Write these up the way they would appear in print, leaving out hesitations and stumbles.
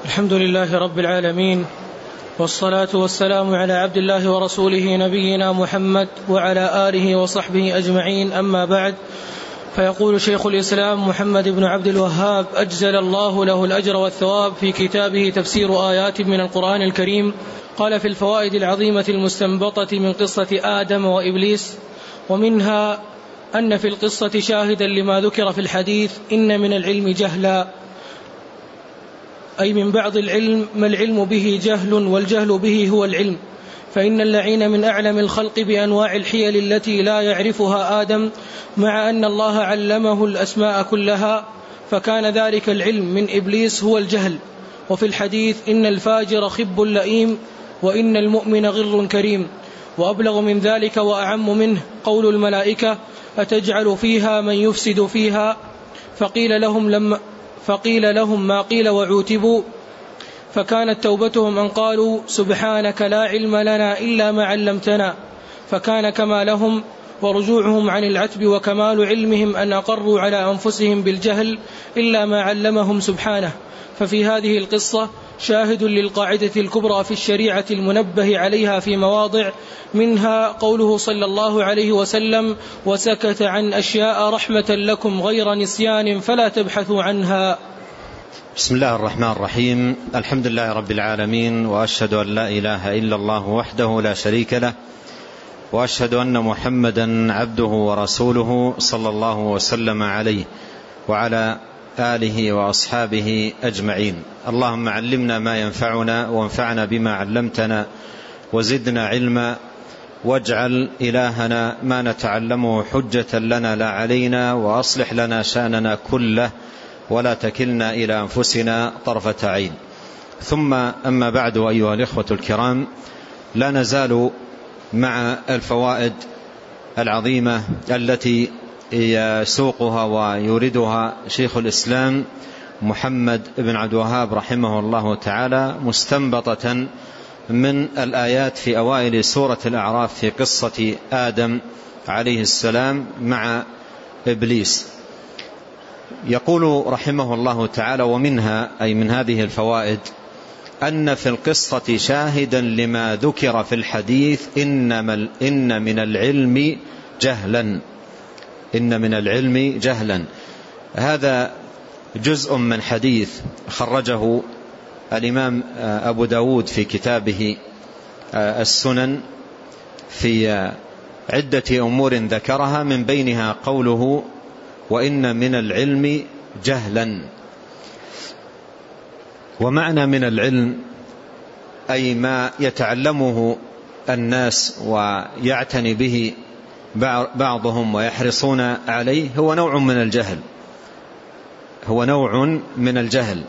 الحمد لله رب العالمين، والصلاة والسلام على عبد الله ورسوله نبينا محمد وعلى آله وصحبه أجمعين، أما بعد. فيقول شيخ الإسلام محمد بن عبد الوهاب أجزل الله له الأجر والثواب في كتابه تفسير آيات من القرآن الكريم، قال في الفوائد العظيمة المستنبطة من قصة آدم وإبليس، ومنها أن في القصة شاهدا لما ذكر في الحديث إن من العلم جهلا، أي من بعض العلم ما العلم به جهل، والجهل به هو العلم، فإن اللعين من أعلم الخلق بأنواع الحيل التي لا يعرفها آدم، مع أن الله علمه الأسماء كلها، فكان ذلك العلم من إبليس هو الجهل. وفي الحديث إن الفاجر خب لئيم وإن المؤمن غر كريم. وأبلغ من ذلك وأعم منه قول الملائكة أتجعل فيها من يفسد فيها، فقيل لهم ما قيل وعوتبوا، فكانت توبتهم أن قالوا سبحانك لا علم لنا إلا ما علمتنا، فكان كمالهم ورجوعهم عن العتب وكمال علمهم أن أقروا على أنفسهم بالجهل إلا ما علمهم سبحانه. ففي هذه القصة شاهد للقاعدة الكبرى في الشريعة المنبه عليها في مواضع، منها قوله صلى الله عليه وسلم وسكت عن أشياء رحمة لكم غير نسيان فلا تبحثوا عنها. بسم الله الرحمن الرحيم. الحمد لله رب العالمين، وأشهد أن لا إله إلا الله وحده لا شريك له، وأشهد أن محمدا عبده ورسوله صلى الله وسلم عليه وعلى آله وأصحابه أجمعين. اللهم علمنا ما ينفعنا وانفعنا بما علمتنا وزدنا علما، واجعل إلهنا ما نتعلمه حجة لنا لا علينا، وأصلح لنا شأننا كله ولا تكلنا إلى أنفسنا طرفة عين. ثم أما بعد، أيها الإخوة الكرام، لا نزال مع الفوائد العظيمة التي يسوقها ويوردها شيخ الإسلام محمد بن عبد الوهاب رحمه الله تعالى، مستنبطة من الآيات في أوائل سورة الأعراف في قصة آدم عليه السلام مع إبليس. يقول رحمه الله تعالى: ومنها، أي من هذه الفوائد، أن في القصة شاهدا لما ذكر في الحديث إن من العلم جهلا. إن من العلم جهلا. هذا جزء من حديث خرجه الإمام أبو داود في كتابه السنن في عدة أمور ذكرها، من بينها قوله وإن من العلم جهلا. ومعنى من العلم أي ما يتعلمه الناس ويعتني به بعضهم ويحرصون عليه، هو نوع من الجهل.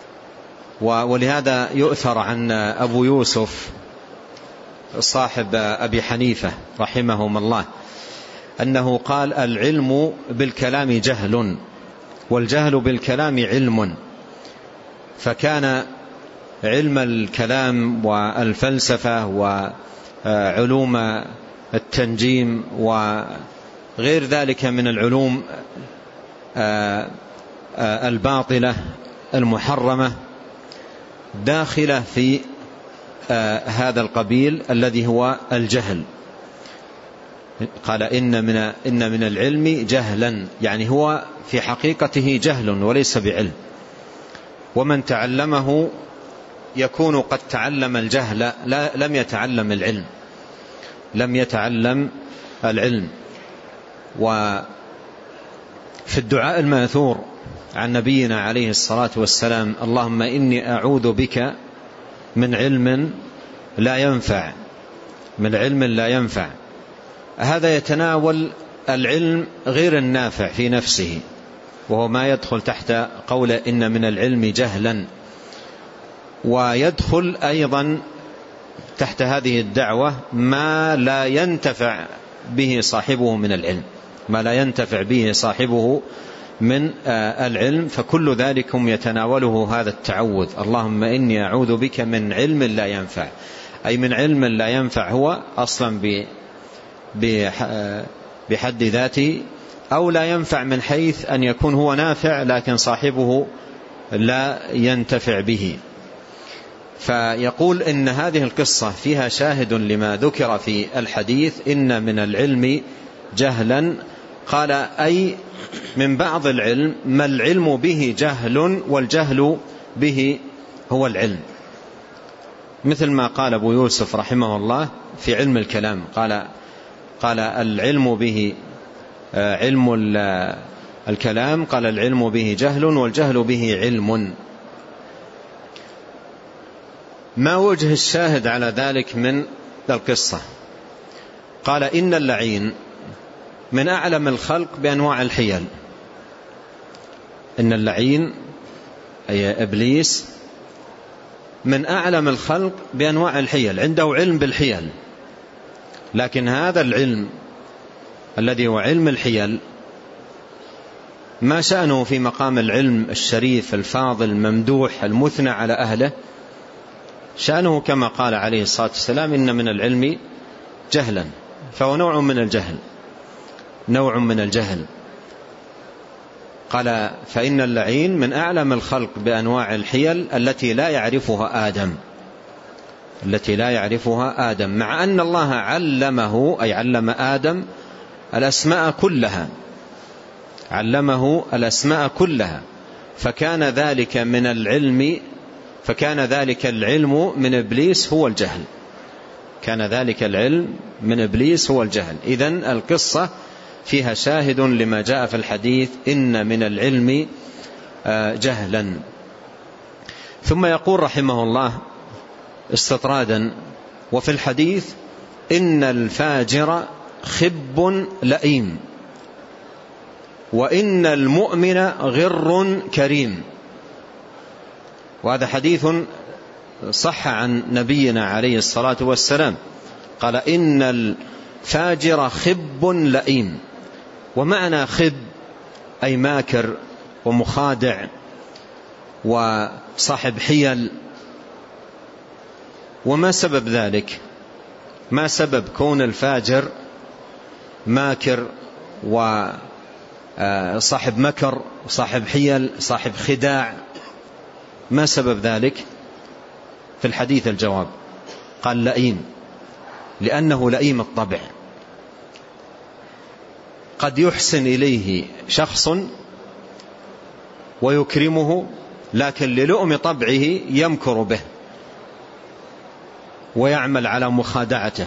ولهذا يؤثر عن أبو يوسف صاحب أبي حنيفة رحمهم الله أنه قال: العلم بالكلام جهل، والجهل بالكلام علم. فكان علم الكلام والفلسفة وعلوم التنجيم وغير ذلك من العلوم الباطلة المحرمة داخلة في هذا القبيل الذي هو الجهل. قال إن من العلم جهلا، يعني هو في حقيقته جهل وليس بعلم. ومن تعلمه يكون قد تعلم الجهل، لم يتعلم العلم. وفي الدعاء الماثور عن نبينا عليه الصلاة والسلام: اللهم إني أعوذ بك من علم لا ينفع. هذا يتناول العلم غير النافع في نفسه، وهو ما يدخل تحت قول إن من العلم جهلا. ويدخل أيضا تحت هذه الدعوة ما لا ينتفع به صاحبه من العلم، من العلم، فكل ذلك يتناوله هذا التعوذ: اللهم إني أعوذ بك من علم لا ينفع. أي من علم لا ينفع هو أصلا بحد ذاته، أو لا ينفع من حيث أن يكون هو نافع لكن صاحبه لا ينتفع به. فيقول إن هذه القصة فيها شاهد لما ذكر في الحديث إن من العلم جهلا. قال أي من بعض العلم ما العلم به جهل والجهل به هو العلم، مثل ما قال أبو يوسف رحمه الله في علم الكلام، قال العلم به علم الكلام، قال العلم به جهل والجهل به علم. ما وجه الشاهد على ذلك من القصة؟ قال إن اللعين من أعلم الخلق بأنواع الحيل. إن اللعين أي إبليس من أعلم الخلق بأنواع الحيل، عنده علم بالحيل، لكن هذا العلم الذي هو علم الحيل ما شأنه في مقام العلم الشريف الفاضل الممدوح المثنى على أهله. شأنه كما قال عليه الصلاة والسلام إن من العلم جهلا، فهو نوع من الجهل، نوع من الجهل. قال فإن اللعين من أعلم الخلق بأنواع الحيل التي لا يعرفها آدم، التي لا يعرفها آدم، مع أن الله علمه أي علم آدم الأسماء كلها، علمه الأسماء كلها، فكان ذلك من العلم، فكان ذلك العلم من إبليس هو الجهل، كان ذلك العلم من إبليس هو الجهل. إذن القصة فيها شاهد لما جاء في الحديث إن من العلم جهلا. ثم يقول رحمه الله استطرادا وفي الحديث إن الفاجر خب لئيم وإن المؤمن غر كريم. وهذا حديث صح عن نبينا عليه الصلاة والسلام، قال إن الفاجر خب لئيم. ومعنى خب أي ماكر ومخادع وصاحب حيل. وما سبب ذلك؟ ما سبب كون الفاجر ماكر وصاحب مكر وصاحب حيل صاحب خداع؟ ما سبب ذلك؟ في الحديث الجواب، قال لئيم، لأنه لئيم الطبع، قد يحسن إليه شخص ويكرمه، لكن للؤم طبعه يمكر به ويعمل على مخادعته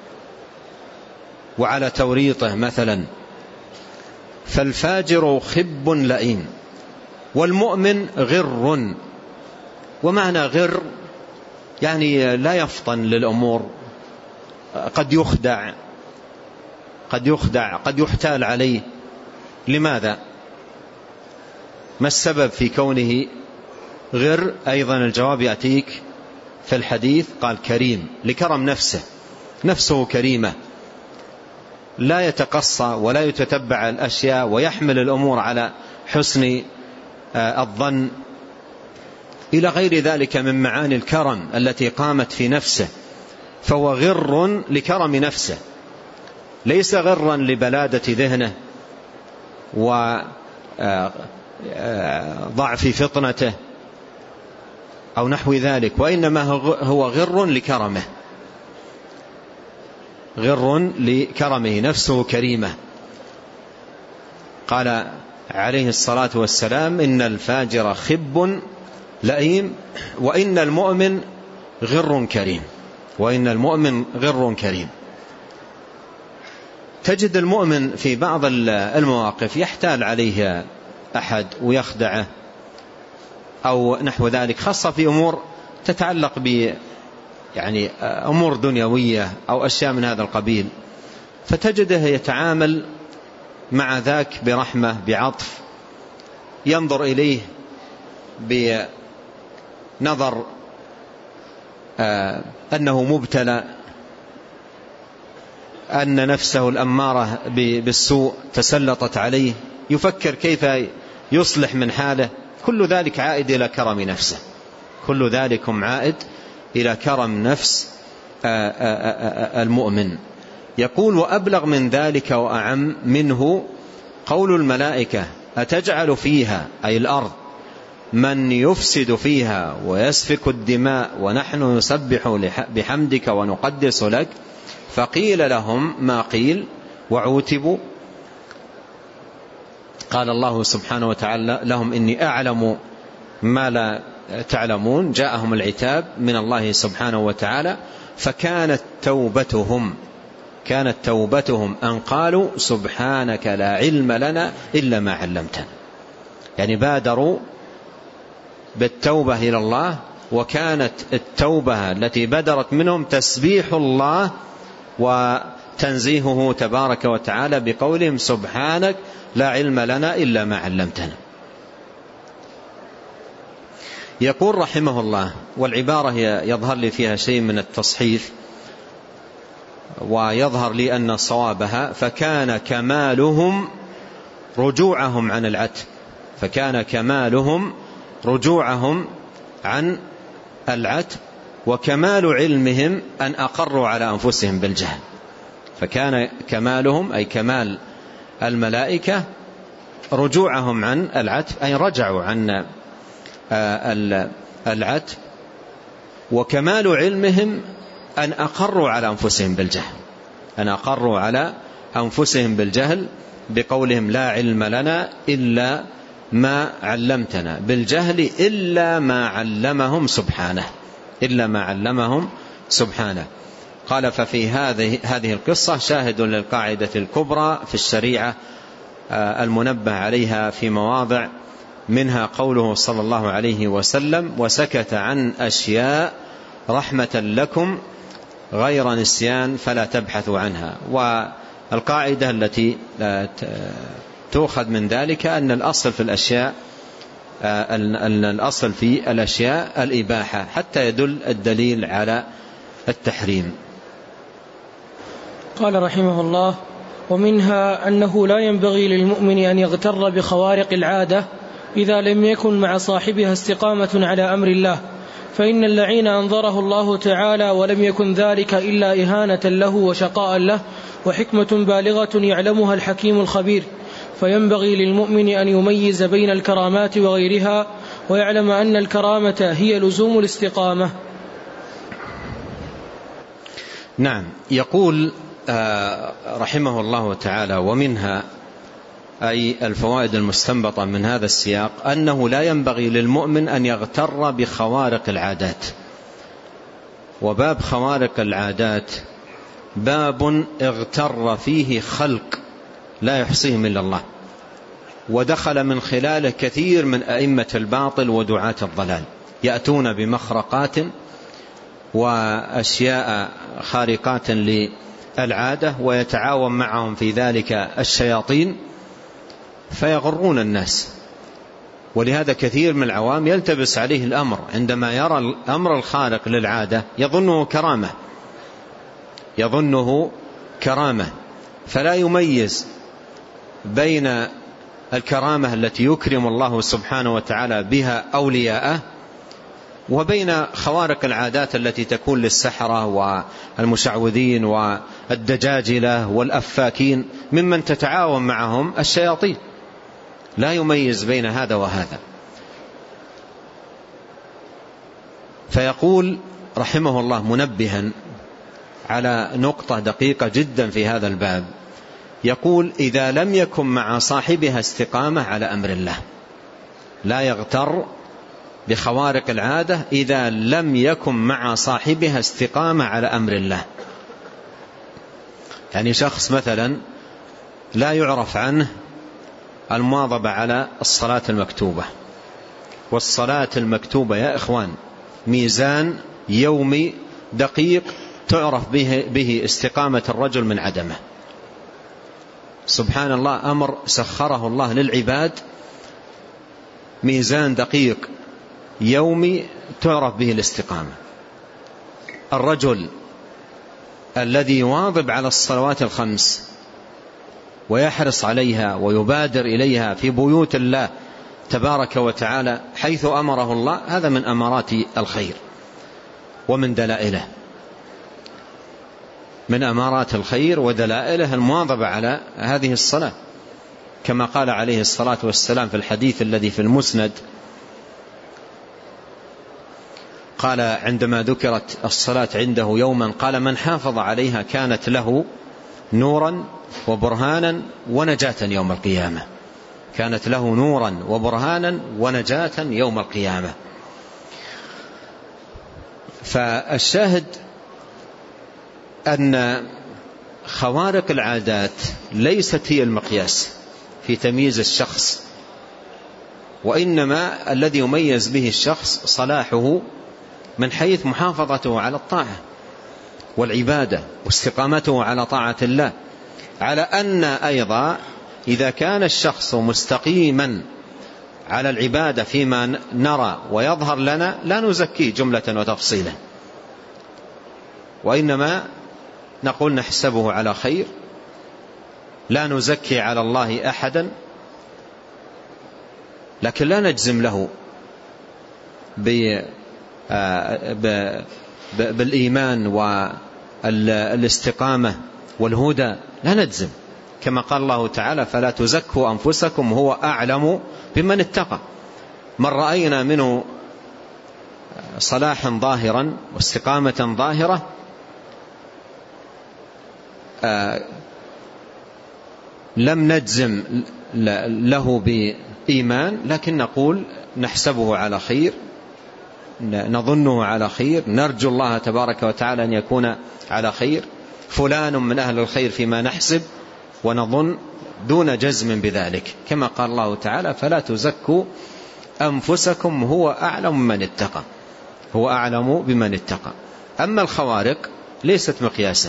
وعلى توريطه مثلا. فالفاجر خب لئيم والمؤمن غر. ومعنى غر يعني لا يفطن للأمور، قد يخدع قد يحتال عليه. لماذا؟ ما السبب في كونه غر؟ أيضا الجواب يأتيك في الحديث، قال كريم، لكرم نفسه، نفسه كريمة، لا يتقصى ولا يتتبع الأشياء ويحمل الأمور على حسن الظن إلى غير ذلك من معاني الكرم التي قامت في نفسه. فهو غر لكرم نفسه، ليس غرا لبلادة ذهنه وضعف فطنته أو نحو ذلك، وإنما هو غر لكرمه، غر لكرمه، نفسه كريمة. قال عليه الصلاة والسلام إن الفاجر خب لئيم وإن المؤمن غر كريم، وإن المؤمن غر كريم. تجد المؤمن في بعض المواقف يحتال عليه أحد ويخدعه أو نحو ذلك، خاصة في أمور تتعلق يعني أمور دنيوية أو أشياء من هذا القبيل، فتجده يتعامل مع ذاك برحمة بعطف، ينظر إليه بنظر أنه مبتلى، أن نفسه الأمارة بالسوء تسلطت عليه، يفكر كيف يصلح من حاله. كل ذلك عائد إلى كرم نفسه، كل ذلكم عائد إلى كرم نفس المؤمن. يقول وأبلغ من ذلك وأعم منه قول الملائكة أتجعل فيها أي الأرض من يفسد فيها ويسفك الدماء ونحن نسبح بحمدك ونقدس لك. فقيل لهم ما قيل وعوتبوا. قال الله سبحانه وتعالى لهم إني أعلم ما لا تعلمون. جاءهم العتاب من الله سبحانه وتعالى. فكانت توبتهم أن قالوا سبحانك لا علم لنا إلا ما علمتنا. يعني بادروا بالتوبة إلى الله، وكانت التوبة التي بدرت منهم تسبيح الله وتنزيهه تبارك وتعالى بقولهم سبحانك لا علم لنا إلا ما علمتنا. يقول رحمه الله، والعبارة يظهر لي فيها شيء من التصحيف، ويظهر لي أن صوابها فكان كمالهم رجوعهم عن العتب. فكان كمالهم رجوعهم عن العتب، وكمال علمهم أن أقروا على أنفسهم بالجهل. فكان كمالهم أي كمال الملائكة رجوعهم عن العتب، أي رجعوا عن العتب، وكمال علمهم أن أقروا على أنفسهم بالجهل. أن أقروا على أنفسهم بالجهل بقولهم لا علم لنا إلا ما علمتنا، بالجهل إلا ما علمهم سبحانه، إلا ما علمهم سبحانه. قال ففي هذه القصة شاهد للقاعدة الكبرى في الشريعة المنبه عليها في مواضع، منها قوله صلى الله عليه وسلم وسكت عن أشياء رحمة لكم غير نسيان فلا تبحثوا عنها. والقاعدة التي تؤخذ من ذلك أن الأصل في الأشياء الإباحة حتى يدل الدليل على التحريم. قال رحمه الله: ومنها أنه لا ينبغي للمؤمن أن يغتر بخوارق العادة إذا لم يكن مع صاحبها استقامة على أمر الله، فإن اللعين أنظره الله تعالى ولم يكن ذلك إلا إهانة له وشقاء له وحكمة بالغة يعلمها الحكيم الخبير. فينبغي للمؤمن أن يميز بين الكرامات وغيرها، ويعلم أن الكرامة هي لزوم الاستقامة. نعم. يقول رحمه الله تعالى: ومنها أي الفوائد المستنبطة من هذا السياق أنه لا ينبغي للمؤمن أن يغتر بخوارق العادات. وباب خوارق العادات باب اغتر فيه خلق لا يحصيهم إلا الله، ودخل من خلاله كثير من أئمة الباطل ودعاة الضلال، يأتون بمخرقات وأشياء خارقات للعادة، ويتعاون معهم في ذلك الشياطين فيغرون الناس. ولهذا كثير من العوام يلتبس عليه الأمر، عندما يرى الأمر الخارق للعادة يظنه كرامة، فلا يميز بين الكرامة التي يكرم الله سبحانه وتعالى بها أولياءه وبين خوارق العادات التي تكون للسحرة والمشعوذين والدجاجلة والأفاكين ممن تتعاون معهم الشياطين. لا يميز بين هذا وهذا. فيقول رحمه الله منبها على نقطة دقيقة جدا في هذا الباب، يقول: إذا لم يكن مع صاحبها استقامة على أمر الله. لا يغتر بخوارق العادة إذا لم يكن مع صاحبها استقامة على أمر الله. يعني شخص مثلا لا يعرف عنه المواظبة على الصلاة المكتوبة، والصلاة المكتوبة يا إخوان ميزان يومي دقيق تعرف به استقامة الرجل من عدمه. سبحان الله، أمر سخره الله للعباد، ميزان دقيق يومي تعرف به الاستقامة. الرجل الذي يواظب على الصلوات الخمس ويحرص عليها ويبادر إليها في بيوت الله تبارك وتعالى حيث أمره الله، هذا من أمارات الخير ومن دلائله، من أمارات الخير ودلائله المواظبة على هذه الصلاة، كما قال عليه الصلاة والسلام في الحديث الذي في المسند قال عندما ذكرت الصلاة عنده يوما قال من حافظ عليها كانت له نورا وبرهانا ونجاة يوم القيامة. كانت له نورا وبرهانا ونجاة يوم القيامة. فالشاهد أن خوارق العادات ليست هي المقياس في تمييز الشخص، وإنما الذي يميز به الشخص صلاحه من حيث محافظته على الطاعة والعبادة واستقامته على طاعة الله، على أن أيضا إذا كان الشخص مستقيما على العبادة فيما نرى ويظهر لنا لا نزكيه جملة وتفصيلا، وإنما نقول نحسبه على خير، لا نزكي على الله أحدا، لكن لا نجزم له بالإيمان والاستقامة والهدى، لا نجزم، كما قال الله تعالى فلا تزكوا أنفسكم هو أعلم بمن اتقى. من رأينا منه صلاحا ظاهرا واستقامة ظاهرة لم نجزم له بإيمان، لكن نقول نحسبه على خير، نظنه على خير، نرجو الله تبارك وتعالى أن يكون على خير، فلان من أهل الخير فيما نحسب ونظن، دون جزم بذلك، كما قال الله تعالى فلا تزكوا أنفسكم هو أعلم بمن اتقى، هو أعلم بمن اتقى. أما الخوارق ليست مقياسا،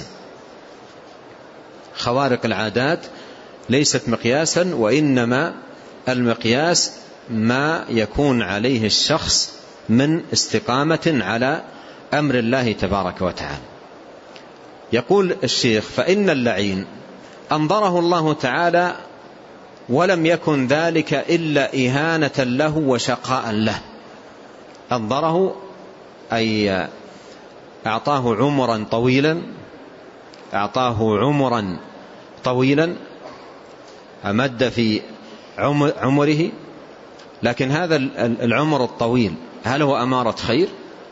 خوارق العادات ليست مقياسا، وإنما المقياس ما يكون عليه الشخص من استقامة على أمر الله تبارك وتعالى. يقول الشيخ فإن اللعين أنظره الله تعالى ولم يكن ذلك إلا إهانة له وشقاء له. أنظره أي أعطاه عمرا طويلا، أعطاه عمرا طويلا أمد في عمره، لكن هذا العمر الطويل هل هو أمارة خير؟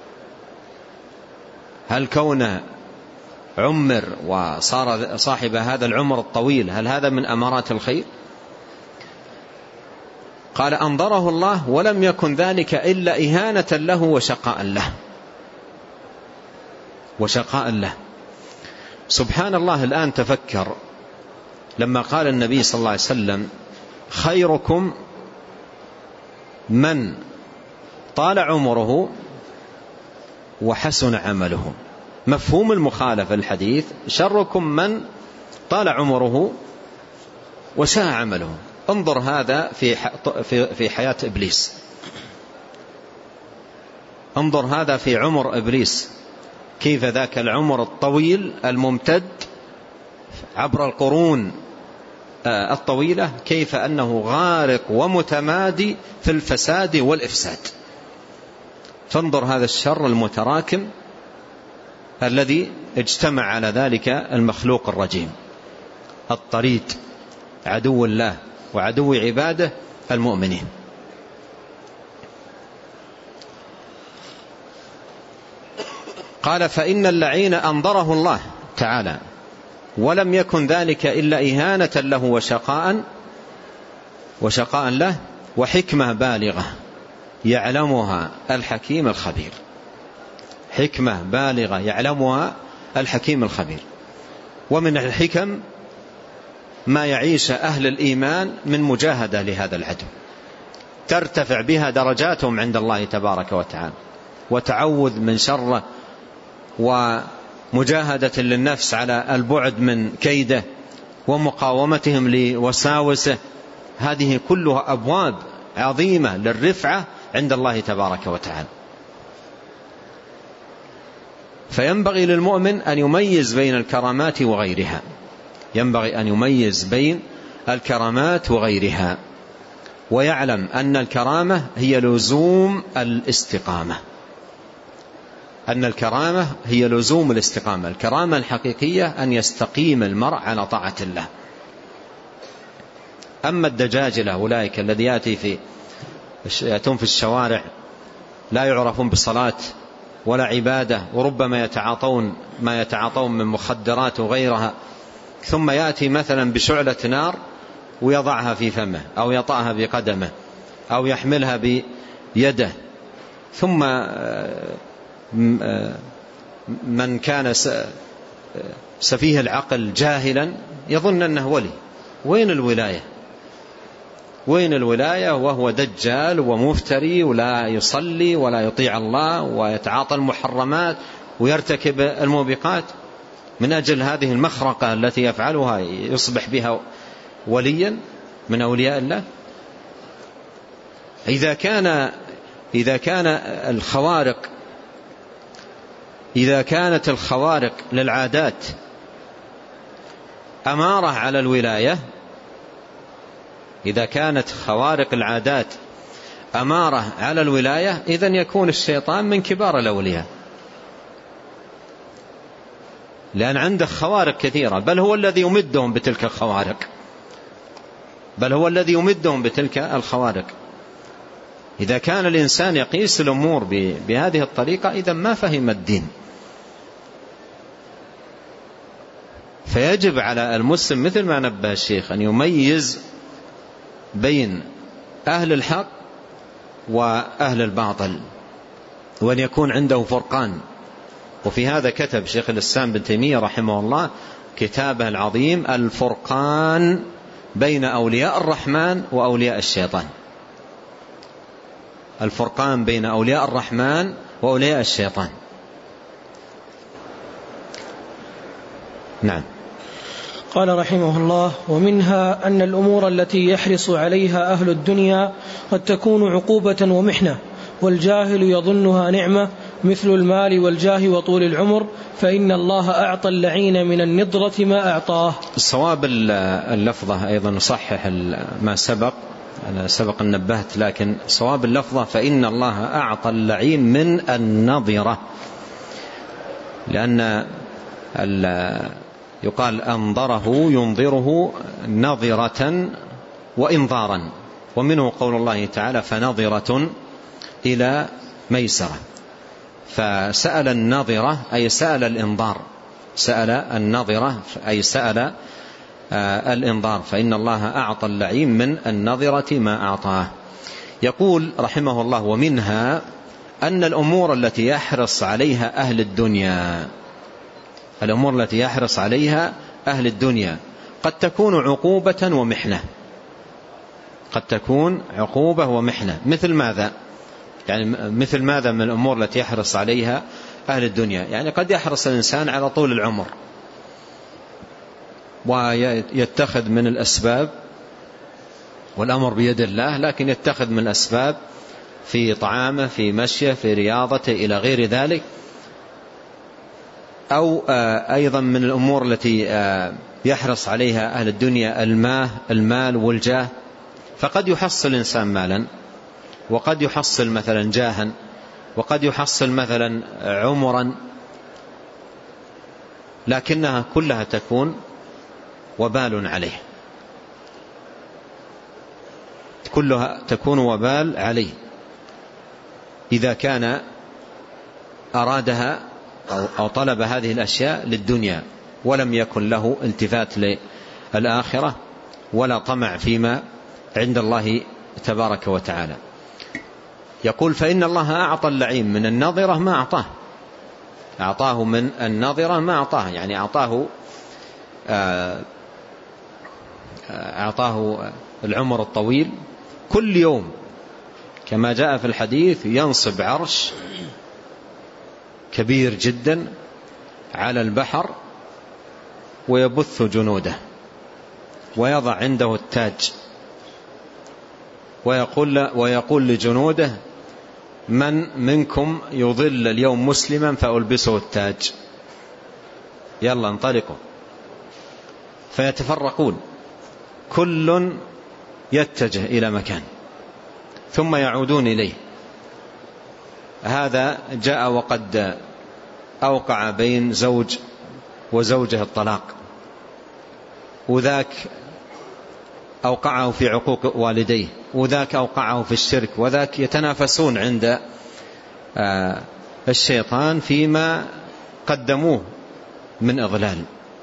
هل كونه عمر وصار صاحب هذا العمر الطويل هل هذا من أمارات الخير؟ قال أنظره الله ولم يكن ذلك إلا إهانة له وشقاء له، وشقاء له. سبحان الله، الآن تفكر لما قال النبي صلى الله عليه وسلم خيركم من طال عمره وحسن عمله، مفهوم المخالفة الحديث شركم من طال عمره وساء عمله. انظر هذا في حياة إبليس، انظر هذا في عمر إبليس، كيف ذاك العمر الطويل الممتد عبر القرون الطويلة، كيف أنه غارق ومتمادي في الفساد والإفساد. فانظر هذا الشر المتراكم الذي اجتمع على ذلك المخلوق الرجيم الطريد، عدو الله وعدو عباده المؤمنين. قال فإن اللعين أنظره الله تعالى ولم يكن ذلك إلا إهانة له وشقاء له وحكمة بالغة يعلمها الحكيم الخبير، حكمة بالغة يعلمها الحكيم الخبير. ومن الحكم ما يعيش أهل الإيمان من مجاهدة لهذا العدو، ترتفع بها درجاتهم عند الله تبارك وتعالى، وتعوذ من شره، ومجاهدة للنفس على البعد من كيده، ومقاومتهم لوساوسه. هذه كلها أبواب عظيمة للرفعة عند الله تبارك وتعالى. فينبغي للمؤمن أن يميز بين الكرامات وغيرها، ينبغي أن يميز بين الكرامات وغيرها، ويعلم أن الكرامة هي لزوم الاستقامة، أن الكرامة هي لزوم الاستقامة. الكرامة الحقيقية أن يستقيم المرء على طاعة الله. أما الدجاجلة أولئك الذي يأتون في الشوارع لا يعرفون بالصلاة ولا عبادة، وربما يتعاطون ما يتعاطون من مخدرات وغيرها، ثم يأتي مثلا بشعلة نار ويضعها في فمه أو يطأها بقدمه أو يحملها بيده، ثم من كان سفيه العقل جاهلا يظن أنه ولي. وين الولاية؟ وين الولاية وهو دجال ومفتري ولا يصلي ولا يطيع الله ويتعاطى المحرمات ويرتكب الموبقات؟ من أجل هذه المخرقة التي يفعلها يصبح بها وليا من أولياء الله. إذا كانت الخوارق للعادات أمارة على الولاية، إذا كانت خوارق العادات أمارة على الولاية، إذن يكون الشيطان من كبار الأولياء، لأن عنده خوارق كثيرة، بل هو الذي يمدهم بتلك الخوارق، إذا كان الإنسان يقيس الأمور بهذه الطريقة إذن ما فهم الدين. فيجب على المسلم مثل ما نبه الشيخ أن يميز بين أهل الحق وأهل الباطل، وأن يكون عنده فرقان. وفي هذا كتب شيخ الإسلام بن تيمية رحمه الله كتابه العظيم الفرقان بين أولياء الرحمن وأولياء الشيطان. الفرقان بين أولياء الرحمن وأولياء الشيطان. نعم. قال رحمه الله: ومنها أن الأمور التي يحرص عليها أهل الدنيا قد تكون عقوبة ومحنة، والجاهل يظنها نعمة، مثل المال والجاه وطول العمر، فإن الله أعطى اللعين من النضرة ما أعطاه. الصواب اللفظة أيضا صحح ما سبق، أنا سبق نبهت، لكن صواب اللفظة فإن الله أعطى اللعين من النضرة، لأن يقال أنظره ينظره نظرة وإنظارا، ومنه قول الله تعالى فنظرة إلى ميسرة. فسأل النظرة أي سأل الإنظار، سأل النظرة أي سأل الإنظار، فإن الله أعطى اللعين من النظرة ما أعطاه. يقول رحمه الله: ومنها أن الأمور التي يحرص عليها أهل الدنيا، الأمور التي يحرص عليها أهل الدنيا قد تكون عقوبة ومحنة، قد تكون عقوبة ومحنة. مثل ماذا؟ يعني مثل ماذا من الأمور التي يحرص عليها أهل الدنيا؟ يعني قد يحرص الإنسان على طول العمر ويتخذ من الأسباب، والأمر بيد الله، لكن يتخذ من الأسباب في طعامه، في مشيه، في رياضته، إلى غير ذلك. أو أيضا من الأمور التي يحرص عليها أهل الدنيا المال والجاه، فقد يحصل الإنسان مالا، وقد يحصل مثلا جاها، وقد يحصل مثلا عمرا، لكنها كلها تكون وبال عليه، كلها تكون وبال عليه إذا كان أرادها أو طلب هذه الأشياء للدنيا، ولم يكن له التفات للآخرة ولا طمع فيما عند الله تبارك وتعالى. يقول: فإن الله أعطى اللعين من النظرة ما أعطاه، أعطاه من النظرة ما أعطاه، يعني أعطاه العمر الطويل. كل يوم كما جاء في الحديث ينصب عرش كبير جدا على البحر ويبث جنوده ويضع عنده التاج، ويقول لجنوده: من منكم يظل اليوم مسلما فألبسه التاج، يلا انطلقوا. فيتفرقون، كل يتجه إلى مكان ثم يعودون إليه. هذا جاء وقد أوقع بين زوج وزوجه الطلاق، وذاك أوقعه في عقوق والديه، وذاك أوقعه في الشرك، وذاك يتنافسون عند الشيطان فيما قدموه من إضلال.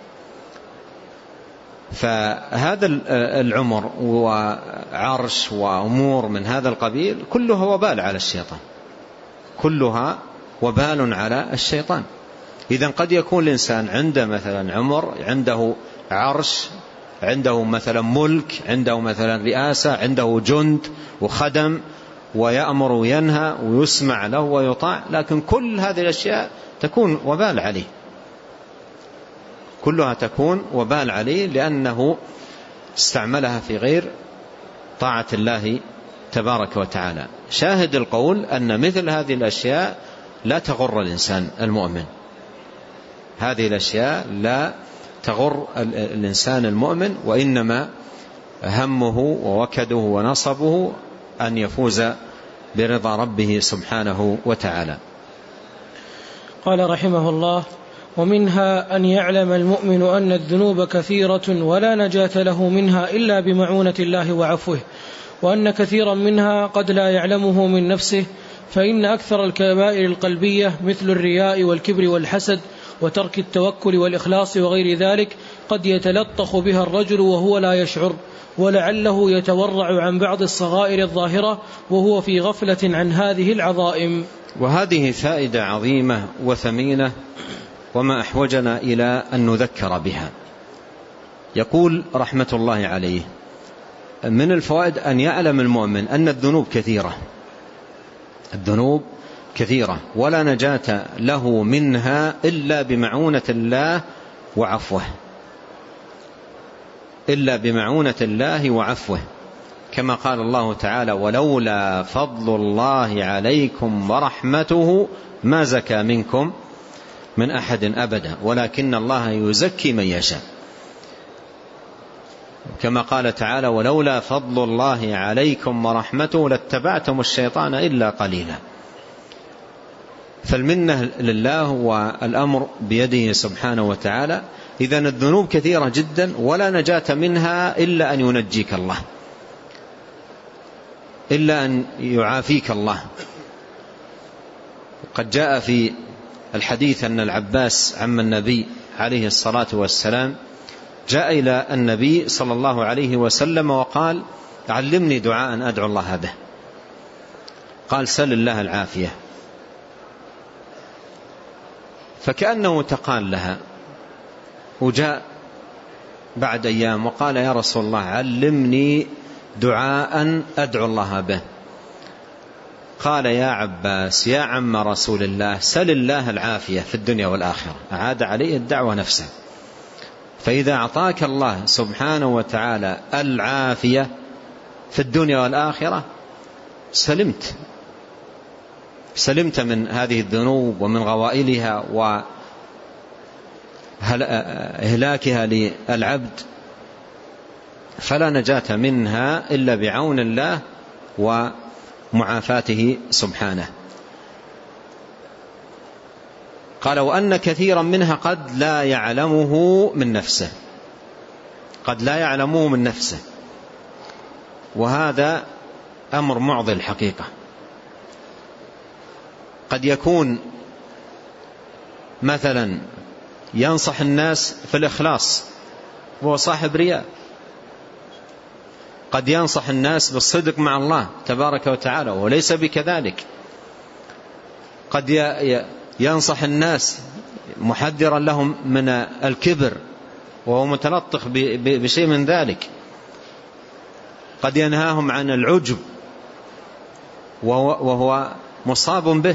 فهذا العمر وعرش وأمور من هذا القبيل كلها وبال على الشيطان، كلها وبال على الشيطان. إذن قد يكون الإنسان عنده مثلا عمر، عنده عرش، عنده مثلا ملك، عنده مثلا رئاسة، عنده جند وخدم، ويأمر وينهى ويسمع له ويطاع، لكن كل هذه الأشياء تكون وبال عليه، كلها تكون وبال عليه لأنه استعملها في غير طاعة الله تبارك وتعالى. شاهد القول أن مثل هذه الأشياء لا تغر الإنسان المؤمن، هذه الأشياء لا تغر الإنسان المؤمن، وإنما همه ووكده ونصبه أن يفوز برضا ربه سبحانه وتعالى. قال رحمه الله: ومنها أن يعلم المؤمن أن الذنوب كثيرة ولا نجاة له منها إلا بمعونة الله وعفوه، وأن كثيرا منها قد لا يعلمه من نفسه، فإن أكثر الكبائر القلبية مثل الرياء والكبر والحسد وترك التوكل والإخلاص وغير ذلك قد يتلطخ بها الرجل وهو لا يشعر، ولعله يتورع عن بعض الصغائر الظاهرة وهو في غفلة عن هذه العظائم. وهذه فائدة عظيمة وثمينة، وما أحوجنا إلى أن نذكر بها. يقول رحمة الله عليه: من الفوائد أن يعلم المؤمن أن الذنوب كثيرة، الذنوب كثيرة ولا نجاة له منها إلا بمعونة الله وعفوه، إلا بمعونة الله وعفوه، كما قال الله تعالى: ولولا فضل الله عليكم ورحمته ما زكى منكم من أحد أبدا ولكن الله يزكي من يشاء. كما قال تعالى: ولولا فضل الله عليكم ورحمته لاتبعتم الشيطان إلا قليلا. فالمنة لله والأمر بيده سبحانه وتعالى. إذن الذنوب كثيرة جدا ولا نجاة منها إلا أن ينجيك الله، إلا أن يعافيك الله. قد جاء في الحديث أن العباس عم النبي عليه الصلاة والسلام جاء إلى النبي صلى الله عليه وسلم وقال: علمني دعاء أدعو الله به. قال: سل الله العافية. فكأنه تقال لها، وجاء بعد أيام وقال: يا رسول الله علمني دعاء أدعو الله به. قال: يا عباس يا عم رسول الله سل الله العافية في الدنيا والآخرة. أعاد عليه الدعوة نفسه. فإذا أعطاك الله سبحانه وتعالى العافية في الدنيا والآخرة سلمت من هذه الذنوب ومن غوائلها وإهلاكها للعبد، فلا نجاة منها إلا بعون الله ومعافاته سبحانه. قال: وأن كثيرا منها قد لا يعلمه من نفسه، قد لا يعلمه من نفسه، وهذا أمر معضل حقيقة. قد يكون مثلا ينصح الناس في الإخلاص وهو صاحب رياء، قد ينصح الناس بالصدق مع الله تبارك وتعالى وليس بكذلك، قد ينصح الناس محذرا لهم من الكبر وهو متلطخ بشيء من ذلك، قد ينهاهم عن العجب وهو مصاب به.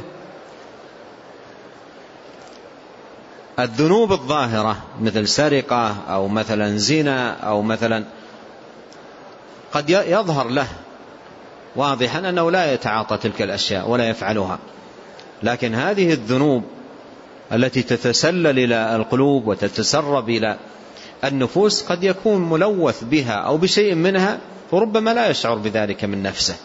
الذنوب الظاهرة مثل سرقة أو مثلا زنا أو مثلا قد يظهر له واضحا أنه لا يتعاطى تلك الأشياء ولا يفعلها، لكن هذه الذنوب التي تتسلل إلى القلوب وتتسرب إلى النفوس قد يكون ملوث بها أو بشيء منها، وربما لا يشعر بذلك من نفسه،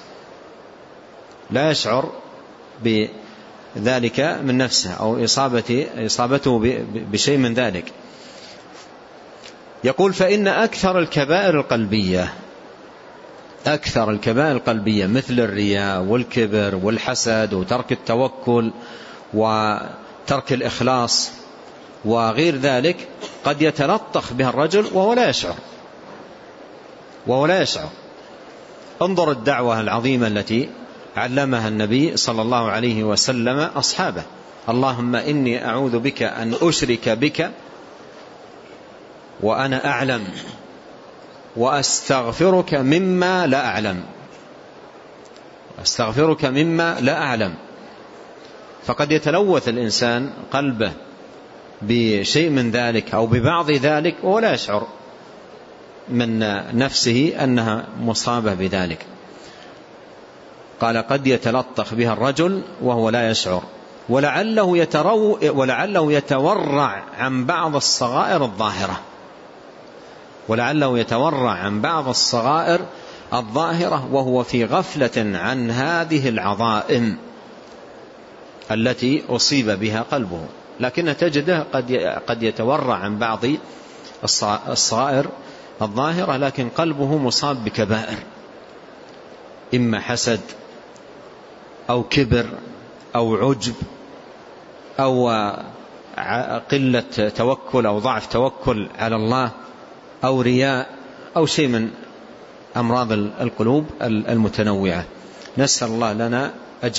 لا يشعر بذلك من نفسه أو إصابته بشيء من ذلك. يقول: فإن أكثر الكبائر القلبية مثل الرياء والكبر والحسد وترك التوكل وترك الإخلاص وغير ذلك قد يتلطخ بها الرجل وهو لا يشعر. انظر الدعوة العظيمة التي علمها النبي صلى الله عليه وسلم أصحابه: اللهم إني أعوذ بك أن أشرك بك وأنا أعلم وأستغفرك مما لا أعلم. فقد يتلوث الإنسان قلبه بشيء من ذلك أو ببعض ذلك ولا يشعر من نفسه أنها مصابة بذلك. قال: قد يتلطخ بها الرجل وهو لا يشعر، ولعله يتورع عن بعض الصغائر الظاهرة وهو في غفلة عن هذه العظائم التي أصيب بها قلبه، لكن تجده قد يتورع عن بعض الصغائر الظاهرة لكن قلبه مصاب بكبائر، إما حسد أو كبر أو عجب أو قلة توكل أو ضعف توكل على الله أو رياء أو شيء من أمراض القلوب المتنوعة. نسأل الله لنا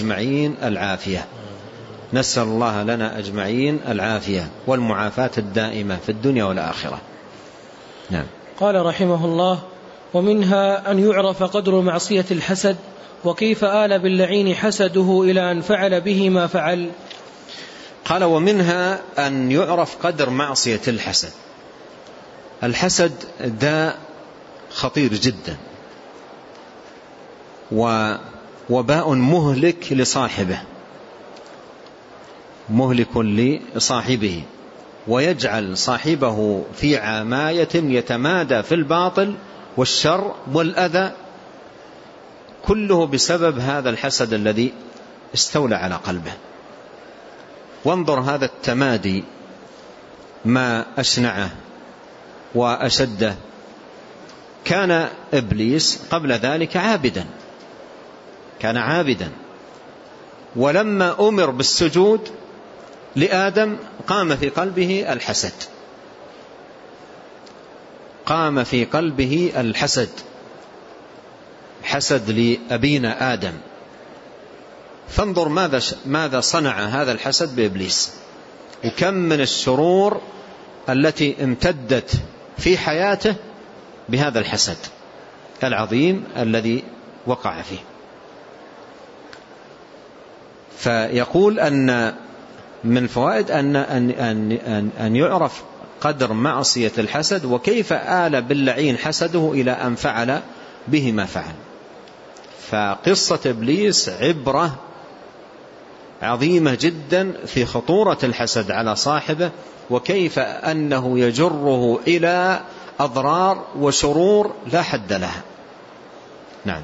أجمعين العافية والمعافاة الدائمة في الدنيا والآخرة. نعم. قال رحمه الله: ومنها أن يعرف قدر معصية الحسد، وكيف آل باللعين حسده إلى أن فعل به ما فعل. قال: ومنها أن يعرف قدر معصية الحسد. الحسد داء خطير جدا ووباء مهلك لصاحبه ويجعل صاحبه في عماية يتمادى في الباطل والشر والأذى، كله بسبب هذا الحسد الذي استولى على قلبه. وانظر هذا التمادي ما أشنعه وأشده. كان إبليس قبل ذلك عابدا، ولما أمر بالسجود لآدم قام في قلبه الحسد، حسد لأبينا آدم. فانظر ماذا صنع هذا الحسد بإبليس، وكم من الشرور التي امتدت في حياته بهذا الحسد العظيم الذي وقع فيه. فيقول أن من فوائد أن يعرف قدر معصية الحسد، وكيف آل باللعين حسده إلى أن فعل به ما فعل. فقصة إبليس عبرة عظيمة جدا في خطورة الحسد على صاحبه، وكيف أنه يجره إلى أضرار وشرور لا حد لها. نعم.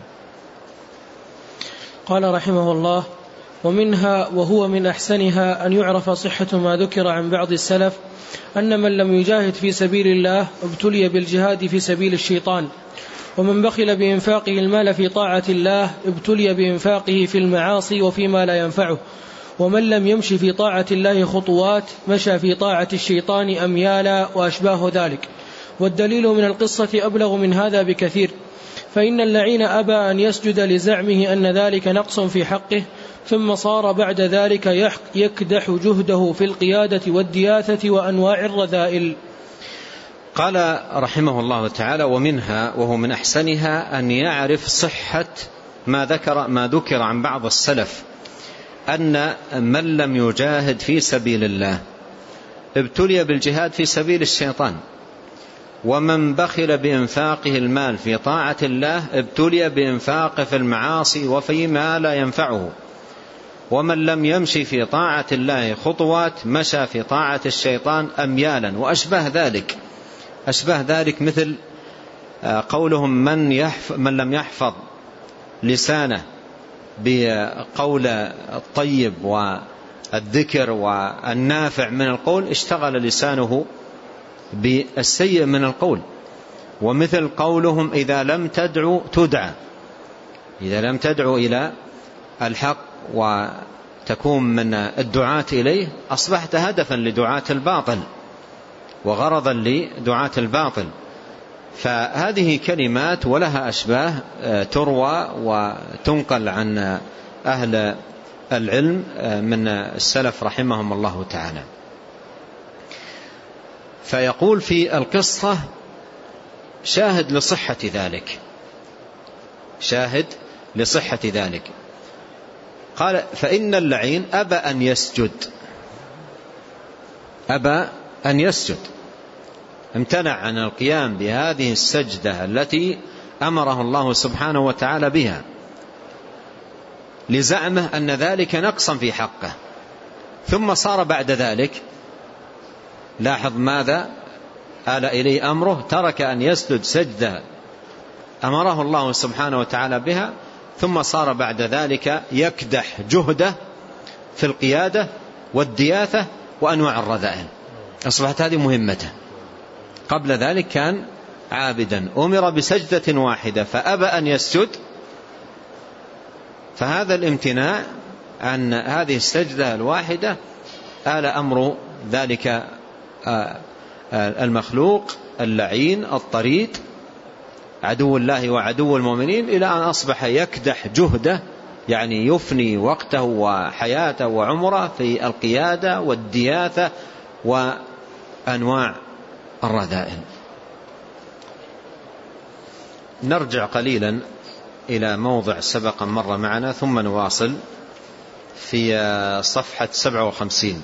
قال رحمه الله: ومنها وهو من أحسنها أن يعرف صحة ما ذكر عن بعض السلف أن من لم يجاهد في سبيل الله ابتلي بالجهاد في سبيل الشيطان، ومن بخل بإنفاقه المال في طاعة الله ابتلي بإنفاقه في المعاصي وفيما لا ينفعه، ومن لم يمشي في طاعة الله خطوات مشى في طاعة الشيطان أميالا وأشباه ذلك. والدليل من القصة أبلغ من هذا بكثير، فإن اللعين أبى أن يسجد لزعمه أن ذلك نقص في حقه، ثم صار بعد ذلك يكدح جهده في القيادة والدياثة وأنواع الرذائل. قال رحمه الله تعالى: ومنها وهو من أحسنها أن يعرف صحة ما ذكر عن بعض السلف أن من لم يجاهد في سبيل الله ابتلي بالجهاد في سبيل الشيطان، ومن بخل بإنفاقه المال في طاعة الله ابتلي بإنفاقه في المعاصي وفيما لا ينفعه، ومن لم يمشي في طاعة الله خطوات مشى في طاعة الشيطان أميالا وأشبه ذلك مثل قولهم من لم يحفظ لسانه بقول الطيب والذكر والنافع من القول اشتغل لسانه بالسيء من القول. ومثل قولهم إذا لم تدعو تدعى، إذا لم تدعو إلى الحق تكون من الدعاة إليه أصبحت هدفا لدعاة الباطل وغرضا لدعاة الباطل. فهذه كلمات ولها أشباه تروى وتنقل عن أهل العلم من السلف رحمهم الله تعالى. فيقول في القصة شاهد لصحة ذلك، شاهد لصحة ذلك. قال فإن اللعين أبى أن يسجد، أبى أن يسجد، امتنع عن القيام بهذه السجدة التي أمره الله سبحانه وتعالى بها، لزعمه أن ذلك نقصا في حقه. ثم صار بعد ذلك، لاحظ ماذا آل إليه أمره، ترك أن يسجد سجدة أمره الله سبحانه وتعالى بها، ثم صار بعد ذلك يكدح جهده في القيادة والدياثة وأنواع الرذائل، أصبحت هذه مهمته. قبل ذلك كان عابدا، أمر بسجدة واحدة فأبى أن يسجد، فهذا الامتناع عن هذه السجدة الواحدة آل أمر ذلك المخلوق اللعين الطريد عدو الله وعدو المؤمنين، إلى أن أصبح يكدح جهده، يعني يفني وقته وحياته وعمره في القيادة والدياثة وأنواع الرذائل. نرجع قليلا إلى موضع سبق مر معنا ثم نواصل في صفحة 57.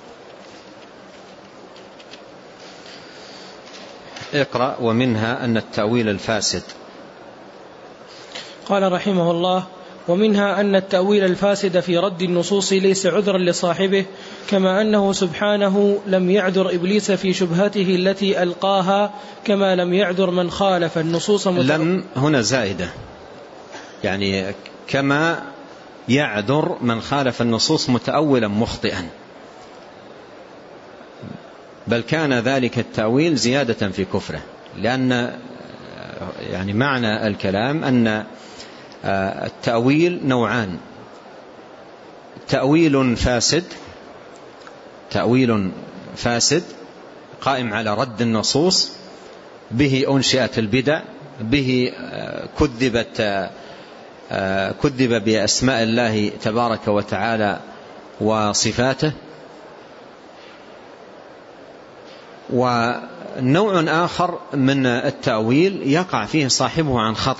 اقرأ. ومنها أن التأويل الفاسد. قال رحمه الله: ومنها أن التأويل الفاسد في رد النصوص ليس عذرا لصاحبه، كما أنه سبحانه لم يعذر إبليس في شبهته التي ألقاها، كما لم يعذر من خالف النصوص لم هنا زائدة، يعني كما يعذر من خالف النصوص متأولا مخطئا، بل كان ذلك التأويل زيادة في كفره، لأن يعني معنى الكلام أن التأويل نوعان: تأويل فاسد قائم على رد النصوص، به أنشئت البدع، به كذب بأسماء الله تبارك وتعالى وصفاته. ونوع آخر من التأويل يقع فيه صاحبه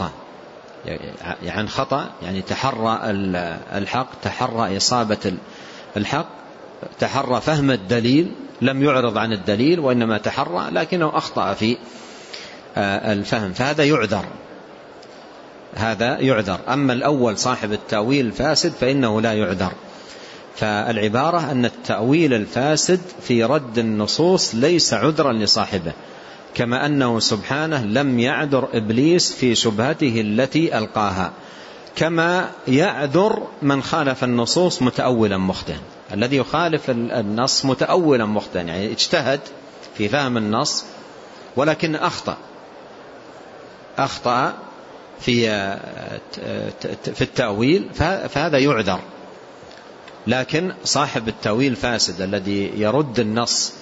عن خطأ، يعني تحرى الحق، تحرى إصابة الحق، تحرى فهم الدليل، لم يعرض عن الدليل وإنما تحرى، لكنه أخطأ في الفهم، فهذا يعذر. أما الأول صاحب التأويل الفاسد فإنه لا يعذر. فالعبارة أن التأويل الفاسد في رد النصوص ليس عذرا لصاحبه، كما أنه سبحانه لم يعذر إبليس في شبهته التي ألقاها، كما يعذر من خالف النصوص متأولا مخطئا. الذي يخالف النص متأولا مخطئا، يعني اجتهد في فهم النص ولكن أخطأ في التأويل، فهذا يعذر. لكن صاحب التأويل الفاسد الذي يرد النص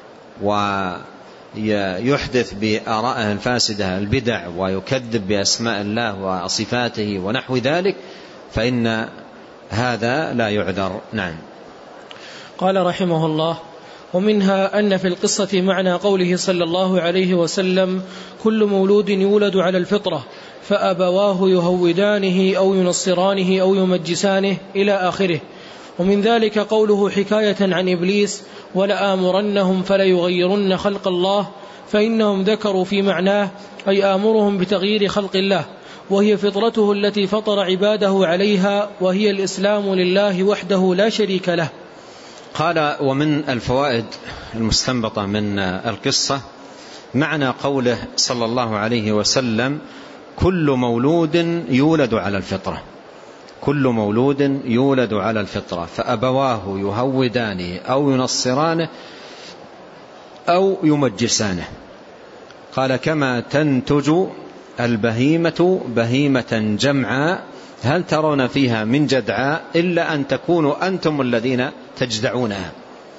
ويحدث بآرائه الفاسدة البدع ويكذب بأسماء الله وصفاته ونحو ذلك، فإن هذا لا يعذر. نعم. قال رحمه الله: ومنها أن في القصة معنى قوله صلى الله عليه وسلم: كل مولود يولد على الفطرة فأبواه يهودانه أو ينصرانه أو يمجسانه إلى آخره. ومن ذلك قوله حكاية عن إبليس: ولآمرنهم فليغيرن خلق الله، فإنهم ذكروا في معناه أي آمرهم بتغيير خلق الله، وهي فطرته التي فطر عباده عليها، وهي الإسلام لله وحده لا شريك له. قال: ومن الفوائد المستنبطة من القصة معنى قوله صلى الله عليه وسلم: كل مولود يولد على الفطرة، كل مولود يولد على الفطرة فأبواه يهودانه أو ينصرانه أو يمجسانه. قال: كما تنتج البهيمة بهيمة جمعاء هل ترون فيها من جدعاء إلا أن تكونوا أنتم الذين تجدعونها.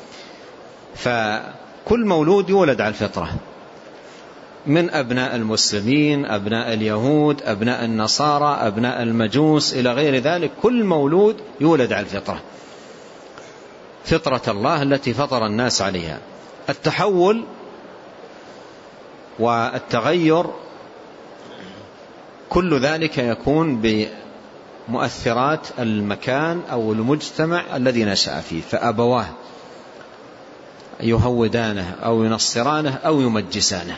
فكل مولود يولد على الفطرة، من أبناء المسلمين، أبناء اليهود، أبناء النصارى، أبناء المجوس إلى غير ذلك، كل مولود يولد على الفطرة، فطرة الله التي فطر الناس عليها. التحول والتغير كل ذلك يكون بمؤثرات المكان أو المجتمع الذي نشأ فيه، فأبواه يهودانه أو ينصرانه أو يمجسانه.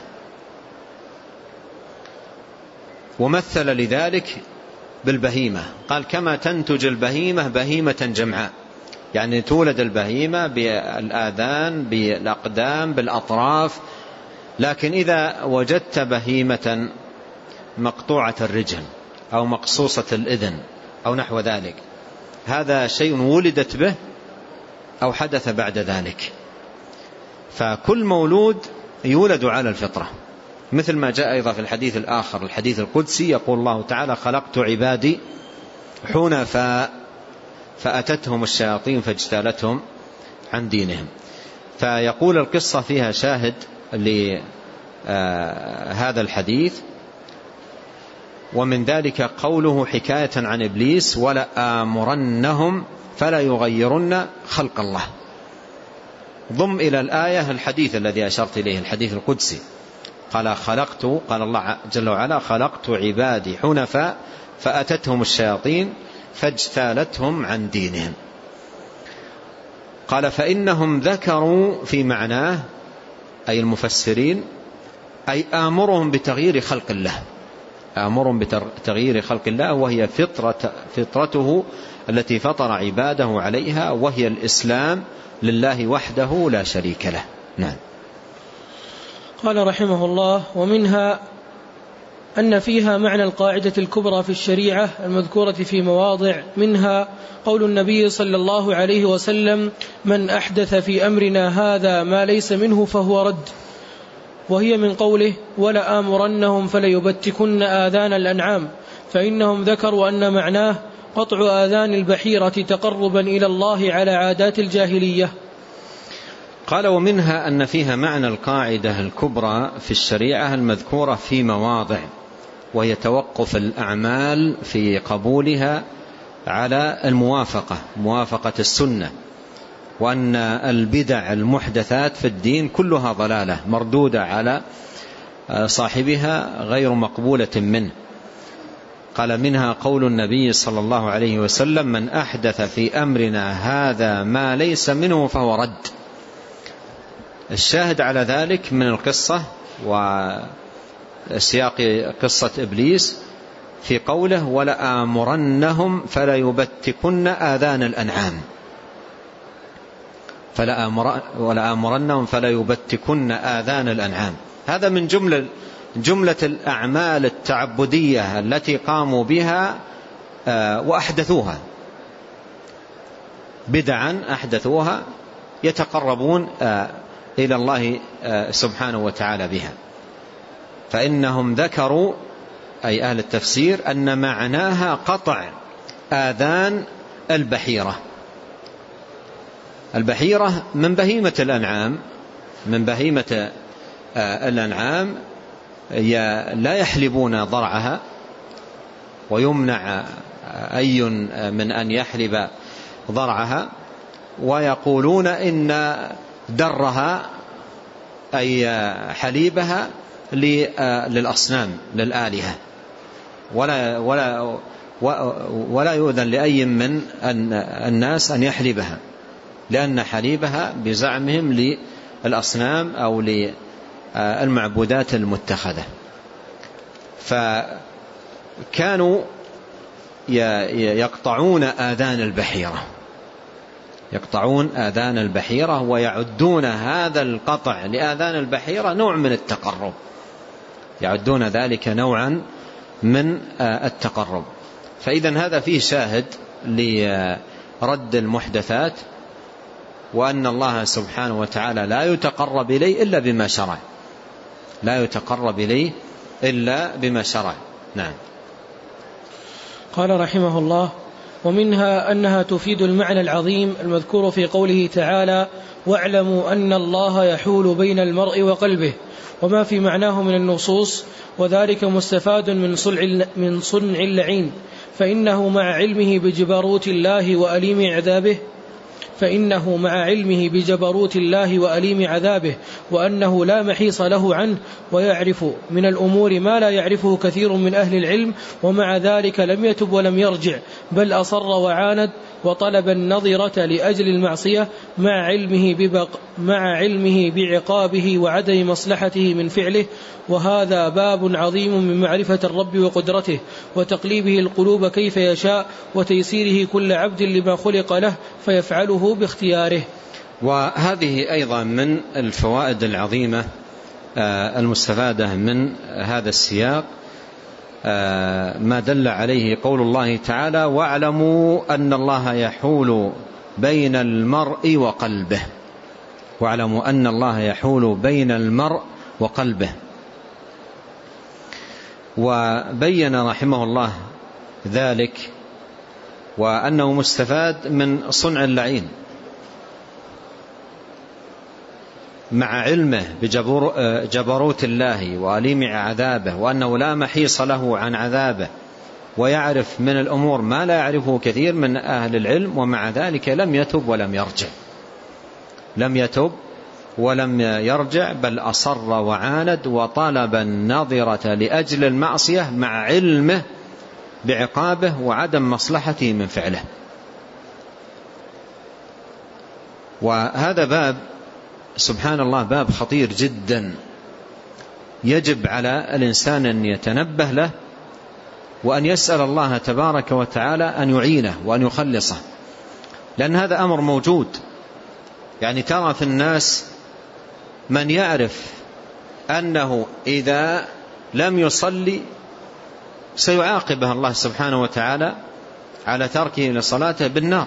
ومثل لذلك بالبهيمة، قال كما تنتج البهيمة بهيمة جمعاء، يعني تولد البهيمة بالآذان، بالأقدام، بالأطراف، لكن إذا وجدت بهيمة مقطوعة الرجل أو مقصوصة الإذن أو نحو ذلك، هذا شيء ولدت به أو حدث بعد ذلك. فكل مولود يولد على الفطرة، مثل ما جاء أيضا في الحديث الآخر، الحديث القدسي، يقول الله تعالى خلقت عبادي حنفاء فأتتهم الشياطين فاجتالتهم عن دينهم. فيقول القصة فيها شاهد لهذا الحديث، ومن ذلك قوله حكاية عن إبليس ولآمرنهم فلا يغيرن خلق الله. ضم إلى الآية الحديث الذي أشرت إليه، الحديث القدسي، قال الله جل وعلا خلقت عبادي حنفاء فأتتهم الشياطين فاجتالتهم عن دينهم. قال فإنهم ذكروا في معناه، أي المفسرين، أي آمرهم بتغيير خلق الله، آمرهم بتغيير خلق الله، وهي فطرته التي فطر عباده عليها، وهي الإسلام لله وحده لا شريك له. نعم. قال رحمه الله: ومنها أن فيها معنى القاعدة الكبرى في الشريعة المذكورة في مواضع، منها قول النبي صلى الله عليه وسلم: من أحدث في أمرنا هذا ما ليس منه فهو رد، وهي من قوله: ولآمرنهم فليبتكن آذان الأنعام، فإنهم ذكروا أن معناه قطع آذان البحيرة تقربا إلى الله على عادات الجاهلية. قال: ومنها أن فيها معنى القاعدة الكبرى في الشريعة المذكورة في مواضع، وهي توقف الأعمال في قبولها على موافقة السنة، وأن البدع المحدثات في الدين كلها ضلالة مردودة على صاحبها غير مقبولة منه. قال: منها قول النبي صلى الله عليه وسلم: من أحدث في أمرنا هذا ما ليس منه فهو رد. الشاهد على ذلك من القصة وسياق قصة إبليس في قوله: ولآمرنهم فليبتكن آذان الأنعام، ولآمرنهم فليبتكن آذان الأنعام. هذا من جملة الأعمال التعبدية التي قاموا بها وأحدثوها، بدعا أحدثوها يتقربون إلى الله سبحانه وتعالى بها. فإنهم ذكروا، أي أهل التفسير، أن معناها قطع آذان البحيرة. البحيرة من بهيمة الأنعام، لا يحلبون ضرعها، ويمنع أي من أن يحلب ضرعها، ويقولون إن درها أي حليبها للأصنام، للآلهة، ولا يؤذن لأي من الناس أن يحلبها، لأن حليبها بزعمهم للأصنام أو للمعبودات المتخذة. فكانوا يقطعون آذان البحيرة، ويعدون هذا القطع لآذان البحيرة نوع من التقرب، يعدون ذلك نوعا من التقرب. فإذا هذا فيه شاهد لرد المحدثات، وأن الله سبحانه وتعالى لا يتقرب إليه إلا بما شرع، نعم. قال رحمه الله: ومنها أنها تفيد المعنى العظيم المذكور في قوله تعالى: واعلموا أن الله يحول بين المرء وقلبه، وما في معناه من النصوص، وذلك مستفاد من صنع اللعين، فإنه مع علمه بجبروت الله وأليم عذابه وأنه لا محيص له عنه، ويعرف من الأمور ما لا يعرفه كثير من أهل العلم، ومع ذلك لم يتب ولم يرجع، بل أصر وعاند وطلب النظرة لأجل المعصية مع علمه بعقابه وعدم مصلحته من فعله. وهذا باب عظيم من معرفة الرب وقدرته وتقليبه القلوب كيف يشاء وتيسيره كل عبد لما خلق له فيفعله باختياره. وهذه أيضا من الفوائد العظيمة المستفادة من هذا السياق ما دل عليه قول الله تعالى: واعلموا أن الله يحول بين المرء وقلبه. واعلموا أن الله يحول بين المرء وقلبه. وبين رحمه الله ذلك وأنه مستفاد من صنع اللعين مع علمه بجبروت الله وأليم عذابه وأنه لا محيص له عن عذابه، ويعرف من الأمور ما لا يعرفه كثير من أهل العلم، ومع ذلك لم يتب ولم يرجع بل أصر وعاند وطلب النظرة لأجل المعصية مع علمه بعقابه وعدم مصلحته من فعله. وهذا باب سبحان الله باب خطير جدا، يجب على الإنسان أن يتنبه له وأن يسأل الله تبارك وتعالى أن يعينه وأن يخلصه، لأن هذا أمر موجود. يعني ترى في الناس من يعرف أنه إذا لم يصلي سيعاقبه الله سبحانه وتعالى على تركه لصلاته بالنار،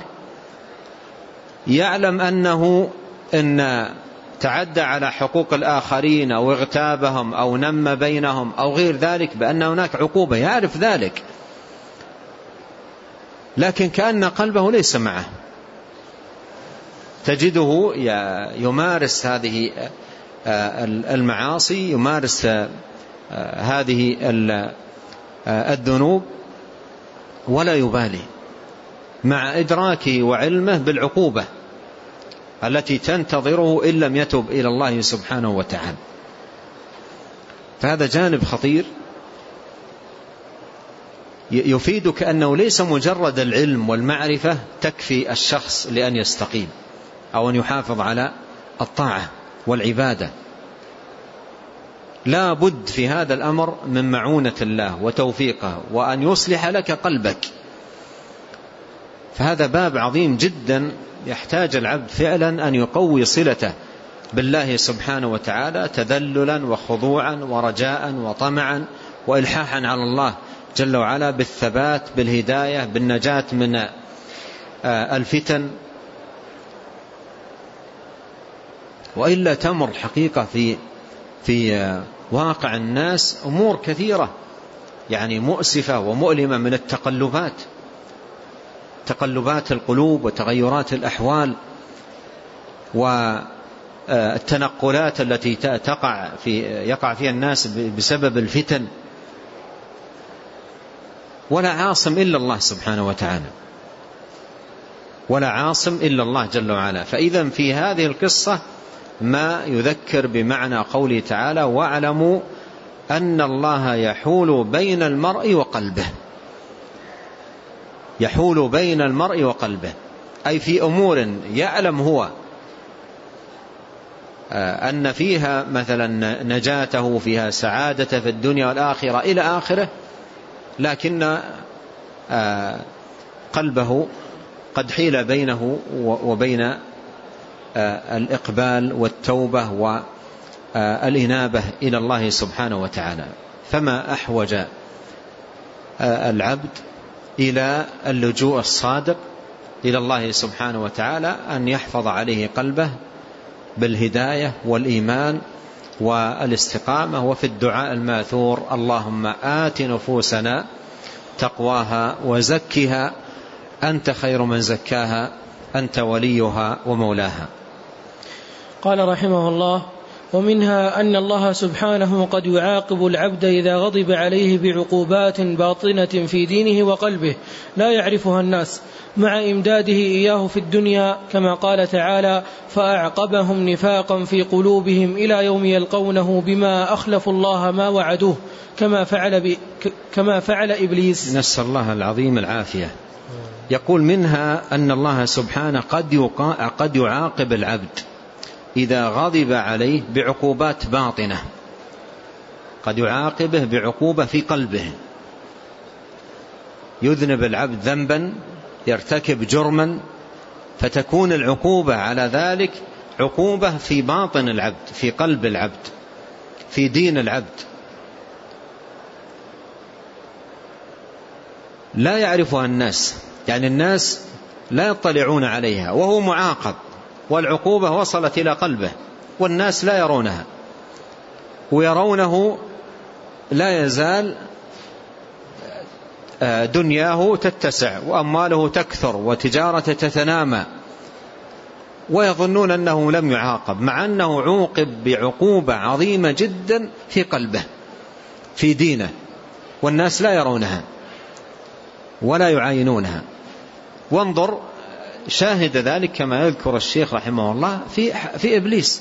يعلم أنه إن تعدى على حقوق الآخرين أو اغتابهم أو نم بينهم أو غير ذلك بأن هناك عقوبة، يعرف ذلك، لكن كأن قلبه ليس معه. تجده يمارس هذه المعاصي، يمارس هذه الذنوب ولا يبالي، مع إدراكه وعلمه بالعقوبة التي تنتظره إن لم يتب إلى الله سبحانه وتعالى. فهذا جانب خطير يفيدك أنه ليس مجرد العلم والمعرفة تكفي الشخص لأن يستقيم أو أن يحافظ على الطاعة والعبادة، لا بد في هذا الأمر من معونة الله وتوفيقه وأن يصلح لك قلبك. فهذا باب عظيم جدا يحتاج العبد فعلا أن يقوي صلته بالله سبحانه وتعالى تذللا وخضوعا ورجاء وطمعا وإلحاحا على الله جل وعلا بالثبات بالهداية بالنجاة من الفتن. وإلا تمر حقيقة في واقع الناس أمور كثيرة يعني مؤسفة ومؤلمة من تقلبات القلوب وتغيرات الأحوال والتنقلات التي يقع فيها الناس بسبب الفتن، ولا عاصم إلا الله سبحانه وتعالى، ولا عاصم إلا الله جل وعلا. فإذا في هذه القصة ما يذكر بمعنى قوله تعالى: واعلموا أن الله يحول بين المرء وقلبه. يحول بين المرء وقلبه أي في أمور يعلم هو أن فيها مثلا نجاته، فيها سعادته في الدنيا والآخرة إلى آخره، لكن قلبه قد حيل بينه وبين الإقبال والتوبة والإنابة إلى الله سبحانه وتعالى. فما أحوج العبد إلى اللجوء الصادق إلى الله سبحانه وتعالى أن يحفظ عليه قلبه بالهداية والإيمان والاستقامة، وفي الدعاء الماثور: اللهم آت نفوسنا تقواها وزكها أنت خير من زكاها أنت وليها ومولاها. قال رحمه الله: ومنها أن الله سبحانه قد يعاقب العبد إذا غضب عليه بعقوبات باطنة في دينه وقلبه لا يعرفها الناس، مع إمداده إياه في الدنيا، كما قال تعالى: فأعقبهم نفاقا في قلوبهم إلى يوم يلقونه بما أخلفوا الله ما وعدوه، كما فعل إبليس. نسأل الله العظيم العافية. يقول: منها أن الله سبحانه قد يعاقب العبد إذا غضب عليه بعقوبات باطنة، قد يعاقبه بعقوبة في قلبه، يذنب العبد ذنبا، يرتكب جرما، فتكون العقوبة على ذلك عقوبة في باطن العبد، في قلب العبد، في دين العبد، لا يعرفها الناس، يعني الناس لا يطلعون عليها، وهو معاقب، والعقوبة وصلت إلى قلبه والناس لا يرونها، ويرونه لا يزال دنياه تتسع وأمواله تكثر وتجارته تتنامى، ويظنون أنه لم يعاقب، مع أنه عوقب بعقوبة عظيمة جدا في قلبه في دينه، والناس لا يرونها ولا يعاينونها. وانظر شاهد ذلك كما يذكر الشيخ رحمه الله في إبليس،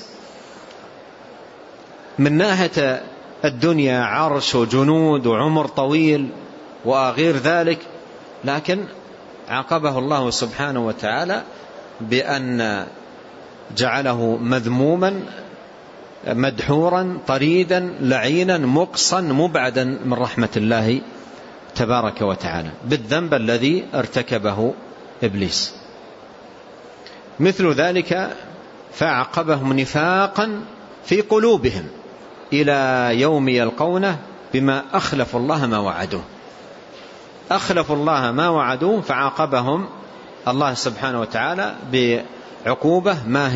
من ناحية الدنيا عرش وجنود وعمر طويل وغير ذلك، لكن عاقبه الله سبحانه وتعالى بأن جعله مذموما مدحورا طريدا لعينا مقصا مبعدا من رحمة الله تبارك وتعالى بالذنب الذي ارتكبه إبليس. مثل ذلك فأعقبهم نفاقا في قلوبهم إلى يوم يلقونه بما أخلفوا الله ما وعدوه، أخلفوا الله ما وعدوه فعاقبهم الله سبحانه وتعالى بعقوبة. ما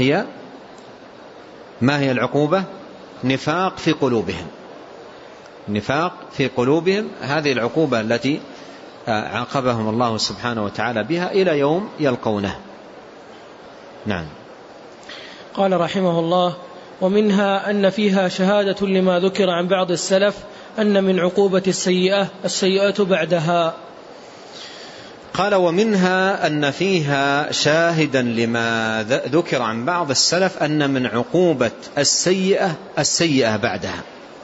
هي العقوبة؟ نفاق في قلوبهم، نفاق في قلوبهم، هذه العقوبة التي عاقبهم الله سبحانه وتعالى بها إلى يوم يلقونه. نعم. قال رحمه الله: ومنها أن فيها شهادة لما ذكر عن بعض السلف أن من عقوبة السيئة بعدها. قال: ومنها أن فيها شاهدا لما ذكر عن بعض السلف أن من عقوبة السيئة بعدها،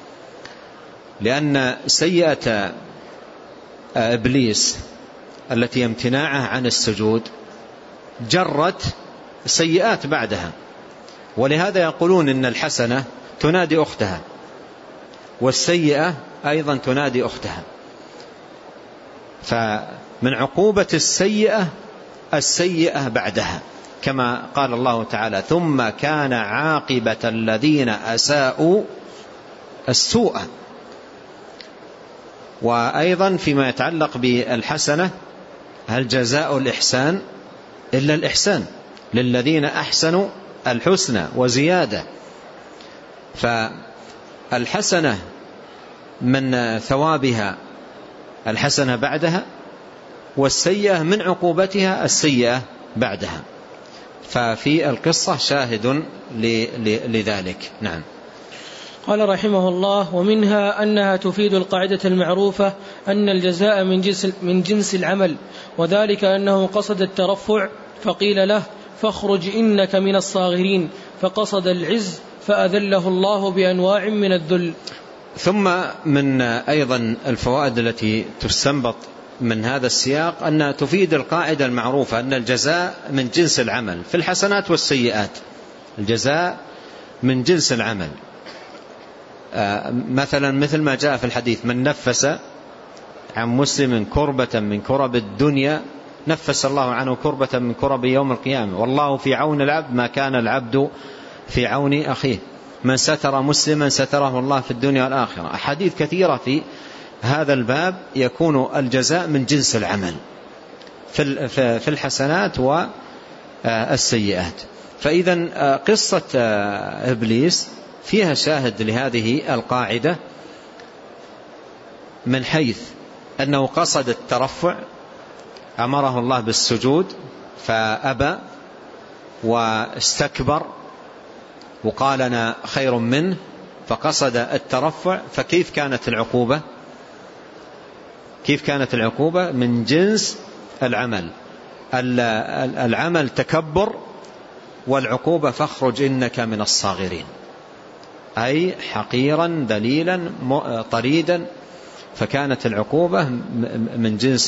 لأن سيئة إبليس التي امتناعه عن السجود جرت سيئات بعدها، ولهذا يقولون إن الحسنة تنادي أختها والسيئة أيضا تنادي أختها، فمن عقوبة السيئة بعدها، كما قال الله تعالى: ثم كان عاقبة الذين أساءوا السوء. وأيضا فيما يتعلق بالحسنة: هل جزاء الإحسان إلا الإحسان، للذين أحسنوا الحسنى وزيادة. فالحسنة من ثوابها الحسنة بعدها، والسيئة من عقوبتها السيئة بعدها، ففي القصة شاهد لذلك. نعم. قال رحمه الله: ومنها أنها تفيد القاعدة المعروفة أن الجزاء من جنس العمل، وذلك أنه قصد الترفع فقيل له: فاخرج إنك من الصاغرين، فقصد العز فأذله الله بأنواع من الذل. ثم من أيضا الفوائد التي تستنبط من هذا السياق أنها تفيد القاعدة المعروفة أن الجزاء من جنس العمل في الحسنات والسيئات، الجزاء من جنس العمل. مثل ما جاء في الحديث: من نفس عن مسلم كربة من كرب الدنيا نفس الله عنه كربة من كرب يوم القيامة، والله في عون العبد ما كان العبد في عون أخيه، من ستر مسلما ستره الله في الدنيا والآخرة. أحاديث كثيرة في هذا الباب يكون الجزاء من جنس العمل في الحسنات والسيئات. فإذا قصة إبليس فيها شاهد لهذه القاعدة، من حيث أنه قصد الترفع أمره الله بالسجود فأبى واستكبر وقال أنا خير منه فقصد الترفع، فكيف كانت العقوبة؟ كيف كانت العقوبة؟ من جنس العمل. العمل تكبر، والعقوبة فاخرج إنك من الصاغرين، أي حقيرا ذليلا طريدا، فكانت العقوبة من جنس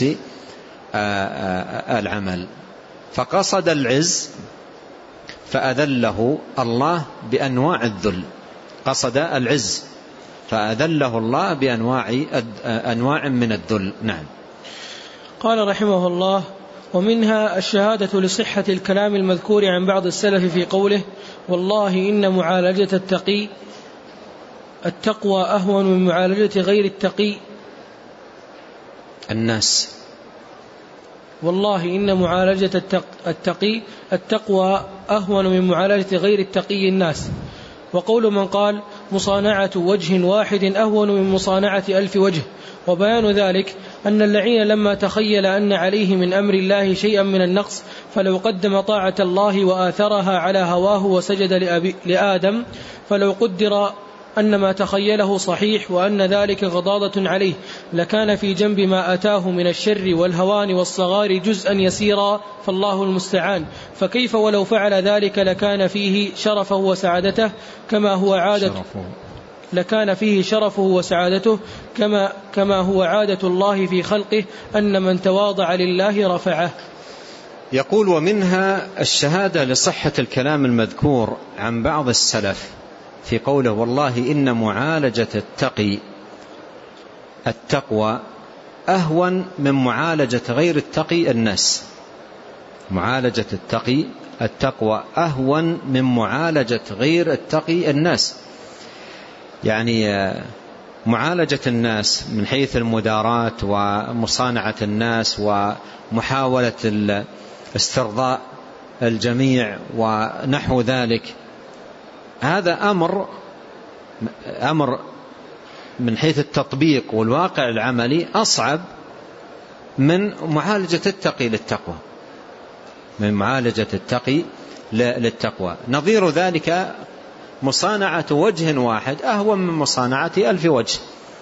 العمل. فقصد العز فأذله الله بأنواع الذل، قصد العز فأذله الله بأنواع من الذل. نعم. قال رحمه الله: ومنها الشهادة لصحة الكلام المذكور عن بعض السلف في قوله: والله إن معالجة التقوى أهون من معالجة غير الناس. والله إن معالجة التقوى أهون من معالجة غير التقي الناس. وقول من قال: مصانعة وجه واحد أهون من مصانعة 1000 وجه. وبيان ذلك أن اللعين لما تخيل أن عليه من أمر الله شيئا من النقص، فلو قدم طاعة الله وآثرها على هواه وسجد لآدم، فلو قدر أن ما تخيله صحيح وأن ذلك غضاضة عليه، لكان في جنب ما أتاه من الشر والهوان والصغار جزءا يسيرا، فالله المستعان. فكيف ولو فعل ذلك لكان فيه شرفه وسعادته كما هو عادة الله في خلقه، أن من تواضع لله رفعه. يقول: ومنها الشهادة لصحة الكلام المذكور عن بعض السلف في قوله: والله إن معالجة التقوى أهون من معالجة غير التقي الناس. معالجة التقوى أهون من معالجة غير التقي الناس، يعني معالجة الناس من حيث المداراة ومصانعة الناس ومحاولة استرضاء الجميع ونحو ذلك، هذا أمر من حيث التطبيق والواقع العملي أصعب من معالجة التقي للتقوى. نظير ذلك مصانعة وجه واحد أهون من مصانعة 1000 وجه.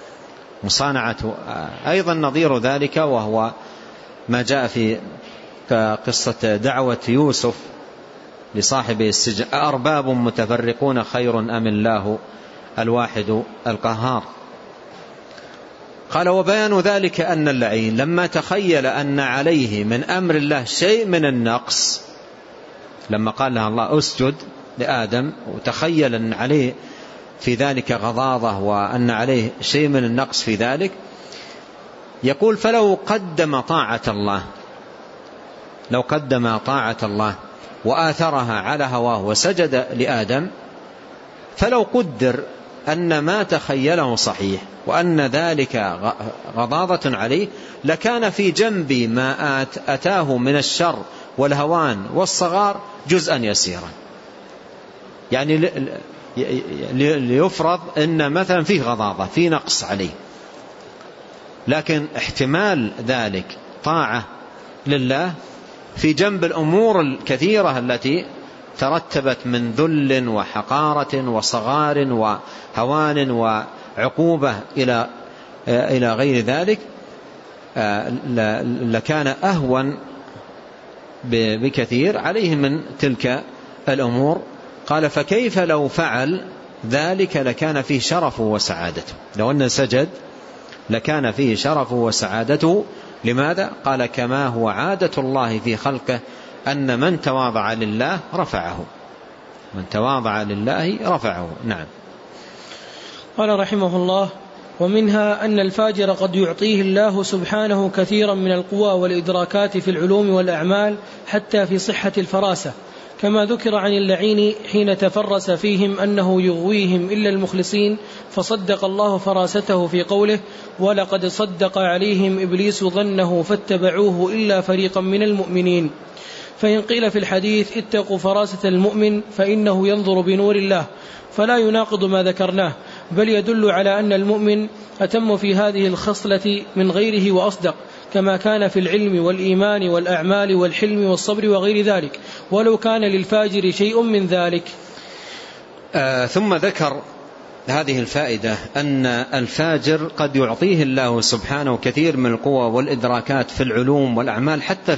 أيضا نظير ذلك وهو ما جاء في قصة دعوة يوسف لصاحب السجن: أأرباب متفرقون خير أم الله الواحد القهار. قال: وبيان ذلك أن اللعين لما تخيل أن عليه من أمر الله شيء من النقص، لما قال لها الله أسجد لآدم وتخيل أن عليه في ذلك غضاضة وأن عليه شيء من النقص في ذلك، يقول: فلو قدم طاعة الله وآثرها على هواه وسجد لآدم، فلو قدر أن ما تخيله صحيح وأن ذلك غضاضة عليه، لكان في جنب ما أتاه من الشر والهوان والصغار جزءا يسيرا. يعني ليفرض أن مثلا فيه غضاضة، فيه نقص عليه، لكن احتمال ذلك طاعة لله في جنب الأمور الكثيرة التي ترتبت من ذل وحقارة وصغار وهوان وعقوبة إلى غير ذلك، لكان أهون بكثير عليه من تلك الأمور. قال: فكيف لو فعل ذلك لكان فيه شرفه وسعادته. لو أن سجد لكان فيه شرفه وسعادته. لماذا؟ قال: كما هو عادة الله في خلقه أن من تواضع لله رفعه. نعم. قال رحمه الله: ومنها أن الفاجر قد يعطيه الله سبحانه كثيرا من القوى والإدراكات في العلوم والأعمال حتى في صحة الفراسة، كما ذكر عن اللعين حين تفرس فيهم أنه يغويهم إلا المخلصين، فصدق الله فراسته في قوله: ولقد صدق عليهم إبليس ظنه فاتبعوه إلا فريقا من المؤمنين. فإن قيل في الحديث: اتقوا فراسة المؤمن فإنه ينظر بنور الله، فلا يناقض ما ذكرناه، بل يدل على أن المؤمن أتم في هذه الخصلة من غيره وأصدق، كما كان في العلم والإيمان والأعمال والحلم والصبر وغير ذلك، ولو كان للفاجر شيء من ذلك. ثم ذكر هذه الفائدة أن الفاجر قد يعطيه الله سبحانه كثير من القوى والإدراكات في العلوم والأعمال حتى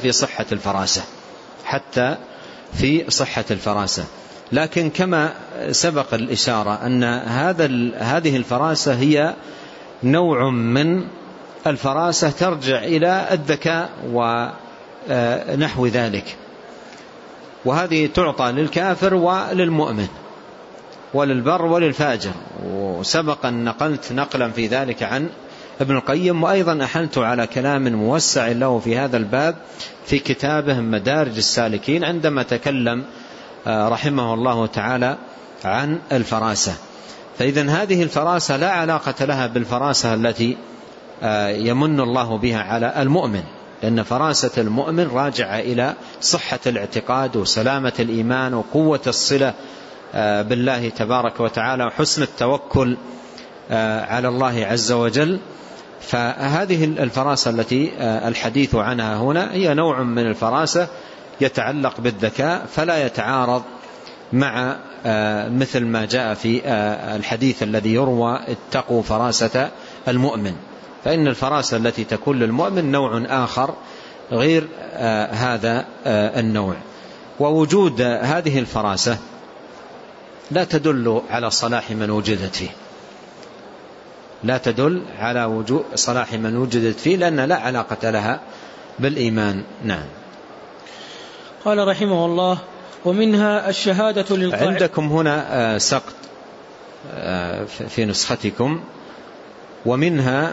في صحة الفراسة، لكن كما سبق الإشارة أن هذه الفراسة هي نوع من الفراسة ترجع إلى الذكاء ونحو ذلك، وهذه تعطى للكافر وللمؤمن وللبر وللفاجر. وسبق أن نقلت نقلا في ذلك عن ابن القيم، وأيضا أحلت على كلام موسع له في هذا الباب في كتابه مدارج السالكين عندما تكلم رحمه الله تعالى عن الفراسة. فإذن هذه الفراسة لا علاقة لها بالفراسة التي يمن الله بها على المؤمن، لأن فراسة المؤمن راجعة إلى صحة الاعتقاد وسلامة الإيمان وقوة الصلة بالله تبارك وتعالى وحسن التوكل على الله عز وجل. فهذه الفراسة التي الحديث عنها هنا هي نوع من الفراسة يتعلق بالذكاء، فلا يتعارض مع مثل ما جاء في الحديث الذي يروى اتقوا فراسة المؤمن، فإن الفراسة التي تكون للمؤمن نوع آخر غير هذا النوع. ووجود هذه الفراسة لا تدل على صلاح من وجدت فيه، لا تدل على وجود صلاح من وجدت فيه، لأن لا علاقة لها بالإيمان. نعم. قال رحمه الله: ومنها الشهادة للقاعدة. عندكم هنا سقط في نسختكم، ومنها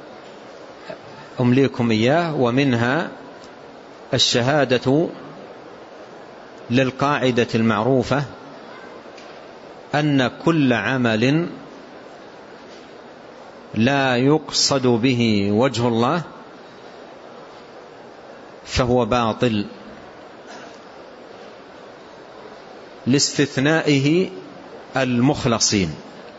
أمليكم إياه، ومنها الشهادة للقاعدة المعروفة أن كل عمل لا يقصد به وجه الله فهو باطل لاستثنائه المخلصين.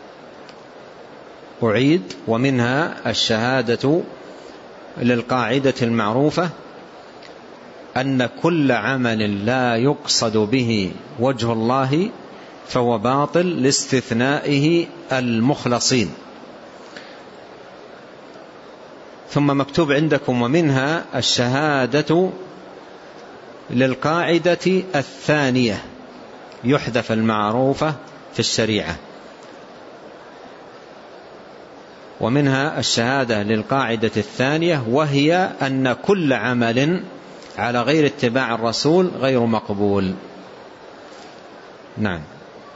أعيد: ومنها الشهادة للقاعدة المعروفة أن كل عمل لا يقصد به وجه الله فهو باطل لاستثنائه المخلصين. ثم مكتوب عندكم: ومنها الشهادة للقاعدة الثانية، يحذف المعروفة في الشريعة. ومنها الشهادة للقاعدة الثانية، وهي أن كل عمل على غير اتباع الرسول غير مقبول. نعم.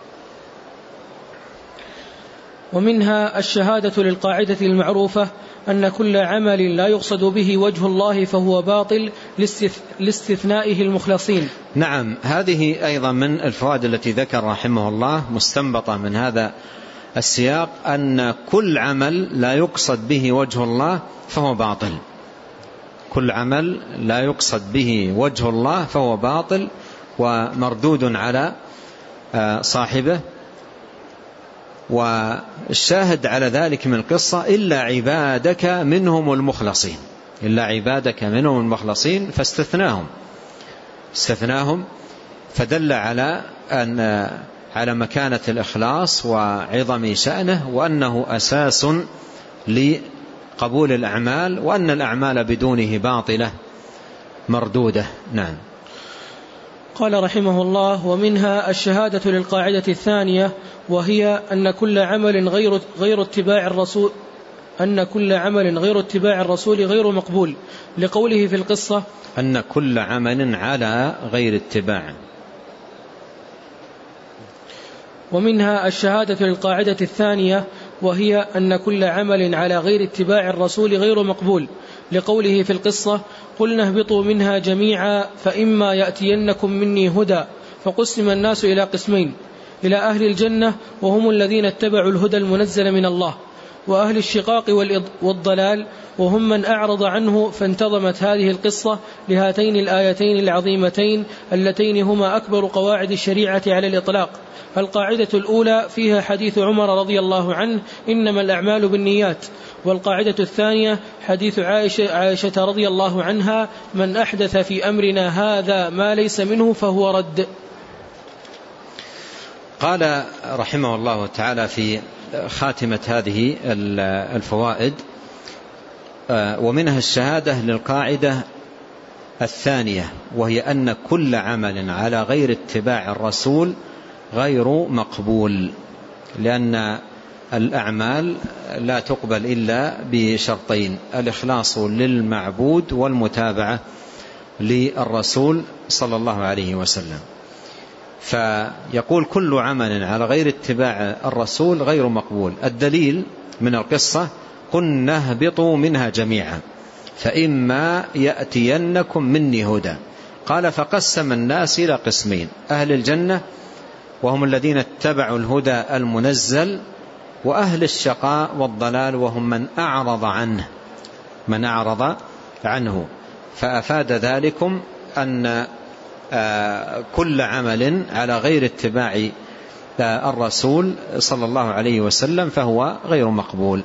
ومنها الشهادة للقاعدة المعروفة أن كل عمل لا يقصد به وجه الله فهو باطل لاستثنائه المخلصين. نعم، هذه أيضا من الفوائد التي ذكر رحمه الله مستنبطة من هذا السياق، أن كل عمل لا يقصد به وجه الله فهو باطل. كل عمل لا يقصد به وجه الله فهو باطل ومردود على صاحبه. والشاهد على ذلك من القصة: إلا عبادك منهم المخلصين، إلا عبادك منهم المخلصين، فاستثناهم فدل على مكانة الإخلاص وعظم شأنه، وأنه أساس لقبول الأعمال، وأن الأعمال بدونه باطلة مردودة. نعم. قال رحمه الله: ومنها الشهادة للقاعدة الثانية، وهي أن كل عمل غير اتباع الرسول غير مقبول، لقوله في القصة: أن كل عمل على غير اتباع. ومنها الشهادة للقاعدة الثانية، وهي أن كل عمل على غير اتباع الرسول غير مقبول، لقوله في القصة: قلنا اهبطوا منها جميعا فإما يأتينكم مني هدى. فقسم الناس إلى قسمين: إلى أهل الجنة وهم الذين اتبعوا الهدى المنزل من الله، وأهل الشقاق والضلال، وهم من أعرض عنه. فانتظمت هذه القصة لهاتين الآيتين العظيمتين اللتين هما أكبر قواعد الشريعة على الإطلاق. القاعدة الأولى فيها حديث عمر رضي الله عنه: إنما الأعمال بالنيات. والقاعدة الثانية حديث عائشة رضي الله عنها: من أحدث في أمرنا هذا ما ليس منه فهو رد. قال رحمه الله تعالى في خاتمة هذه الفوائد: ومنها الشهادة للقاعدة الثانية، وهي أن كل عمل على غير اتباع الرسول غير مقبول، لأن الأعمال لا تقبل إلا بشرطين: الإخلاص للمعبود والمتابعة للرسول صلى الله عليه وسلم. فيقول كل عمل على غير اتباع الرسول غير مقبول. الدليل من القصة: قلنا اهبطوا منها جميعا فإما يأتينكم مني هدى. قال: فقسم الناس إلى قسمين: أهل الجنة وهم الذين اتبعوا الهدى المنزل، وأهل الشقاء والضلال وهم من أعرض عنه. فأفاد ذلكم أن كل عمل على غير اتباع الرسول صلى الله عليه وسلم فهو غير مقبول.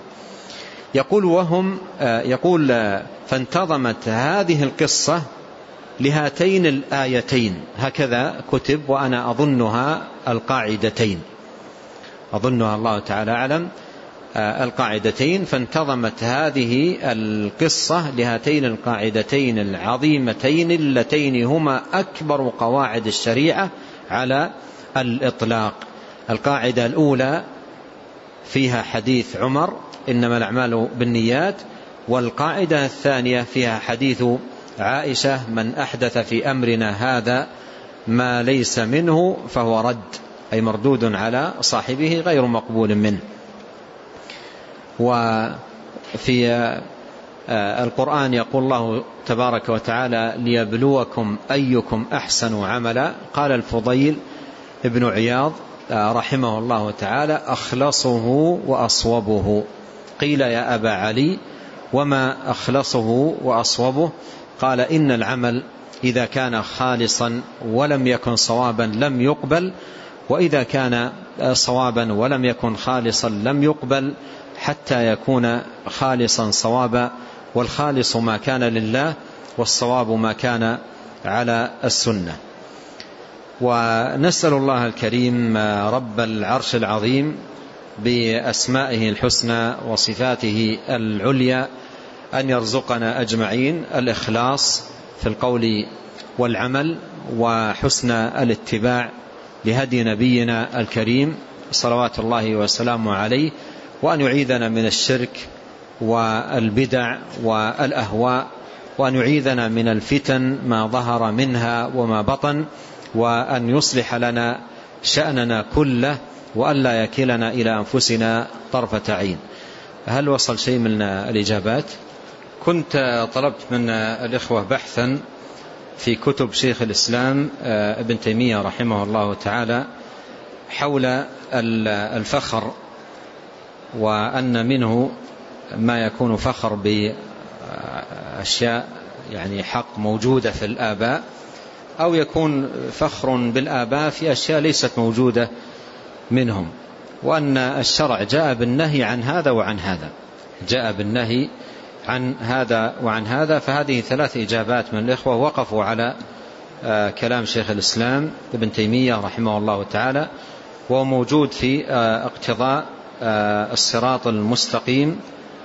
يقول فانتظمت هذه القصة لهاتين الآيتين، هكذا كتب، وأنا أظنها القاعدتين، أظنها الله تعالى أعلم القاعدتين. فانتظمت هذه القصة لهاتين القاعدتين العظيمتين اللتين هما أكبر قواعد الشريعة على الإطلاق. القاعدة الأولى فيها حديث عمر: إنما الأعمال بالنيات. والقاعدة الثانية فيها حديث عائشة: من أحدث في أمرنا هذا ما ليس منه فهو رد، أي مردود على صاحبه غير مقبول منه. وفي القرآن يقول الله تبارك وتعالى: ليبلوكم أيكم أحسن عملا. قال الفضيل ابن عياض رحمه الله تعالى: أخلصه وأصوبه. قيل: يا أبا علي وما أخلصه وأصوبه؟ قال: إن العمل إذا كان خالصا ولم يكن صوابا لم يقبل، وإذا كان صوابا ولم يكن خالصا لم يقبل، حتى يكون خالصا صوابا. والخالص ما كان لله، والصواب ما كان على السنة. ونسأل الله الكريم رب العرش العظيم بأسمائه الحسنى وصفاته العليا أن يرزقنا أجمعين الإخلاص في القول والعمل، وحسن الاتباع لهدي نبينا الكريم صلوات الله وسلامه عليه، وأن يعيذنا من الشرك والبدع والأهواء، وأن يعيذنا من الفتن ما ظهر منها وما بطن، وأن يصلح لنا شأننا كله، وأن لا يكلنا إلى أنفسنا طرفة عين. هل وصل شيء من الإجابات؟ كنت طلبت من الإخوة بحثا في كتب شيخ الإسلام ابن تيمية رحمه الله تعالى حول الفخر، وأن منه ما يكون فخر بأشياء يعني حق موجودة في الآباء، أو يكون فخر بالآباء في أشياء ليست موجودة منهم، وأن الشرع جاء بالنهي عن هذا وعن هذا، جاء بالنهي عن هذا وعن هذا. فهذه 3 إجابات من الإخوة وقفوا على كلام شيخ الإسلام ابن تيمية رحمه الله تعالى، وموجود في اقتضاء الصراط المستقيم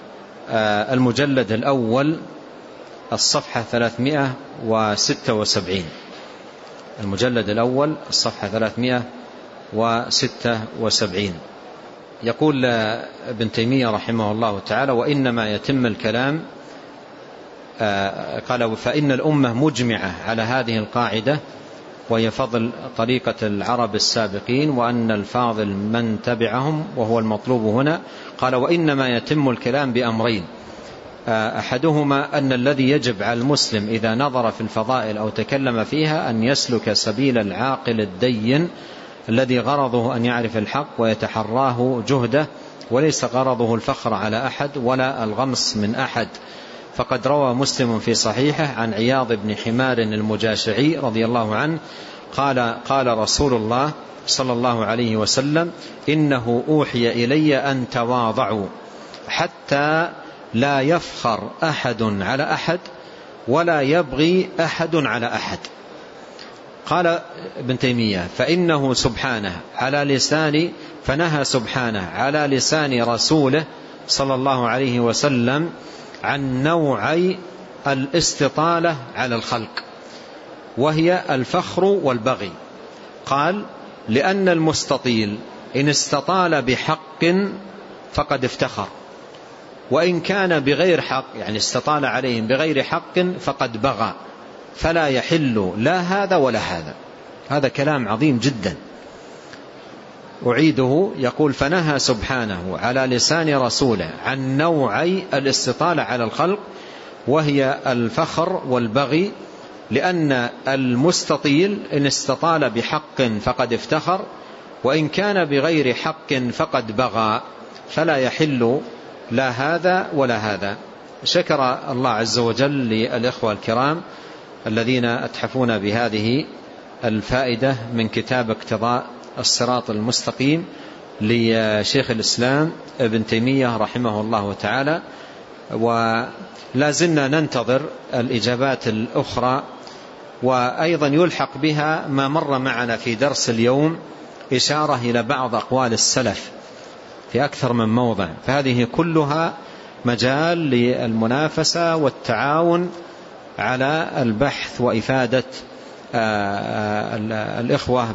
المجلد الأول الصفحة 376. المجلد الأول الصفحة 376. يقول ابن تيمية رحمه الله تعالى: وإنما يتم الكلام، قال: فإن الأمة مجمعة على هذه القاعدة، وهي فضل طريقة العرب السابقين، وأن الفاضل من تبعهم، وهو المطلوب هنا. قال: وإنما يتم الكلام بأمرين: أحدهما أن الذي يجب على المسلم إذا نظر في الفضائل أو تكلم فيها أن يسلك سبيل العاقل الدين الذي غرضه أن يعرف الحق ويتحراه جهده وليس غرضه الفخر على أحد ولا الغمس من أحد. فقد روى مسلم في صحيحه عن عياض بن حمار المجاشعي رضي الله عنه قال رسول الله صلى الله عليه وسلم: إنه أوحي إلي أن تواضعوا حتى لا يفخر أحد على أحد ولا يبغي أحد على أحد. قال ابن تيمية: فإنه سبحانه فنهى سبحانه على لسان رسوله صلى الله عليه وسلم عن نوعي الاستطالة على الخلق، وهي الفخر والبغي. قال: لأن المستطيل إن استطال بحق فقد افتخر، وإن كان بغير حق يعني استطال عليهم بغير حق فقد بغى، فلا يحل لا هذا ولا هذا. هذا كلام عظيم جدا. أعيده، يقول: فنهى سبحانه على لسان رسوله عن نوعي الاستطالة على الخلق، وهي الفخر والبغي، لأن المستطيل إن استطال بحق فقد افتخر، وإن كان بغير حق فقد بغى، فلا يحل لا هذا ولا هذا. شكر الله عز وجل للإخوة الكرام الذين أتحفون بهذه الفائدة من كتاب اقتضاء الصراط المستقيم لشيخ الإسلام ابن تيمية رحمه الله تعالى. ولا زلنا ننتظر الإجابات الأخرى، وأيضا يلحق بها ما مر معنا في درس اليوم إشارة إلى بعض أقوال السلف في أكثر من موضع، فهذه كلها مجال للمنافسة والتعاون على البحث وإفادة الإخوة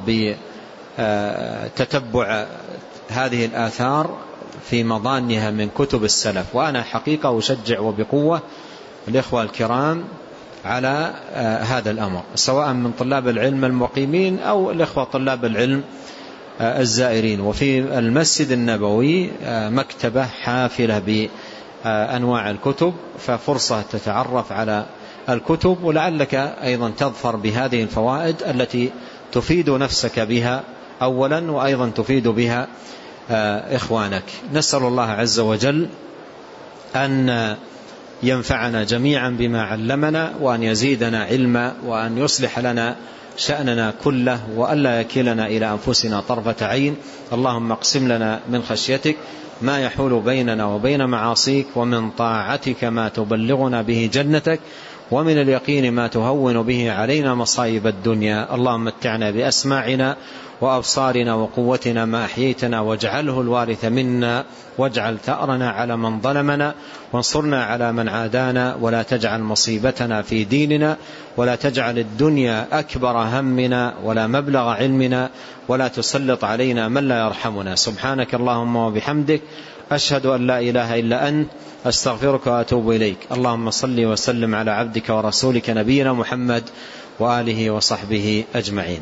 بتتبع هذه الآثار في مضانها من كتب السلف. وأنا حقيقة أشجع وبقوة الإخوة الكرام على هذا الأمر، سواء من طلاب العلم المقيمين أو الإخوة طلاب العلم الزائرين. وفي المسجد النبوي مكتبة حافلة بأنواع الكتب، ففرصة تتعرف على الكتب، ولعلك أيضا تظفر بهذه الفوائد التي تفيد نفسك بها أولا، وأيضا تفيد بها إخوانك. نسأل الله عز وجل أن ينفعنا جميعا بما علمنا، وأن يزيدنا علما، وأن يصلح لنا شأننا كله، وألا يكلنا إلى أنفسنا طرفة عين. اللهم اقسم لنا من خشيتك ما يحول بيننا وبين معاصيك، ومن طاعتك ما تبلغنا به جنتك، ومن اليقين ما تهون به علينا مصائب الدنيا. اللهم متعنا بأسماعنا وأبصارنا وقوتنا ما أحييتنا، واجعله الوارث منا، واجعل ثأرنا على من ظلمنا، وانصرنا على من عادانا، ولا تجعل مصيبتنا في ديننا، ولا تجعل الدنيا أكبر همنا ولا مبلغ علمنا، ولا تسلط علينا من لا يرحمنا. سبحانك اللهم وبحمدك، أشهد أن لا إله إلا أنت، أستغفرك وأتوب إليك. اللهم صل وسلم على عبدك ورسولك نبينا محمد وآله وصحبه أجمعين.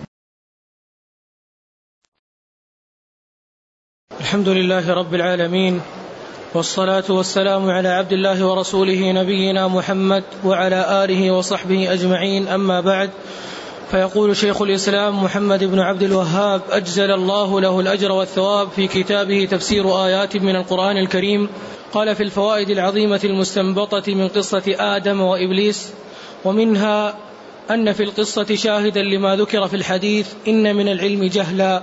الحمد لله رب العالمين، والصلاة والسلام على عبد الله ورسوله نبينا محمد وعلى آله وصحبه أجمعين. أما بعد، فيقول شيخ الإسلام محمد بن عبد الوهاب أجزل الله له الأجر والثواب في كتابه تفسير آيات من القرآن الكريم، قال في الفوائد العظيمة المستنبطة من قصة آدم وإبليس، ومنها أن في القصة شاهدا لما ذكر في الحديث: إن من العلم جهلا،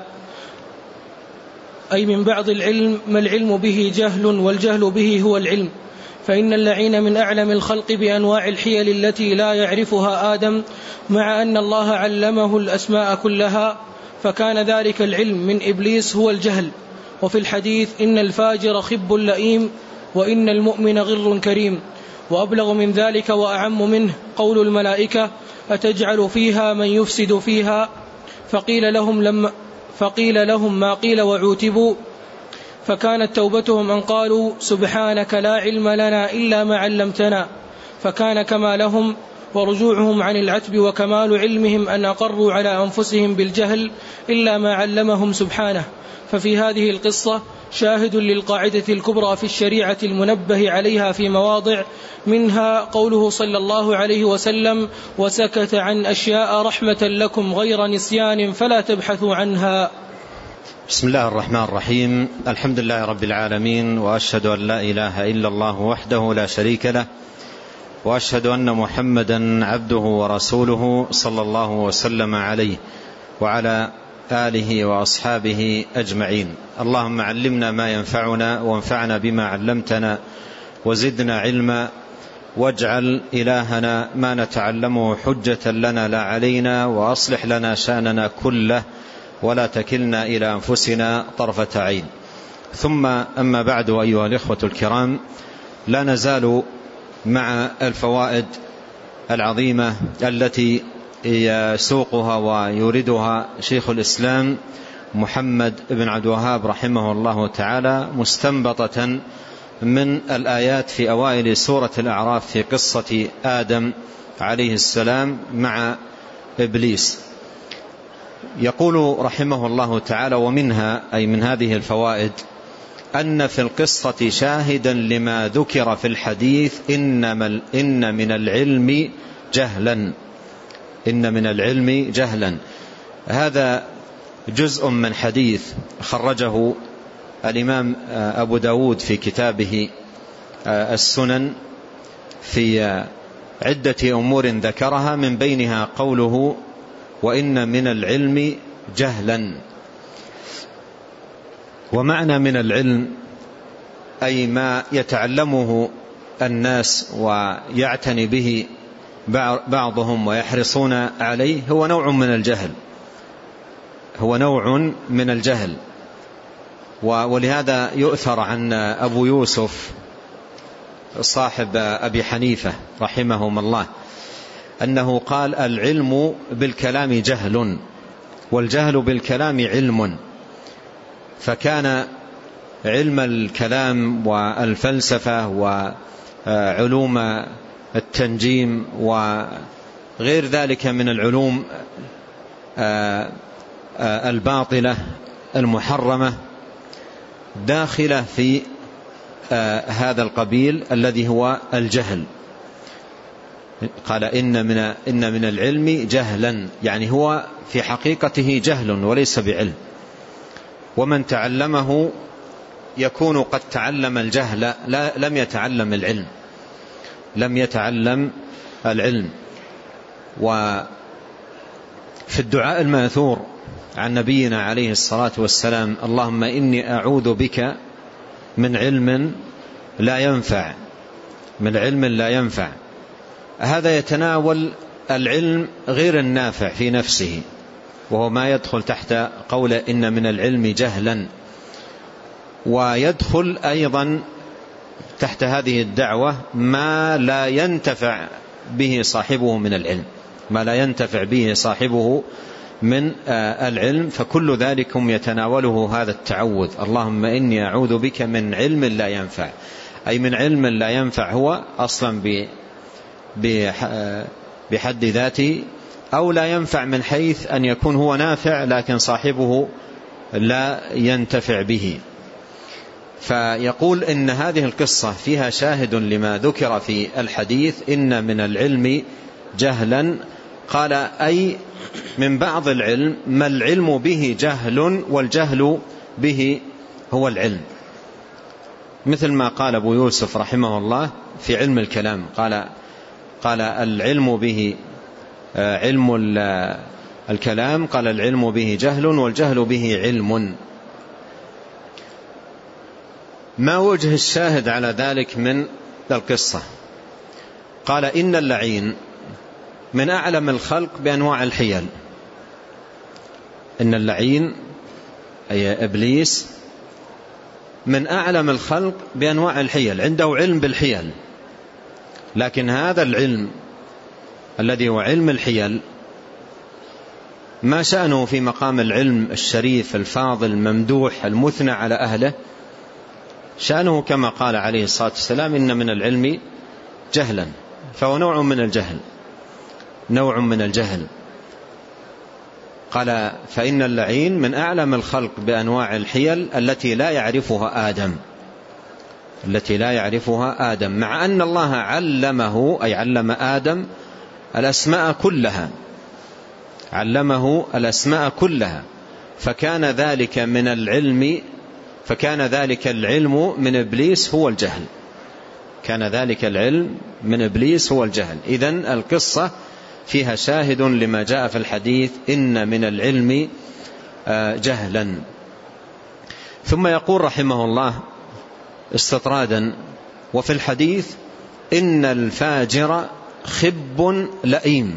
أي من بعض العلم ما العلم به جهل، والجهل به هو العلم. فإن اللعين من أعلم الخلق بأنواع الحيل التي لا يعرفها آدم، مع أن الله علمه الأسماء كلها، فكان ذلك العلم من إبليس هو الجهل. وفي الحديث: إن الفاجر خب لئيم، وإن المؤمن غر كريم. وأبلغ من ذلك وأعم منه قول الملائكة: أتجعل فيها من يفسد فيها؟ فقيل لهم ما قيل وعوتبوا، فكانت توبتهم أن قالوا: سبحانك لا علم لنا إلا ما علمتنا، فكان كمالهم ورجوعهم عن العتب وكمال علمهم أن أقروا على أنفسهم بالجهل إلا ما علمهم سبحانه. ففي هذه القصة شاهد للقاعدة الكبرى في الشريعة المنبه عليها في مواضع، منها قوله صلى الله عليه وسلم: وسكت عن أشياء رحمة لكم غير نسيان فلا تبحثوا عنها. بسم الله الرحمن الرحيم. الحمد لله رب العالمين، وأشهد أن لا إله إلا الله وحده لا شريك له، وأشهد أن محمدا عبده ورسوله صلى الله وسلم عليه وعلى آله وأصحابه أجمعين. اللهم علمنا ما ينفعنا وانفعنا بما علمتنا وزدنا علما، واجعل إلهنا ما نتعلمه حجة لنا لا علينا، وأصلح لنا شأننا كله ولا تكلنا إلى أنفسنا طرفة عين. ثم أما بعد، أيها الإخوة الكرام، لا نزال مع الفوائد العظيمة التي يسوقها ويوردها شيخ الإسلام محمد بن عبد الوهاب رحمه الله تعالى، مستنبطة من الآيات في أوائل سورة الأعراف في قصة آدم عليه السلام مع إبليس. يقول رحمه الله تعالى: ومنها، أي من هذه الفوائد، أن في القصة شاهدا لما ذكر في الحديث إن من العلم جهلا. إن من العلم جهلا. هذا جزء من حديث خرجه الإمام أبو داود في كتابه السنن في عدة أمور ذكرها، من بينها قوله: وإن من العلم جهلا. ومعنى من العلم أي ما يتعلمه الناس ويعتني به بعضهم ويحرصون عليه، هو نوع من الجهل، هو نوع من الجهل. ولهذا يؤثر عن أبو يوسف صاحب أبي حنيفة رحمهم الله أنه قال: العلم بالكلام جهل، والجهل بالكلام علم. فكان علم الكلام والفلسفة وعلوم التنجيم وغير ذلك من العلوم الباطلة المحرمة داخلة في هذا القبيل الذي هو الجهل. قال: إن من العلم جهلا، يعني هو في حقيقته جهل وليس بعلم. ومن تعلمه يكون قد تعلم الجهل، لم يتعلم العلم، لم يتعلم العلم. وفي الدعاء الماثور عن نبينا عليه الصلاة والسلام: اللهم إني أعوذ بك من علم لا ينفع، من علم لا ينفع. هذا يتناول العلم غير النافع في نفسه، وهو ما يدخل تحت قول إن من العلم جهلا. ويدخل أيضا تحت هذه الدعوة ما لا ينتفع به صاحبه من العلم، ما لا ينتفع به صاحبه من العلم، فكل ذلك يتناوله هذا التعوذ: اللهم إني أعوذ بك من علم لا ينفع. أي من علم لا ينفع هو أصلا بحد ذاته، أو لا ينفع من حيث أن يكون هو نافع لكن صاحبه لا ينتفع به. فيقول إن هذه القصة فيها شاهد لما ذكر في الحديث إن من العلم جهلا. قال: أي من بعض العلم ما العلم به جهل، والجهل به هو العلم. مثل ما قال أبو يوسف رحمه الله في علم الكلام، قال العلم به علم الكلام، قال العلم به جهل، والجهل به علم. ما وجه الشاهد على ذلك من القصة؟ قال: إن اللعين من أعلم الخلق بأنواع الحيل. إن اللعين أي إبليس من أعلم الخلق بأنواع الحيل، عنده علم بالحيل. لكن هذا العلم الذي هو علم الحيل ما شأنه في مقام العلم الشريف الفاضل الممدوح المثنى على أهله؟ شأنه كما قال عليه الصلاة والسلام: إن من العلم جهلا. فهو نوع من الجهل، نوع من الجهل. قال: فإن اللعين من أعلم الخلق بأنواع الحيل التي لا يعرفها آدم، التي لا يعرفها آدم، مع أن الله علمه، أي علم آدم الأسماء كلها، علمه الأسماء كلها، فكان ذلك العلم من إبليس هو الجهل. كان ذلك العلم من إبليس هو الجهل. إذن القصة فيها شاهد لما جاء في الحديث: إن من العلم جهلا. ثم يقول رحمه الله استطرادا: وفي الحديث: إن الفاجر خب لئيم،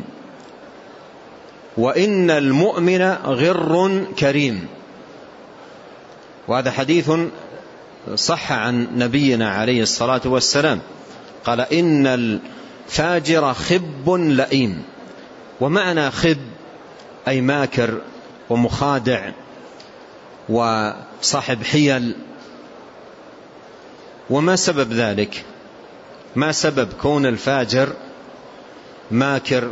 وإن المؤمن غر كريم. وهذا حديث صح عن نبينا عليه الصلاة والسلام، قال: إن الفاجر خب لئيم. ومعنى خب أي ماكر ومخادع وصاحب حيل. وما سبب ذلك؟ ما سبب كون الفاجر ماكر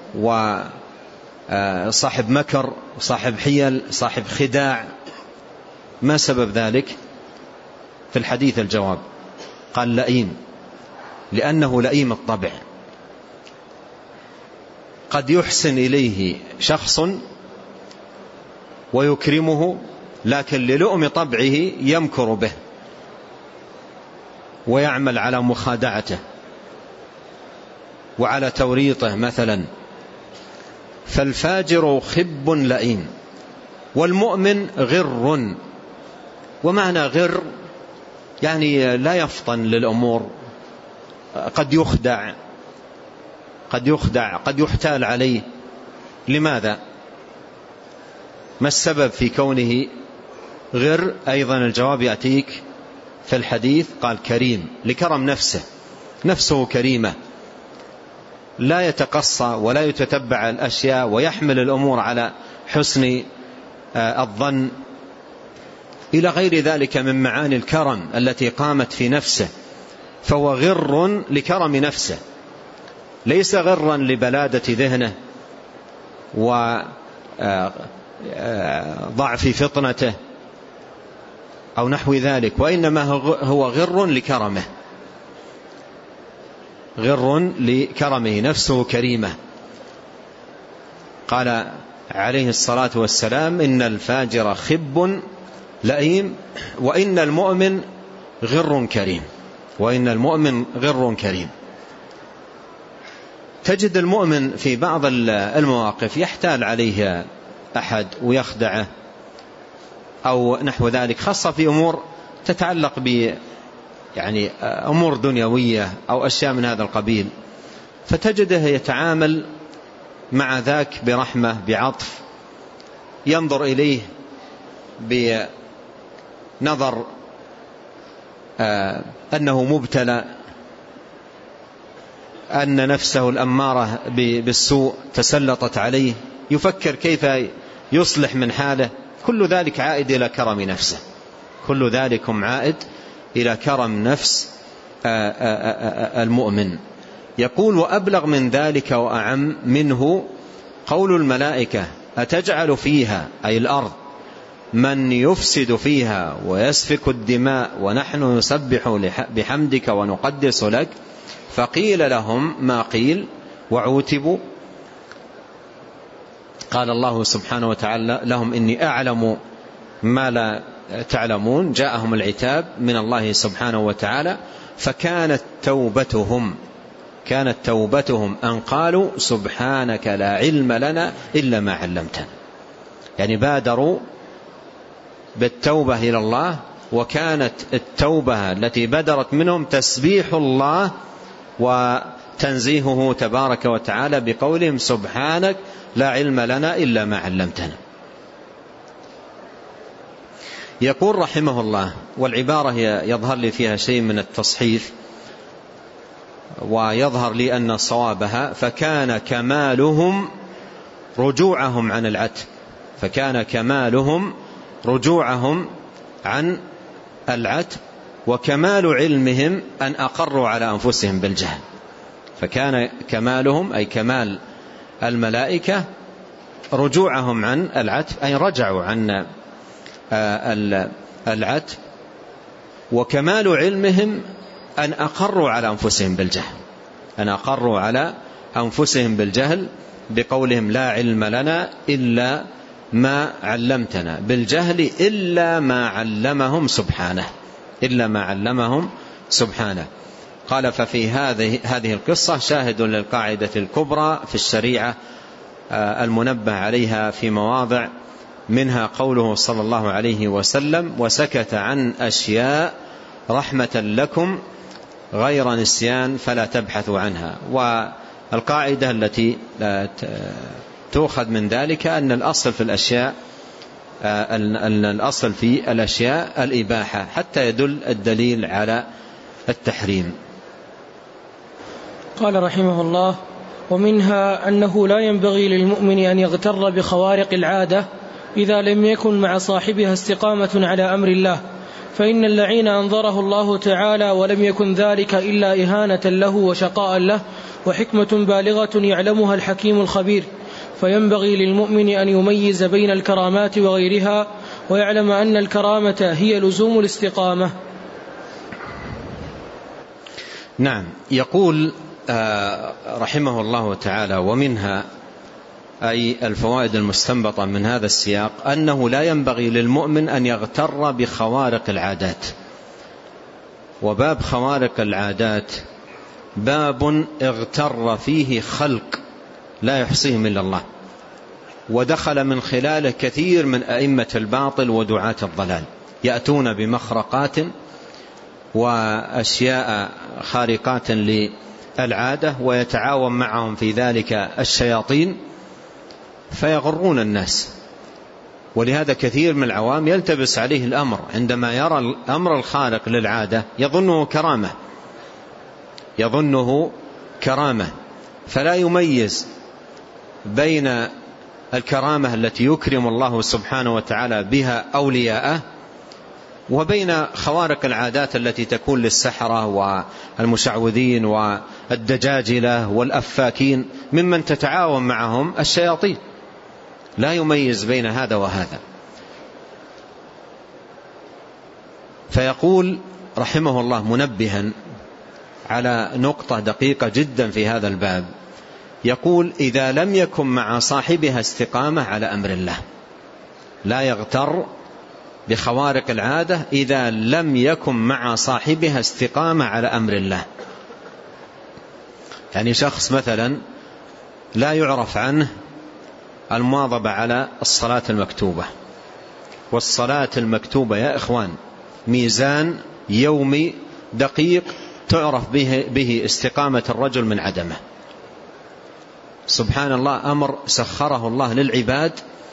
وصاحب مكر وصاحب حيل صاحب خداع؟ ما سبب ذلك؟ في الحديث الجواب، قال: لئيم، لأنه لئيم الطبع. قد يحسن إليه شخص ويكرمه، لكن للؤم طبعه يمكر به ويعمل على مخادعته وعلى توريطه مثلا. فالفاجر خب لئيم، والمؤمن غر. ومعنى غر يعني لا يفطن للأمور، قد يخدع، قد يحتال عليه. لماذا؟ ما السبب في كونه غر؟ أيضا الجواب يأتيك في الحديث. قال: كريم، لكرم نفسه كريمة، لا يتقصى ولا يتتبع الأشياء، ويحمل الأمور على حسن الظن، إلى غير ذلك من معاني الكرم التي قامت في نفسه. فهو غر لكرم نفسه، ليس غرا لبلادة ذهنه وضعف فطنته أو نحو ذلك، وإنما هو غر لكرمه، نفسه كريمة. قال عليه الصلاة والسلام: إن الفاجر خب لئيم، وإن المؤمن غر كريم. تجد المؤمن في بعض المواقف يحتال عليه أحد ويخدعه أو نحو ذلك، خاصة في أمور تتعلق يعني أمور دنيوية أو أشياء من هذا القبيل، فتجده يتعامل مع ذاك برحمة بعطف، ينظر إليه بنظر أنه مبتلى، أن نفسه الأمارة بالسوء تسلطت عليه، يفكر كيف يصلح من حاله. كل ذلك عائد إلى كرم نفسه، كل ذلكم عائد إلى كرم نفس المؤمن. يقول: وأبلغ من ذلك وأعم منه قول الملائكة: أتجعل فيها، أي الأرض، من يفسد فيها ويسفك الدماء ونحن نسبح بحمدك ونقدس لك؟ فقيل لهم ما قيل وعوتبوا. قال الله سبحانه وتعالى لهم: إني أعلم ما لا تعلمون. جاءهم العتاب من الله سبحانه وتعالى، فكانت توبتهم أن قالوا: سبحانك لا علم لنا إلا ما علمتنا. يعني بادروا بالتوبة إلى الله، وكانت التوبة التي بدرت منهم تسبيح الله وتنزيهه تبارك وتعالى بقولهم: سبحانك لا علم لنا إلا ما علمتنا. يقول رحمه الله، والعبارة يظهر لي فيها شيء من التصحيف، ويظهر لي أن صوابها: فكان كمالهم رجوعهم عن العتب. فكان كمالهم رجوعهم عن العتب، وكمال علمهم أن أقروا على أنفسهم بالجهل. فكان كمالهم أي كمال الملائكة رجوعهم عن العتب، أي رجعوا عن العتب، وكمال علمهم أن أقروا على أنفسهم بالجهل، بقولهم: لا علم لنا إلا ما علمتنا بالجهل إلا ما علمهم سبحانه. قال ففي هذه القصة شاهد للقاعدة الكبرى في الشريعة المنبه عليها في مواضع، منها قوله صلى الله عليه وسلم: وسكت عن أشياء رحمة لكم غير نسيان فلا تبحثوا عنها. والقاعدة التي تؤخذ من ذلك أن الأصل في الأشياء الإباحة حتى يدل الدليل على التحريم. قال رحمه الله: ومنها أنه لا ينبغي للمؤمن أن يغتر بخوارق العادة إذا لم يكن مع صاحبها استقامة على أمر الله، فإن اللعين أنظره الله تعالى ولم يكن ذلك إلا إهانة له وشقاء له وحكمة بالغة يعلمها الحكيم الخبير. فينبغي للمؤمن أن يميز بين الكرامات وغيرها، ويعلم أن الكرامة هي لزوم الاستقامة. نعم. يقول رحمه الله تعالى: ومنها أي الفوائد المستنبطة من هذا السياق أنه لا ينبغي للمؤمن أن يغتر بخوارق العادات. وباب خوارق العادات باب اغتر فيه خلق لا يحصيهم إلا الله، ودخل من خلاله كثير من أئمة الباطل ودعاة الضلال، يأتون بمخرقات وأشياء خارقات للعادة ويتعاون معهم في ذلك الشياطين فيغرون الناس. ولهذا كثير من العوام يلتبس عليه الأمر، عندما يرى الأمر الخارق للعادة يظنه كرامة، فلا يميز بين الكرامة التي يكرم الله سبحانه وتعالى بها أولياءه وبين خوارق العادات التي تكون للسحرة والمشعوذين والدجاجلة والأفاكين ممن تتعاون معهم الشياطين، لا يميز بين هذا وهذا. فيقول رحمه الله منبها على نقطة دقيقة جدا في هذا الباب، يقول: إذا لم يكن مع صاحبها استقامة على أمر الله. لا يغتر بخوارق العادة إذا لم يكن مع صاحبها استقامة على أمر الله. يعني شخص مثلا لا يعرف عنه المواظبة على الصلاة المكتوبة، والصلاة المكتوبة يا إخوان ميزان يومي دقيق تعرف به استقامة الرجل من عدمه. سبحان الله، أمر سخره الله للعباد،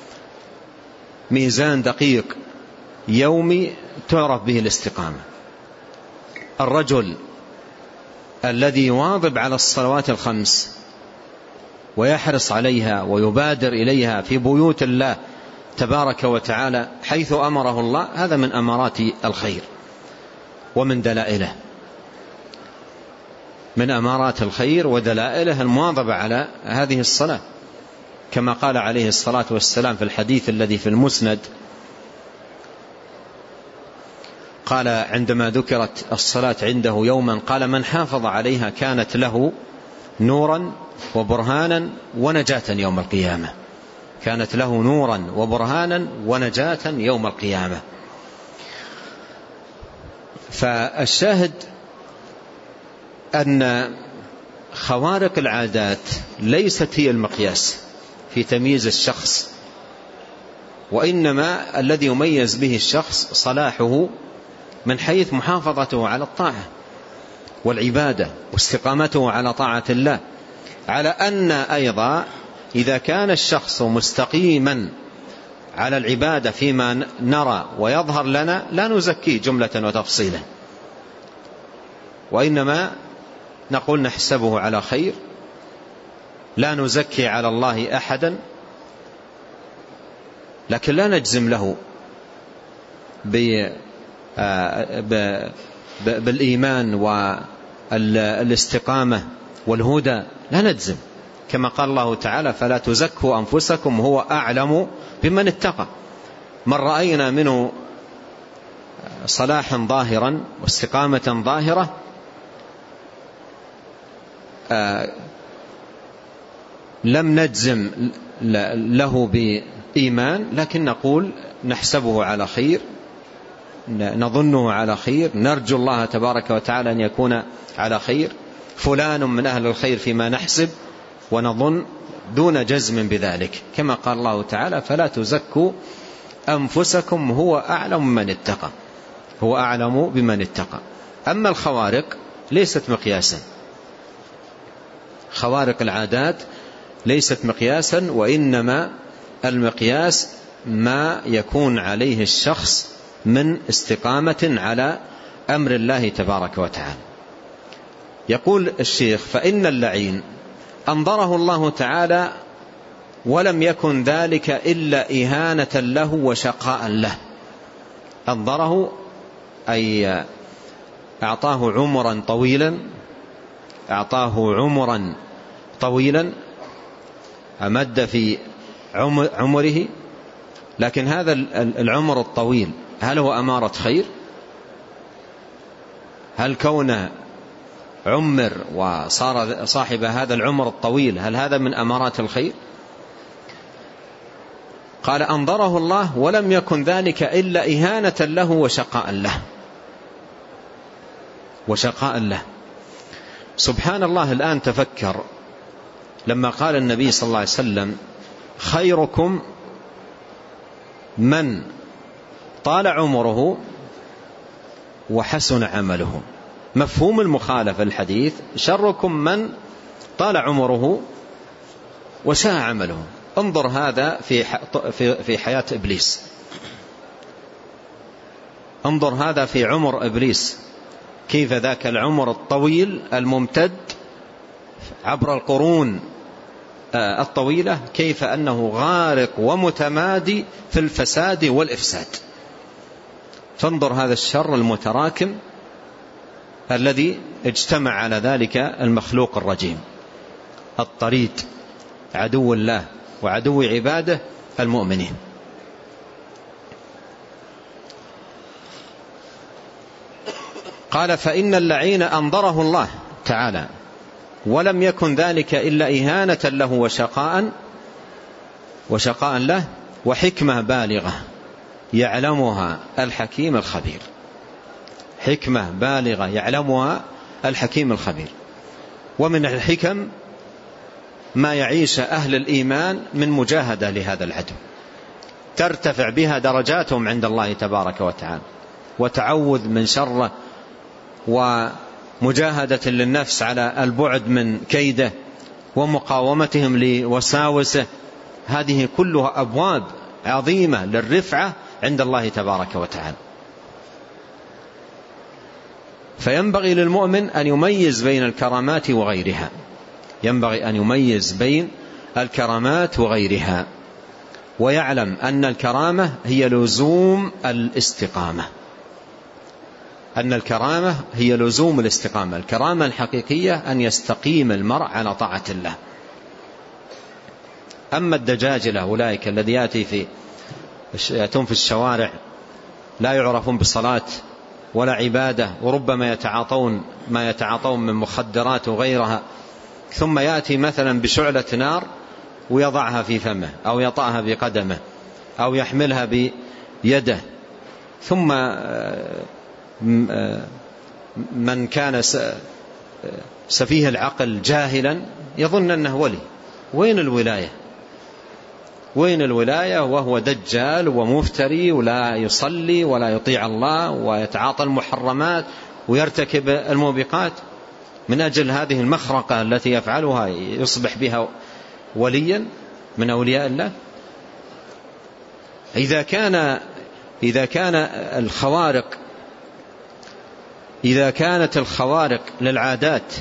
ميزان دقيق يومي تعرف به الاستقامة. الرجل الذي يواظب على الصلوات الخمس ويحرص عليها ويبادر إليها في بيوت الله تبارك وتعالى حيث أمره الله، هذا من أمارات الخير ومن دلائله، من أمارات الخير ودلائله المواظبة على هذه الصلاة، كما قال عليه الصلاة والسلام في الحديث الذي في المسند، قال عندما ذكرت الصلاة عنده يوما قال: من حافظ عليها كانت له نورا وبرهانا ونجاة يوم القيامة. كانت له نورا وبرهانا ونجاة يوم القيامة. فالشاهد أن خوارق العادات ليست هي المقياس في تمييز الشخص، وإنما الذي يميز به الشخص صلاحه من حيث محافظته على الطاعة والعبادة واستقامته على طاعة الله، على أن أيضا إذا كان الشخص مستقيما على العبادة فيما نرى ويظهر لنا لا نزكيه جملة وتفصيلا، وإنما نقول نحسبه على خير، لا نزكي على الله أحدا، لكن لا نجزم له بالإيمان والاستقامة والهدى، لا نجزم، كما قال الله تعالى: فلا تزكوا أنفسكم هو أعلم بمن اتقى. من رأينا منه صلاحا ظاهرا واستقامة ظاهرة لم نجزم له إيمان، لكن نقول نحسبه على خير، نظنه على خير، نرجو الله تبارك وتعالى أن يكون على خير، فلان من أهل الخير فيما نحسب ونظن، دون جزم بذلك، كما قال الله تعالى: فلا تزكوا أنفسكم هو أعلم بمن اتقى، هو أعلم بمن اتقى. أما الخوارق ليست مقياسا، خوارق العادات ليست مقياسا، وإنما المقياس ما يكون عليه الشخص من استقامة على أمر الله تبارك وتعالى. يقول الشيخ: فإن اللعين أنظره الله تعالى ولم يكن ذلك إلا إهانة له وشقاء له. أنظره أي أعطاه عمرا طويلا، أعطاه عمرا طويلا، أمد في عمره، لكن هذا العمر الطويل هل هو أمارة خير؟ هل كونه عمر وصار صاحب هذا العمر الطويل هل هذا من أمارات الخير؟ قال: أنظره الله ولم يكن ذلك إلا إهانة له وشقاء له، وشقاء له. سبحان الله. الآن تفكر لما قال النبي صلى الله عليه وسلم: خيركم من طال عمره وحسن عمله. مفهوم المخالفة الحديث: شركم من طال عمره وساء عمله. انظر هذا في حياة إبليس، انظر هذا في عمر إبليس، كيف ذاك العمر الطويل الممتد عبر القرون الطويلة، كيف أنه غارق ومتمادي في الفساد والإفساد. فانظر هذا الشر المتراكم الذي اجتمع على ذلك المخلوق الرجيم الطريد، عدو الله وعدو عباده المؤمنين. قال: فإن اللعين أنظره الله تعالى ولم يكن ذلك إلا إهانة له وشقاء له، وحكمة بالغة يعلمها الحكيم الخبير. حكمة بالغة يعلمها الحكيم الخبير. ومن الحكم ما يعيش أهل الإيمان من مجاهدة لهذا العدو، ترتفع بها درجاتهم عند الله تبارك وتعالى، وتعوذ من شره، ومجاهدة للنفس على البعد من كيده، ومقاومتهم لوساوسه. هذه كلها أبواب عظيمة للرفعة عند الله تبارك وتعالى. فينبغي للمؤمن أن يميز بين الكرامات وغيرها، ينبغي أن يميز بين الكرامات وغيرها، ويعلم أن الكرامة هي لزوم الاستقامة، أن الكرامة هي لزوم الاستقامة. الكرامة الحقيقية أن يستقيم المرء على طاعة الله. أما الدجاجلة أولئك الذي يأتون في الشوارع لا يعرفون بالصلاة ولا عبادة، وربما يتعاطون ما يتعاطون من مخدرات وغيرها، ثم يأتي مثلا بشعلة نار ويضعها في فمه أو يطأها بقدمه أو يحملها بيده، ثم من كان سفيه العقل جاهلا يظن أنه ولي. وين الولاية؟ وين الولاية وهو دجال ومفتري ولا يصلي ولا يطيع الله ويتعاطى المحرمات ويرتكب الموبقات؟ من أجل هذه المخرقة التي يفعلها يصبح بها وليا من أولياء الله. إذا كانت الخوارق للعادات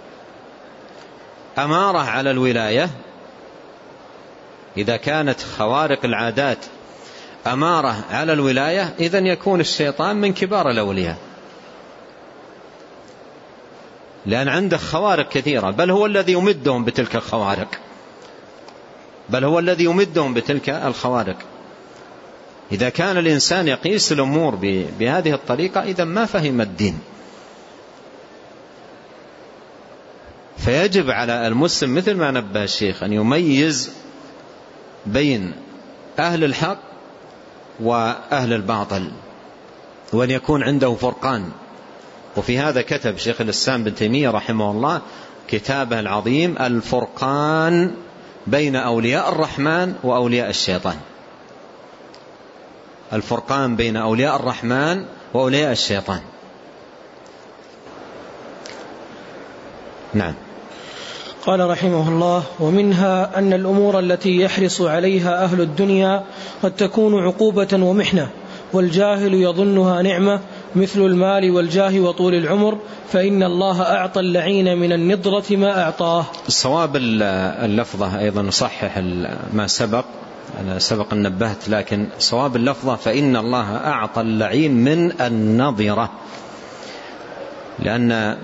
أمارة على الولاية، إذا كانت خوارق العادات أمارة على الولاية، إذن يكون الشيطان من كبار الأولياء، لأن عنده خوارق كثيرة، بل هو الذي يمدهم بتلك الخوارق، بل هو الذي يمدهم بتلك الخوارق. إذا كان الإنسان يقيس الأمور بهذه الطريقة إذن ما فهم الدين. فيجب على المسلم مثل ما نبه الشيخ أن يميز بين أهل الحق وأهل الباطل، وأن يكون عنده فرقان. وفي هذا كتب شيخ الإسلام بن تيمية رحمه الله كتابه العظيم الفرقان بين أولياء الرحمن وأولياء الشيطان. الفرقان بين أولياء الرحمن وأولياء الشيطان. نعم. قال رحمه الله: ومنها أن الأمور التي يحرص عليها أهل الدنيا قد تكون عقوبة ومحنة، والجاهل يظنها نعمة، مثل المال والجاه وطول العمر، فإن الله أعطى اللعين من النضرة ما أعطاه. الصواب اللفظة أيضا صحح ما سبق، أنا سبق أن نبهت، لكن صواب اللفظة فإن الله أعطى اللعين من النضرة، لأن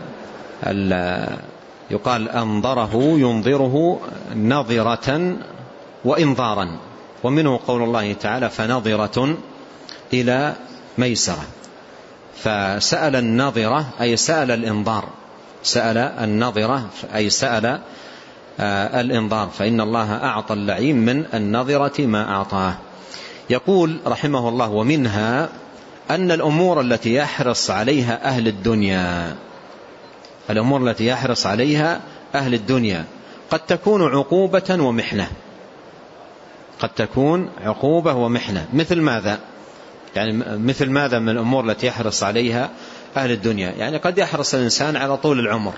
يقال أنظره ينظره نظرة وإنظارا، ومنه قول الله تعالى فنظرة إلى ميسرة. فسأل النظرة أي سأل الإنظار، سأل النظرة أي سأل الإنظار، فإن الله أعطى اللعين من النظرة ما أعطاه. يقول رحمه الله: ومنها أن الأمور التي يحرص عليها أهل الدنيا، الأمور التي يحرص عليها أهل الدنيا قد تكون عقوبة ومحنة. قد تكون عقوبة ومحنة. مثل ماذا؟ يعني مثل ماذا من الأمور التي يحرص عليها أهل الدنيا؟ يعني قد يحرص الإنسان على طول العمر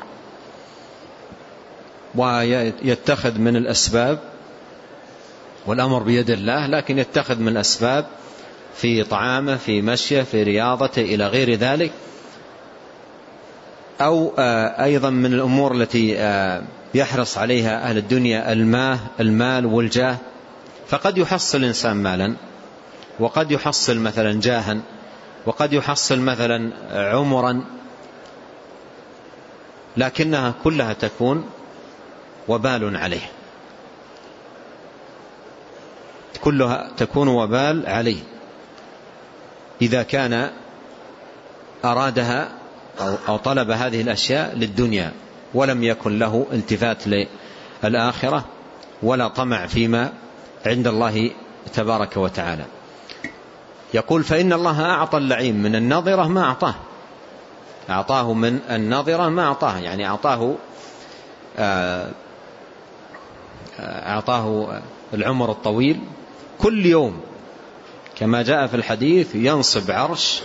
ويتخذ من الأسباب، والأمر بيد الله، لكن يتخذ من الأسباب في طعامه، في مشيه، في رياضته، إلى غير ذلك. أو أيضا من الأمور التي يحرص عليها أهل الدنيا المال والجاه، فقد يحصل الإنسان مالا، وقد يحصل مثلا جاها، وقد يحصل مثلا عمرا، لكنها كلها تكون وبال عليه، كلها تكون وبال عليه إذا كان أرادها أو طلب هذه الأشياء للدنيا، ولم يكن له التفات للآخرة ولا طمع فيما عند الله تبارك وتعالى. يقول: فإن الله أعطى اللعين من النظرة ما أعطاه، أعطاه من النظرة ما أعطاه، يعني أعطاه العمر الطويل. كل يوم كما جاء في الحديث ينصب عرش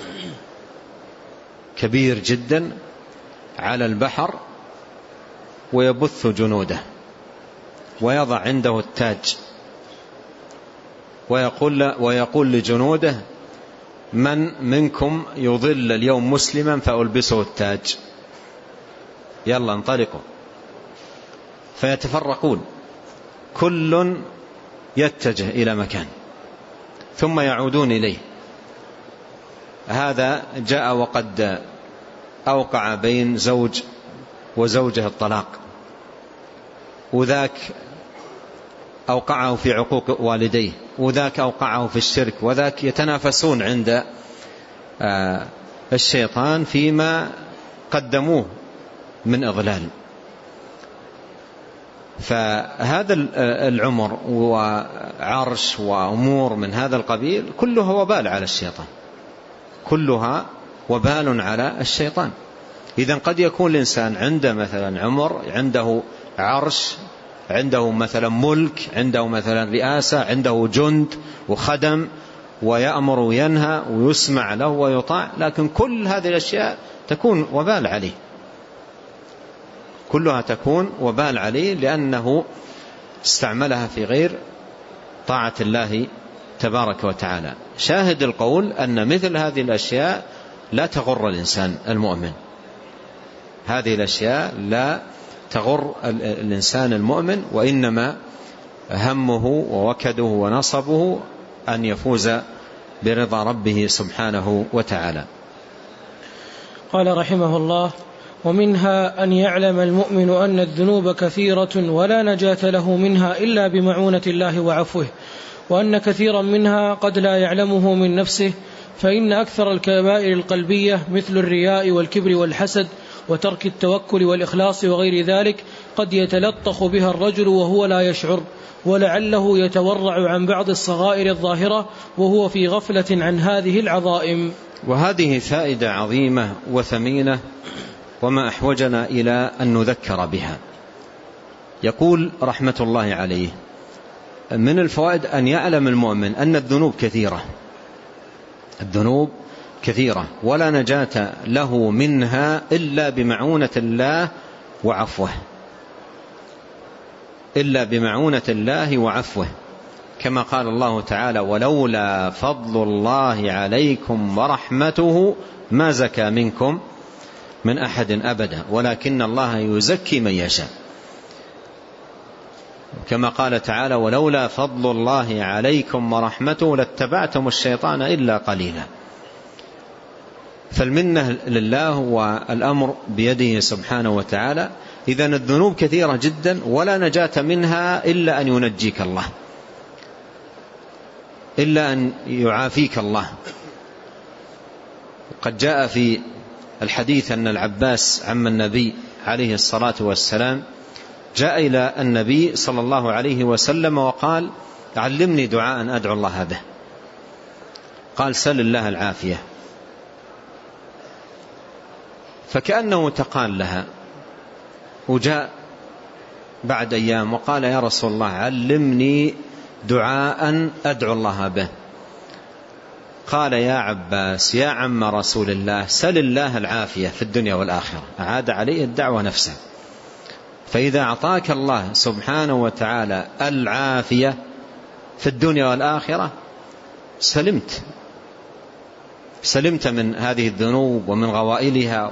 كبير جدا على البحر ويبث جنوده ويضع عنده التاج، ويقول لجنوده: من منكم يضل اليوم مسلما فألبسه التاج، يلا انطلقوا. فيتفرقون، كل يتجه إلى مكان ثم يعودون إليه. هذا جاء وقد أوقع بين زوج وزوجه الطلاق، وذاك أوقعه في عقوق والديه، وذاك أوقعه في الشرك، وذاك يتنافسون عند الشيطان فيما قدموه من إضلال. فهذا العمر وعرش وأمور من هذا القبيل كلها وبال على الشيطان، كلها وبال على الشيطان. إذن قد يكون الإنسان عنده مثلا عمر، عنده عرش، عنده مثلا ملك، عنده مثلا رئاسة، عنده جند وخدم، ويأمر وينهى ويسمع له ويطاع، لكن كل هذه الأشياء تكون وبال عليه، كلها تكون وبال عليه، لأنه استعملها في غير طاعة الله تبارك وتعالى. شاهد القول أن مثل هذه الأشياء لا تغر الإنسان المؤمن، هذه الأشياء لا تغر الإنسان المؤمن، وإنما همه ووكده ونصبه أن يفوز برضا ربه سبحانه وتعالى. قال رحمه الله: ومنها أن يعلم المؤمن أن الذنوب كثيرة ولا نجاة له منها إلا بمعونة الله وعفوه، وأن كثيرا منها قد لا يعلمه من نفسه، فإن أكثر الكبائر القلبية مثل الرياء والكبر والحسد وترك التوكل والإخلاص وغير ذلك قد يتلطخ بها الرجل وهو لا يشعر، ولعله يتورع عن بعض الصغائر الظاهرة وهو في غفلة عن هذه العظائم. وهذه فائدة عظيمة وثمينة، وما أحوجنا إلى أن نذكر بها. يقول رحمة الله عليه: من الفوائد أن يعلم المؤمن أن الذنوب كثيرة، الذنوب كثيرة، ولا نجاة له منها إلا بمعونة الله وعفوه، إلا بمعونة الله وعفوه، كما قال الله تعالى: ولولا فضل الله عليكم ورحمته ما زكى منكم من أحد أبدا ولكن الله يزكي من يشاء. كما قال تعالى: ولولا فضل الله عليكم ورحمته لاتبعتم الشيطان إلا قليلا. فالمنة لله والأمر بيده سبحانه وتعالى. إذن الذنوب كثيرة جدا ولا نجاة منها إلا أن ينجيك الله، إلا أن يعافيك الله. قد جاء في الحديث أن العباس عم النبي عليه الصلاة والسلام جاء إلى النبي صلى الله عليه وسلم وقال: علمني دعاء أدعو الله به. قال: سل الله العافية. فكأنه تقال لها، وجاء بعد أيام وقال: يا رسول الله علمني دعاء أدعو الله به. قال: يا عباس يا عم رسول الله سل الله العافية في الدنيا والآخرة. أعاد عليه الدعوة نفسه. فإذا أعطاك الله سبحانه وتعالى العافية في الدنيا والآخرة سلمت من هذه الذنوب ومن غوائلها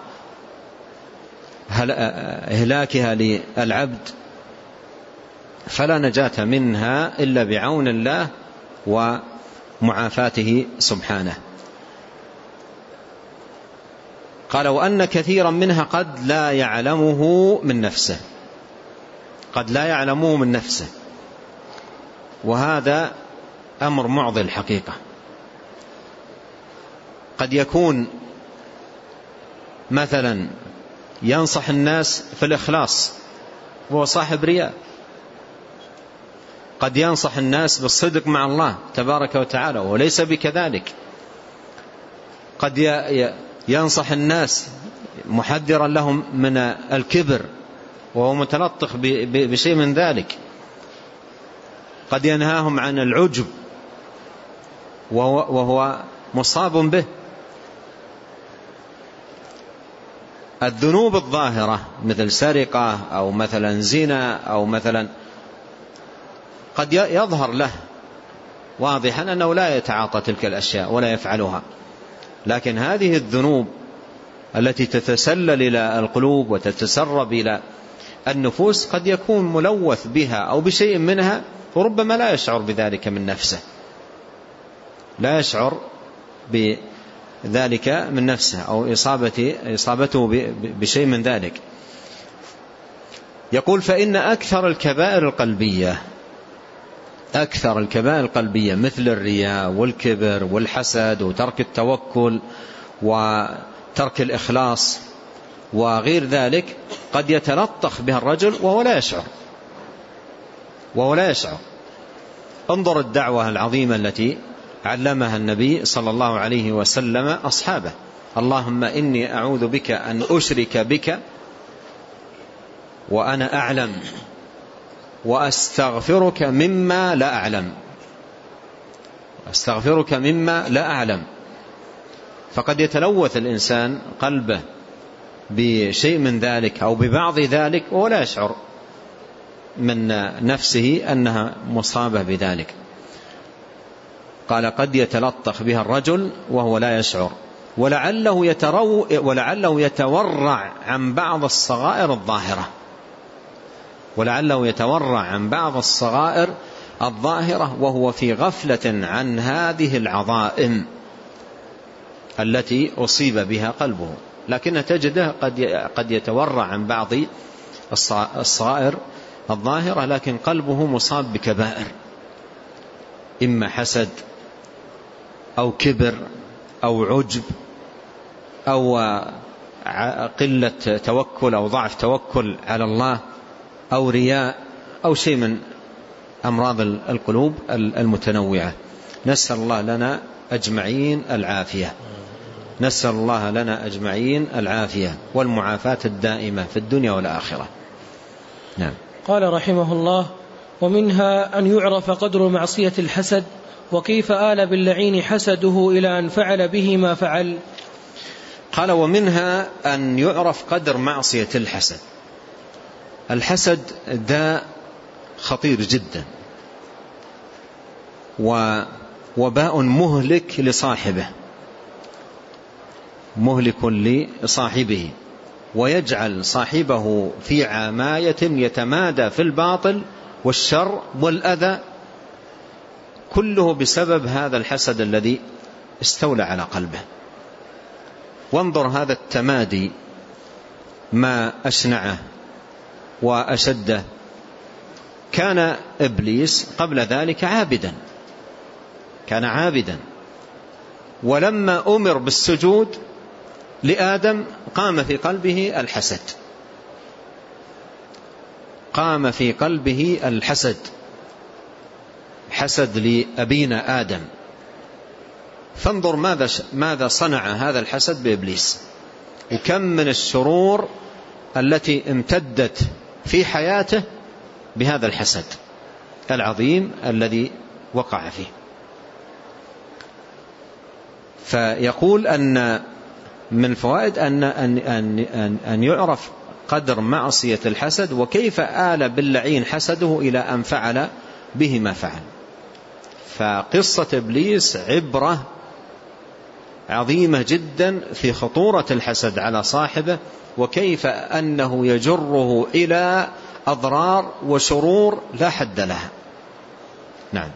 وإهلاكها للعبد، فلا نجاة منها إلا بعون الله ومعافاته سبحانه. قال: وأن كثيرا منها قد لا يعلمه من نفسه، قد لا يعلمه من نفسه، وهذا أمر معضل الحقيقة. قد يكون مثلا ينصح الناس في الإخلاص وهو صاحب رياء، قد ينصح الناس بالصدق مع الله تبارك وتعالى وليس بكذلك، قد ينصح الناس محذرا لهم من الكبر وهو متلطخ بشيء من ذلك، قد ينهاهم عن العجب وهو مصاب به. الذنوب الظاهرة مثل سرقة أو مثلا زنا أو مثلا قد يظهر له واضحا أنه لا يتعاطى تلك الأشياء ولا يفعلها، لكن هذه الذنوب التي تتسلل إلى القلوب وتتسرب إلى النفوس قد يكون ملوث بها أو بشيء منها وربما لا يشعر بذلك من نفسه، لا يشعر بذلك من نفسه أو إصابته بشيء من ذلك. يقول: فإن أكثر الكبائر القلبية مثل الرياء والكبر والحسد وترك التوكل وترك الإخلاص وغير ذلك قد يتلطخ بها الرجل وهو لا يشعر. انظر الدعوة العظيمة التي علمها النبي صلى الله عليه وسلم أصحابه: اللهم إني أعوذ بك أن أشرك بك وأنا أعلم وأستغفرك مما لا أعلم. فقد يتلوث الإنسان قلبه بشيء من ذلك أو ببعض ذلك ولا يشعر من نفسه أنها مصابة بذلك. قال: قد يتلطخ بها الرجل وهو لا يشعر، ولعله يتورع عن بعض الصغائر الظاهرة وهو في غفلة عن هذه العظائم التي أصيب بها قلبه، لكن تجده قد يتورع عن بعض الصغائر الظاهرة لكن قلبه مصاب بكبائر، إما حسد أو كبر أو عجب أو قلة توكل أو ضعف توكل على الله أو رياء أو شيء من أمراض القلوب المتنوعة. نسأل الله لنا أجمعين العافية، نسأل الله لنا أجمعين العافية والمعافاة الدائمة في الدنيا والآخرة. نعم. قال رحمه الله: ومنها أن يعرف قدر معصية الحسد، وكيف آل باللعين حسده إلى أن فعل به ما فعل. قال: ومنها أن يعرف قدر معصية الحسد. الحسد داء خطير جدا، ووباء مهلك لصاحبه، مهلك لصاحبه، ويجعل صاحبه في عماية يتمادى في الباطل والشر والأذى، كله بسبب هذا الحسد الذي استولى على قلبه. وانظر هذا التمادي ما أشنعه وأشده. كان إبليس قبل ذلك عابدا، كان عابدا، ولما أمر بالسجود لآدم قام في قلبه الحسد، قام في قلبه الحسد، حسد لأبينا آدم. فانظر ماذا صنع هذا الحسد بإبليس، وكم من الشرور التي امتدت في حياته بهذا الحسد العظيم الذي وقع فيه. فيقول أن من فوائد أن يعرف قدر معصية الحسد، وكيف آل باللعين حسده إلى أن فعل به ما فعل. فقصة إبليس عبرة عظيمة جدا في خطورة الحسد على صاحبه، وكيف أنه يجره إلى أضرار وشرور لا حد لها. نعم.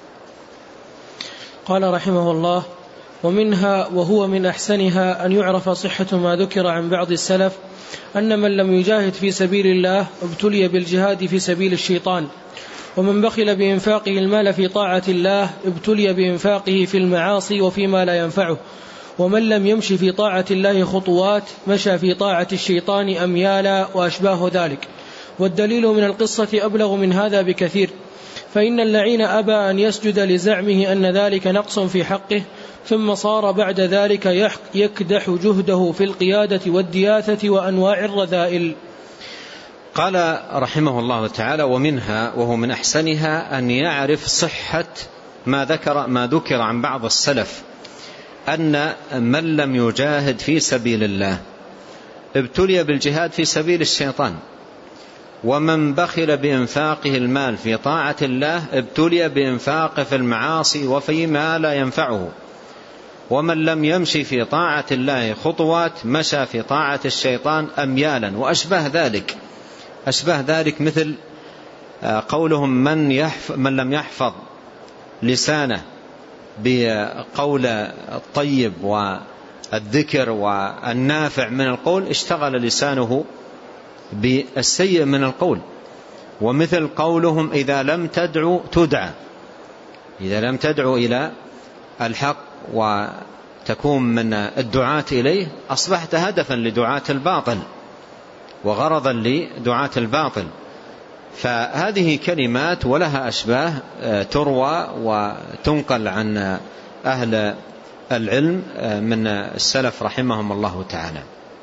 قال رحمه الله: ومنها وهو من أحسنها أن يعرف صحة ما ذكر عن بعض السلف أن من لم يجاهد في سبيل الله ابتلي بالجهاد في سبيل الشيطان، ومن بخل بإنفاقه المال في طاعة الله ابتلي بإنفاقه في المعاصي وفيما لا ينفعه، ومن لم يمشي في طاعة الله خطوات مشى في طاعة الشيطان أميالا وأشباه ذلك. والدليل من القصة أبلغ من هذا بكثير، فإن اللعين أبى أن يسجد لزعمه أن ذلك نقص في حقه، ثم صار بعد ذلك يكدح جهده في القيادة والدياثة وأنواع الرذائل. قال رحمه الله تعالى: ومنها وهو من أحسنها أن يعرف صحة ما ذكر عن بعض السلف أن من لم يجاهد في سبيل الله ابتلي بالجهاد في سبيل الشيطان، ومن بخل بإنفاقه المال في طاعة الله ابتلي بإنفاقه في المعاصي وفيما لا ينفعه، ومن لم يمشي في طاعة الله خطوات مشى في طاعة الشيطان أميالا وأشبه ذلك. أشبه ذلك مثل قولهم من لم يحفظ لسانه بقول الطيب والذكر والنافع من القول اشتغل لسانه بالسيء من القول. ومثل قولهم: إذا لم تدعو تدعى، إذا لم تدعو إلى الحق وتكون من الدعاة إليه أصبحت هدفا لدعاة الباطل وغرضا لدعاة الباطل. فهذه كلمات ولها أشباه تروى وتنقل عن أهل العلم من السلف رحمهم الله تعالى.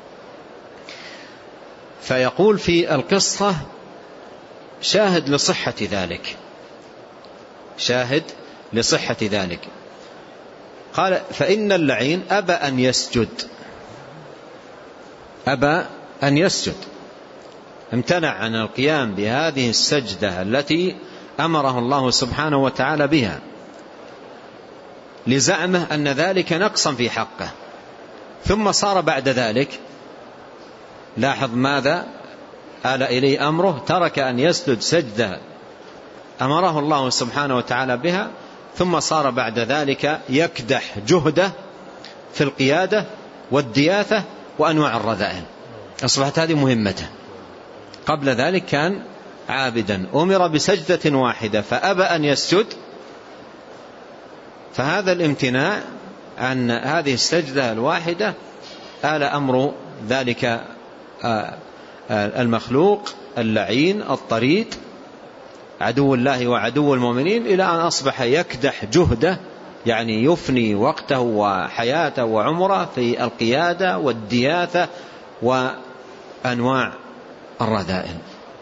فيقول في القصة شاهد لصحة ذلك، شاهد لصحة ذلك. قال: فإن اللعين أبى أن يسجد، أبى أن يسجد، امتنع عن القيام بهذه السجدة التي أمره الله سبحانه وتعالى بها، لزعمه أن ذلك نقصا في حقه. ثم صار بعد ذلك، لاحظ ماذا آل إليه أمره، ترك أن يسجد سجدة أمره الله سبحانه وتعالى بها، ثم صار بعد ذلك يكدح جهده في القيادة والدياثة وأنواع الرذائل. أصبحت هذه مهمته. قبل ذلك كان عابدا، أمر بسجدة واحدة فأبى أن يسجد، فهذا الامتناع عن هذه السجدة الواحدة آل أمر ذلك المخلوق اللعين الطريد عدو الله وعدو المؤمنين، إلى أن أصبح يكدح جهده، يعني يفني وقته وحياته وعمره في القيادة والدياثة وأنواع الرذائل.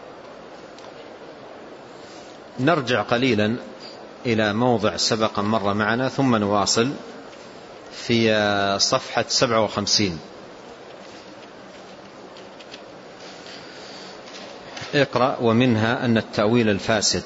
نرجع قليلا إلى موضع سبق مر معنا ثم نواصل في صفحة 57. اقرأ. ومنها أن التأويل الفاسد.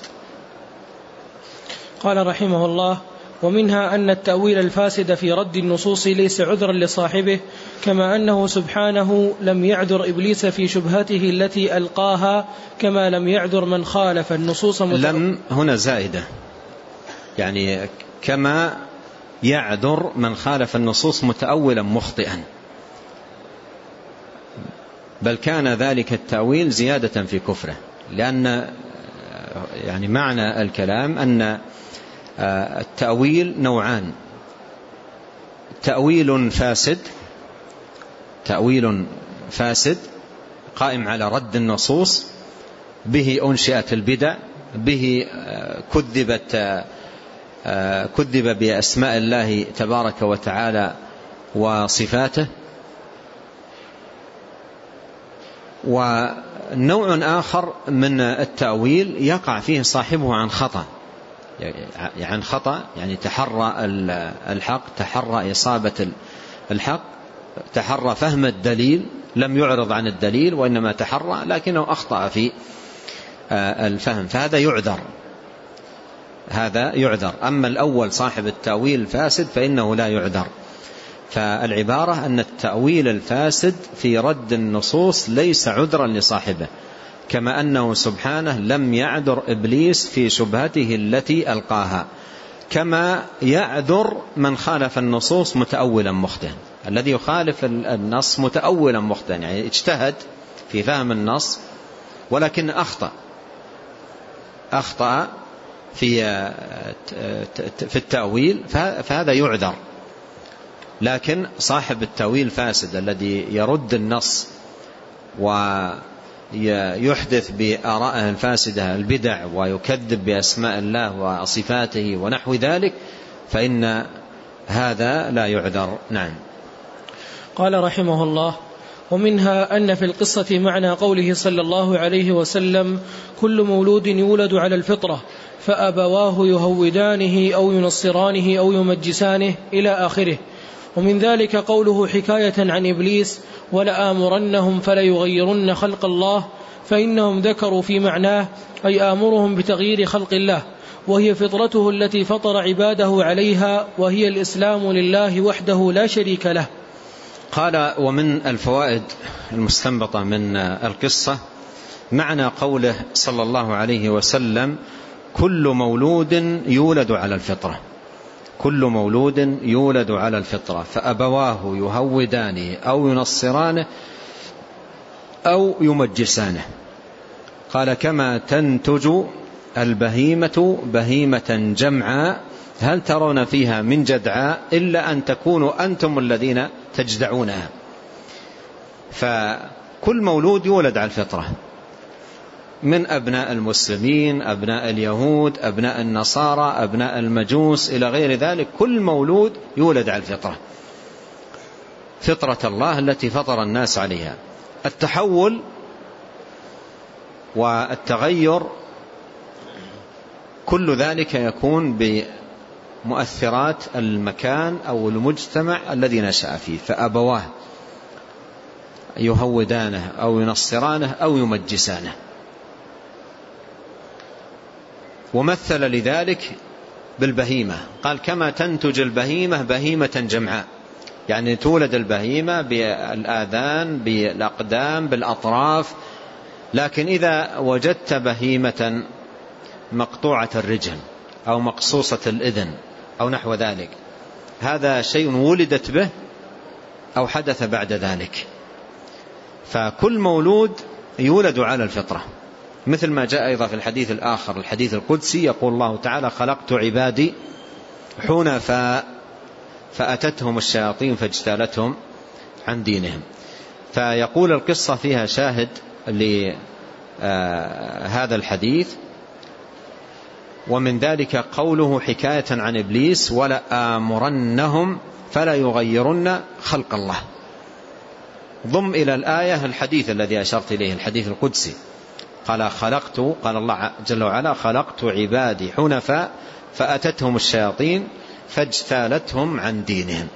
قال رحمه الله: ومنها أن التأويل الفاسد في رد النصوص ليس عذرا لصاحبه، كما أنه سبحانه لم يعذر إبليس في شبهته التي ألقاها، كما لم يعذر من خالف النصوص لم هنا زائدة، يعني كما يعذر من خالف النصوص متأولا مخطئا، بل كان ذلك التأويل زيادة في كفره، لأن يعني معنى الكلام أن التأويل نوعان: تأويل فاسد قائم على رد النصوص، به أنشئت البدع، به كذب بأسماء الله تبارك وتعالى وصفاته. ونوع آخر من التأويل يقع فيه صاحبه عن خطأ، يعني تحرى الحق، تحرى إصابة الحق، تحرى فهم الدليل، لم يعرض عن الدليل وإنما تحرى، لكنه أخطأ في الفهم، فهذا يعذر. أما الأول صاحب التأويل الفاسد فإنه لا يعذر. فالعبارة أن التأويل الفاسد في رد النصوص ليس عذرا لصاحبه، كما أنه سبحانه لم يعذر إبليس في شبهته التي ألقاها، كما يعذر من خالف النصوص متأولا مخطئا. الذي يخالف النص متأولا مخطئا، يعني اجتهد في فهم النص ولكن أخطأ في التأويل، فهذا يعذر. لكن صاحب التأويل الفاسد الذي يرد النص ويحدث بآرائه الفاسدة البدع ويكذب بأسماء الله وصفاته ونحو ذلك، فإن هذا لا يعذر. نعم. قال رحمه الله: ومنها أن في القصة معنى قوله صلى الله عليه وسلم: كل مولود يولد على الفطرة فأبواه يهودانه أو ينصرانه أو يمجسانه إلى آخره. ومن ذلك قوله حكاية عن إبليس: ولآمرنهم فليغيرن خلق الله، فإنهم ذكروا في معناه أي آمرهم بتغيير خلق الله، وهي فطرته التي فطر عباده عليها، وهي الإسلام لله وحده لا شريك له. قال: ومن الفوائد المستنبطة من القصة معنى قوله صلى الله عليه وسلم: كل مولود يولد على الفطرة، كل مولود يولد على الفطرة فأبواه يهودانه أو ينصرانه أو يمجسانه. قال: كما تنتج البهيمة بهيمة جمعاء هل ترون فيها من جدعاء إلا أن تكونوا أنتم الذين تجدعونها. فكل مولود يولد على الفطرة، من أبناء المسلمين، أبناء اليهود، أبناء النصارى، أبناء المجوس إلى غير ذلك، كل مولود يولد على الفطرة، فطرة الله التي فطر الناس عليها. التحول والتغير كل ذلك يكون بمؤثرات المكان أو المجتمع الذي نشأ فيه، فأبواه يهودانه أو ينصرانه أو يمجسانه. ومثل لذلك بالبهيمة، قال: كما تنتج البهيمة بهيمة جمعاء، يعني تولد البهيمة بالآذان، بالأقدام، بالأطراف، لكن إذا وجدت بهيمة مقطوعة الرجل أو مقصوصة الإذن أو نحو ذلك، هذا شيء ولدت به أو حدث بعد ذلك. فكل مولود يولد على الفطرة، مثل ما جاء أيضا في الحديث الآخر، الحديث القدسي، يقول الله تعالى: خلقت عبادي حنفاء فأتتهم الشياطين فاجتالتهم عن دينهم. فيقول القصة فيها شاهد لهذا الحديث، ومن ذلك قوله حكاية عن إبليس: ولآمرنهم فلا يغيرن خلق الله. ضم إلى الآية الحديث الذي أشرت إليه، الحديث القدسي، قال الله جل وعلا: خلقت عبادي حنفاء فأتتهم الشياطين فاجتالتهم عن دينهم.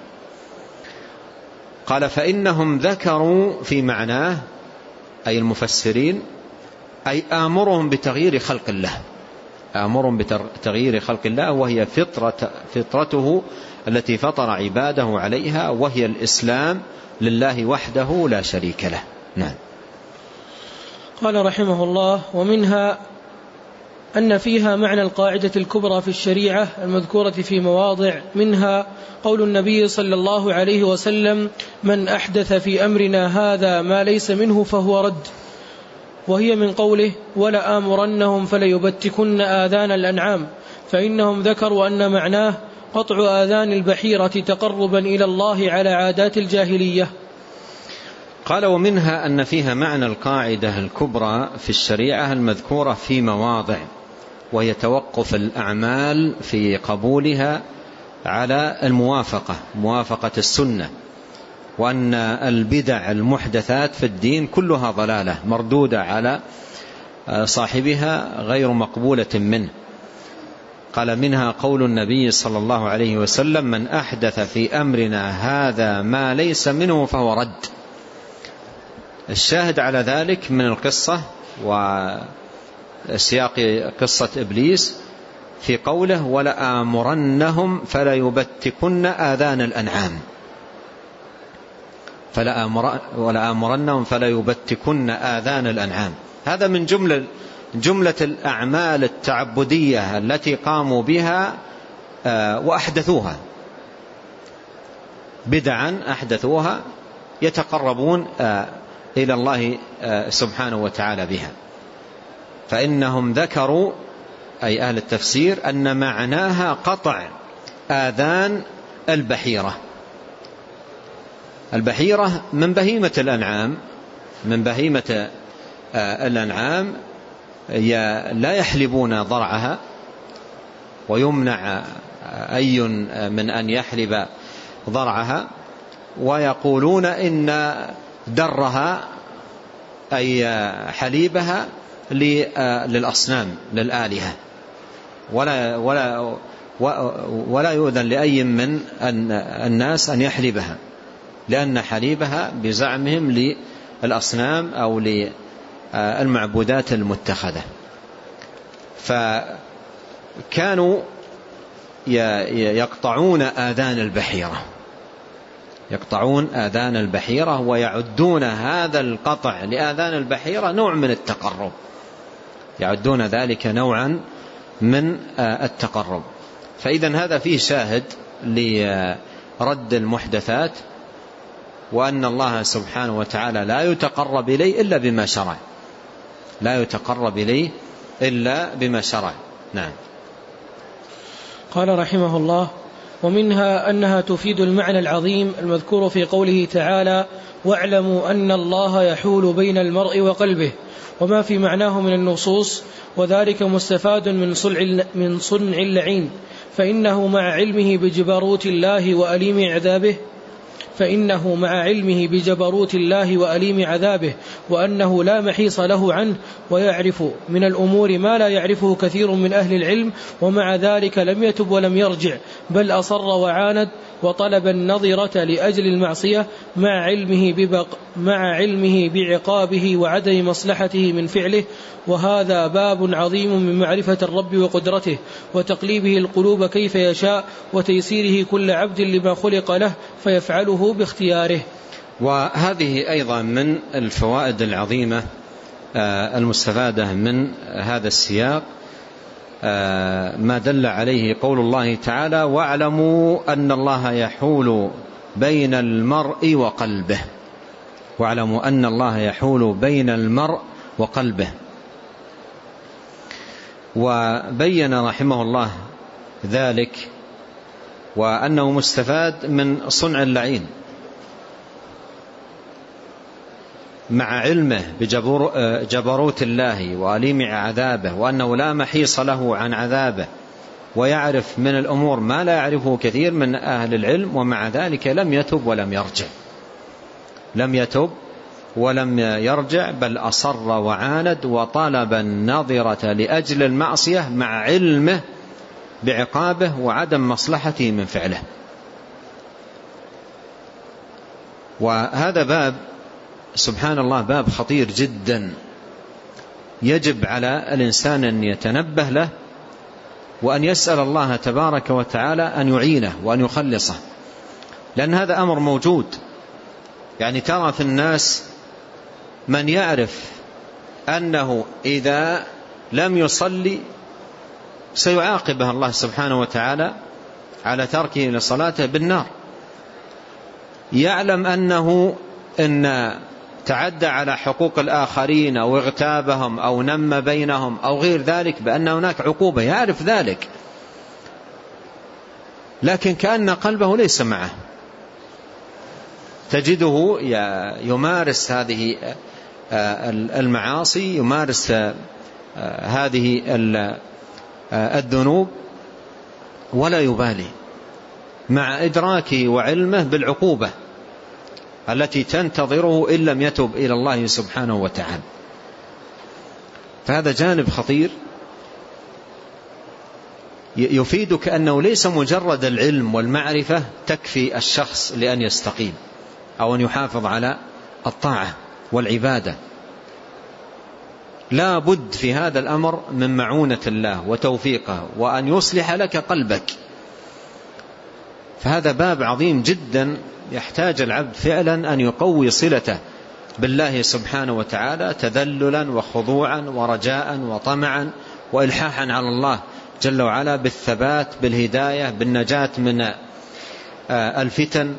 قال: فإنهم ذكروا في معناه، أي المفسرين، أي آمرهم بتغيير خلق الله، آمرهم بتغيير خلق الله، وهي فطرته التي فطر عباده عليها، وهي الإسلام لله وحده لا شريك له. نعم. قال رحمه الله: ومنها أن فيها معنى القاعدة الكبرى في الشريعة المذكورة في مواضع، منها قول النبي صلى الله عليه وسلم: من أحدث في أمرنا هذا ما ليس منه فهو رد، وهي من قوله: ولآمرنهم فليبتكن آذان الأنعام، فإنهم ذكروا أن معناه قطع آذان البحيرة تقربا إلى الله على عادات الجاهلية. قال: ومنها أن فيها معنى القاعدة الكبرى في الشريعة المذكورة في مواضع، وهي توقف الأعمال في قبولها على موافقة السنة، وأن البدع المحدثات في الدين كلها ضلالة مردودة على صاحبها غير مقبولة منه. قال: منها قول النبي صلى الله عليه وسلم: من أحدث في أمرنا هذا ما ليس منه فهو رد. الشاهد على ذلك من القصة وسياق قصة إبليس في قوله: ولآمرنهم فليبتكن آذان الأنعام، ولآمرنهم فليبتكن آذان الأنعام. هذا من جملة الأعمال التعبدية التي قاموا بها وأحدثوها، بدعا أحدثوها يتقربون إلى الله سبحانه وتعالى بها. فإنهم ذكروا، أي أهل التفسير، أن معناها قطع آذان البحيرة. البحيرة من بهيمة الأنعام، لا يحلبون ضرعها، ويمنع أي من أن يحلب ضرعها، ويقولون إن درها أي حليبها للأصنام للآلهة، ولا يؤذن لأي من الناس أن يحلبها، لأن حليبها بزعمهم للأصنام أو للمعبودات المتخذة. فكانوا يقطعون آذان البحيرة، ويعدون هذا القطع لآذان البحيرة نوع من التقرب، يعدون ذلك نوعا من التقرب. فإذا هذا فيه شاهد لرد المحدثات، وأن الله سبحانه وتعالى لا يتقرب إليه إلا بما شرع. نعم. قال رحمه الله: ومنها أنها تفيد المعنى العظيم المذكور في قوله تعالى: واعلموا أن الله يحول بين المرء وقلبه، وما في معناه من النصوص، وذلك مستفاد من صنع اللعين، فإنه مع علمه بجبروت الله وأليم عذابه وأنه لا محيص له عنه، ويعرف من الأمور ما لا يعرفه كثير من أهل العلم، ومع ذلك لم يتب ولم يرجع، بل أصر وعاند وطلب النظرة لأجل المعصية مع علمه بعقابه وعدم مصلحته من فعله. وهذا باب عظيم من معرفة الرب وقدرته، وتقليبه القلوب كيف يشاء، وتيسيره كل عبد لما خلق له فيفعله باختياره. وهذه أيضا من الفوائد العظيمة المستفادة من هذا السياق، ما دل عليه قول الله تعالى: واعلموا أن الله يحول بين المرء وقلبه. واعلموا أن الله يحول بين المرء وقلبه. وبين رحمه الله ذلك، وأنه مستفاد من صنع اللعين، مع علمه بجبروت الله وأليم عذابه وأنه لا محيص له عن عذابه، ويعرف من الأمور ما لا يعرفه كثير من أهل العلم، ومع ذلك لم يتب ولم يرجع، بل أصر وعاند وطلب النظرة لأجل المعصية مع علمه بعقابه وعدم مصلحته من فعله. وهذا باب سبحان الله باب خطير جدا، يجب على الإنسان أن يتنبه له وأن يسأل الله تبارك وتعالى أن يعينه وأن يخلصه، لأن هذا أمر موجود. يعني ترى في الناس من يعرف أنه إذا لم يصلي سيعاقبه الله سبحانه وتعالى على تركه لصلاته بالنار، يعلم أنه إن تعدى على حقوق الآخرين أو اغتابهم أو نم بينهم أو غير ذلك بأن هناك عقوبة، يعرف ذلك، لكن كأن قلبه ليس معه. تجده يمارس هذه المعاصي، يمارس هذه الذنوب ولا يبالي، مع إدراكه وعلمه بالعقوبة التي تنتظره إن لم يتب إلى الله سبحانه وتعالى. فهذا جانب خطير يفيدك أنه ليس مجرد العلم والمعرفة تكفي الشخص لأن يستقيم أو أن يحافظ على الطاعة والعبادة، لا بد في هذا الأمر من معونة الله وتوفيقه وأن يصلح لك قلبك. فهذا باب عظيم جدا يحتاج العبد فعلا أن يقوي صلته بالله سبحانه وتعالى تذللا وخضوعا ورجاء وطمعا وإلحاحا على الله جل وعلا بالثبات بالهداية بالنجاة من الفتن.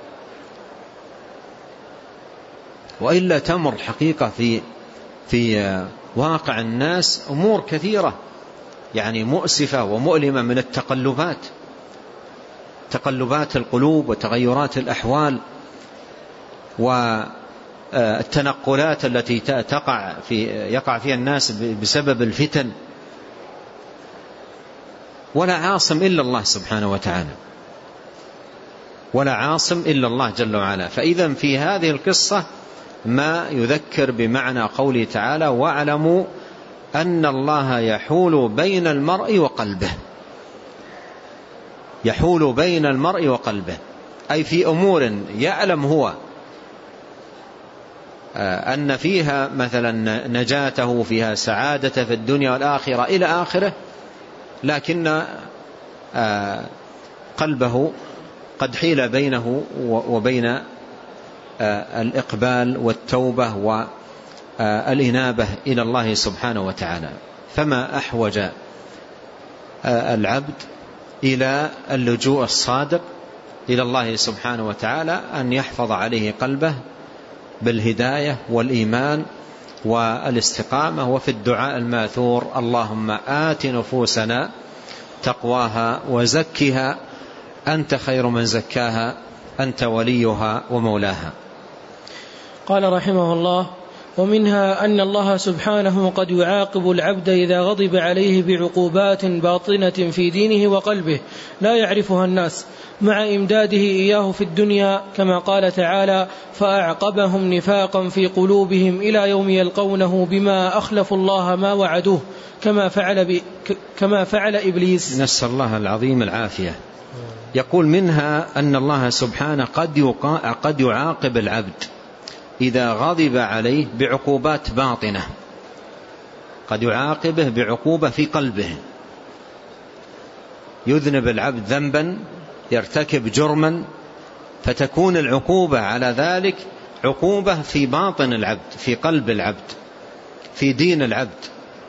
وإلا تمر الحقيقة في واقع الناس أمور كثيرة يعني مؤسفة ومؤلمة من تقلبات القلوب وتغيرات الأحوال والتنقلات التي يقع فيها الناس بسبب الفتن، ولا عاصم إلا الله سبحانه وتعالى، ولا عاصم إلا الله جل وعلا. فإذا في هذه القصة ما يذكر بمعنى قوله تعالى: واعلموا أن الله يحول بين المرء وقلبه. يحول بين المرء وقلبه، أي في أمور يعلم هو أن فيها مثلا نجاته، فيها سعادته في الدنيا والآخرة إلى آخره، لكن قلبه قد حيل بينه وبين الإقبال والتوبة والإنابة إلى الله سبحانه وتعالى. فما أحوج العبد إلى اللجوء الصادق إلى الله سبحانه وتعالى أن يحفظ عليه قلبه بالهداية والإيمان والاستقامة، وفي الدعاء الماثور: اللهم آت نفوسنا تقواها وزكها أنت خير من زكاها أنت وليها ومولاها. قال رحمه الله: ومنها أن الله سبحانه قد يعاقب العبد إذا غضب عليه بعقوبات باطنة في دينه وقلبه لا يعرفها الناس، مع إمداده إياه في الدنيا، كما قال تعالى: فأعقبهم نفاقا في قلوبهم إلى يوم يلقونه بما أخلفوا الله ما وعدوه، كما فعل إبليس. نسأل الله العظيم العافية. يقول: منها أن الله سبحانه قد يعاقب العبد إذا غضب عليه بعقوبات باطنة، قد يعاقبه بعقوبة في قلبه. يذنب العبد ذنبا، يرتكب جرما، فتكون العقوبة على ذلك عقوبة في باطن العبد، في قلب العبد، في دين العبد،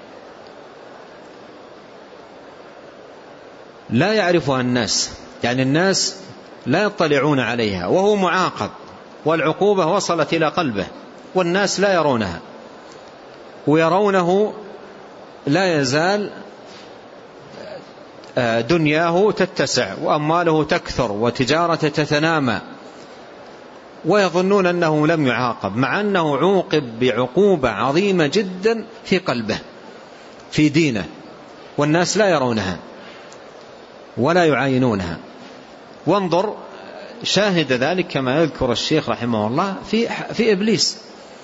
لا يعرفها الناس، يعني الناس لا يطلعون عليها، وهو معاقب، والعقوبة وصلت إلى قلبه والناس لا يرونها، ويرونه لا يزال دنياه تتسع وأمواله تكثر وتجارته تتنامى ويظنون أنه لم يعاقب، مع أنه عوقب بعقوبة عظيمة جدا في قلبه في دينه، والناس لا يرونها ولا يعاينونها. وانظر شاهد ذلك كما يذكر الشيخ رحمه الله في إبليس،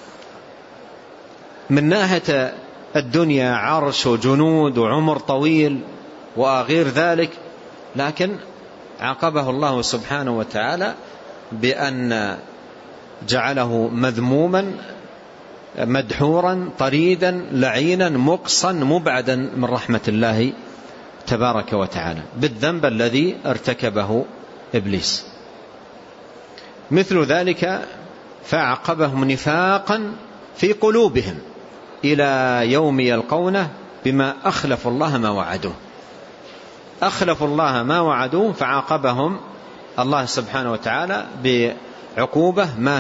من ناحية الدنيا عرش وجنود وعمر طويل وغير ذلك، لكن عاقبه الله سبحانه وتعالى بأن جعله مذموما مدحورا طريدا لعينا مقصا مبعدا من رحمة الله تبارك وتعالى بالذنب الذي ارتكبه إبليس. مثل ذلك فعقبهم نفاقا في قلوبهم إلى يوم يلقونه بما أخلفوا الله ما وعدوه، أخلفوا الله ما وعدوه فعاقبهم الله سبحانه وتعالى بعقوبة. ما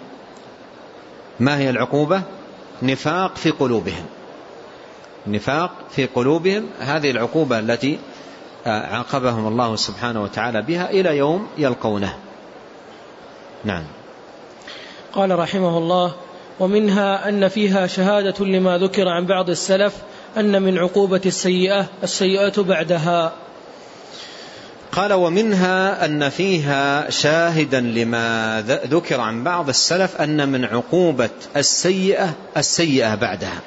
هي العقوبة؟ نفاق في قلوبهم، نفاق في قلوبهم، هذه العقوبة التي عاقبهم الله سبحانه وتعالى بها إلى يوم يلقونه. نعم. قال رحمه الله: ومنها أن فيها شهادة لما ذكر عن بعض السلف أن من عقوبة السيئة بعدها. قال: ومنها أن فيها شاهدا لما ذكر عن بعض السلف أن من عقوبة السيئة بعدها،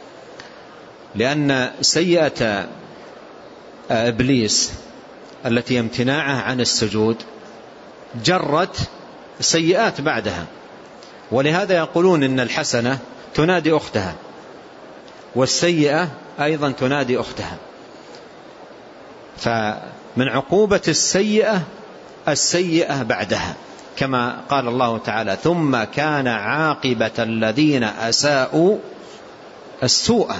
لأن سيئة إبليس التي امتناعه عن السجود جرت سيئات بعدها، ولهذا يقولون إن الحسنة تنادي أختها والسيئة أيضا تنادي أختها. فمن عقوبة السيئة بعدها، كما قال الله تعالى: ثم كان عاقبة الذين أساءوا السوء.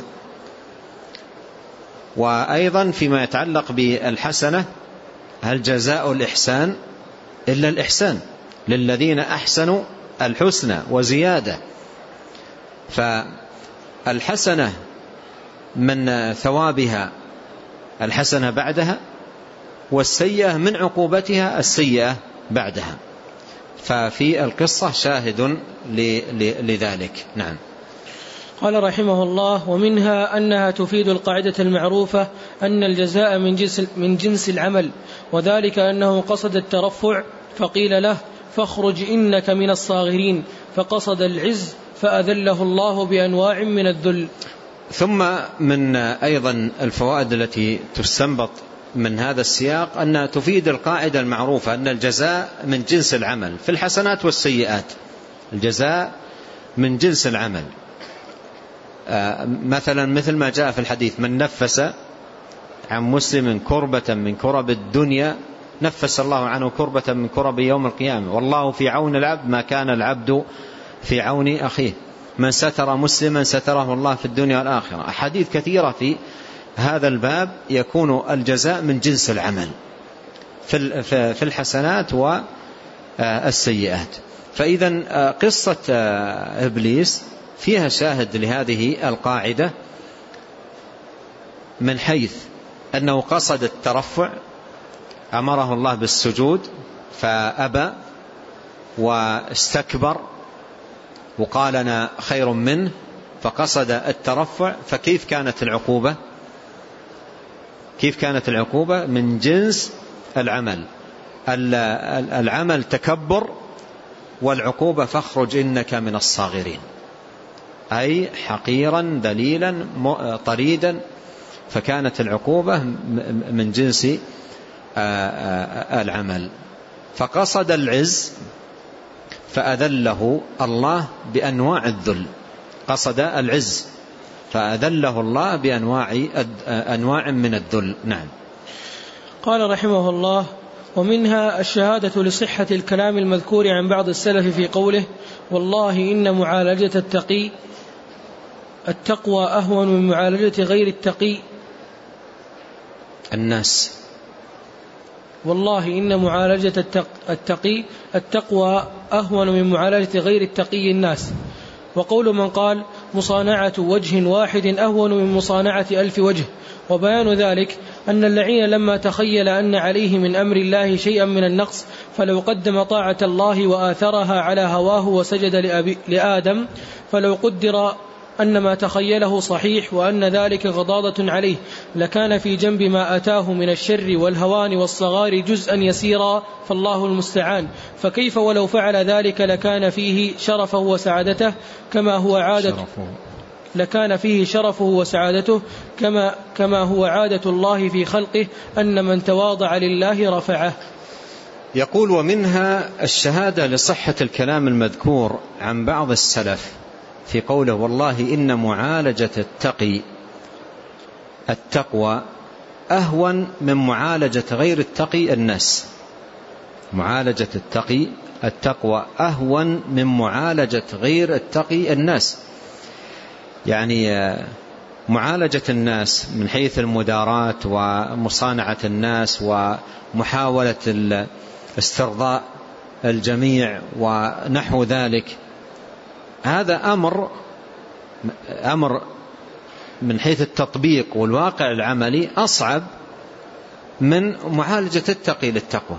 وأيضا فيما يتعلق بالحسنة: هل جزاء الإحسان إلا الإحسان، للذين أحسنوا الحسنى وزيادة. فالحسنة من ثوابها الحسنة بعدها، والسيئة من عقوبتها السيئة بعدها. ففي القصة شاهد لذلك. نعم. قال رحمه الله: ومنها أنها تفيد القاعدة المعروفة أن الجزاء من جنس العمل، وذلك أنه قصد الترفع فقيل له: فاخرج إنك من الصاغرين، فقصد العز فأذله الله بأنواع من الذل. ثم من أيضا الفوائد التي تستنبط من هذا السياق أن تفيد القاعدة المعروفة أن الجزاء من جنس العمل في الحسنات والسيئات، الجزاء من جنس العمل. مثل ما جاء في الحديث: من نفس عن مسلم كربة من كرب الدنيا نفس الله عنه كربة من كرب يوم القيامة، والله في عون العبد ما كان العبد في عون أخيه، من ستر مسلما ستره الله في الدنيا والآخرة. أحاديث كثيرة في هذا الباب يكون الجزاء من جنس العمل في الحسنات والسيئات. فإذا قصة إبليس فيها شاهد لهذه القاعدة، من حيث أنه قصد الترفع، أمره الله بالسجود فأبى واستكبر وقال أنا خير منه، فقصد الترفع. فكيف كانت العقوبة؟ كيف كانت العقوبة؟ من جنس العمل. العمل تكبر، والعقوبة فاخرج إنك من الصاغرين، أي حقيرا ذليلا طريدا. فكانت العقوبة من جنس العمل. فقصد العز فأذله الله بأنواع الذل، قصد العز فأذله الله بأنواع من الذل. نعم. قال رحمه الله: ومنها الشهادة لصحة الكلام المذكور عن بعض السلف في قوله: والله إن معالجة التقوى أهون من معالجة غير التقي الناس. والله إن معالجة التقوى أهون من معالجة غير التقي الناس. وقول من قال: مصانعة وجه واحد أهون من مصانعة 1000 وجه. وبيان ذلك أن اللعين لما تخيل أن عليه من أمر الله شيئا من النقص فلو قدم طاعة الله وآثرها على هواه وسجد لآدم فلو قدر أن ما تخيله صحيح وأن ذلك غضاضة عليه لكان في جنب ما أتاه من الشر والهوان والصغار جزءا يسيرا، فالله المستعان. فكيف ولو فعل ذلك لكان فيه شرفه وسعادته كما هو عادته لكان فيه شرفه وسعادته كما هو عادة الله في خلقه أن من تواضع لله رفعه. يقول: ومنها الشهادة لصحة الكلام المذكور عن بعض السلف في قوله: والله إن معالجة التقوى أهون من معالجة غير التقي الناس. معالجة التقوى أهون من معالجة غير التقي الناس، يعني معالجة الناس من حيث المداراة ومصانعة الناس ومحاولة استرضاء الجميع ونحو ذلك، هذا أمر من حيث التطبيق والواقع العملي أصعب من معالجة التقي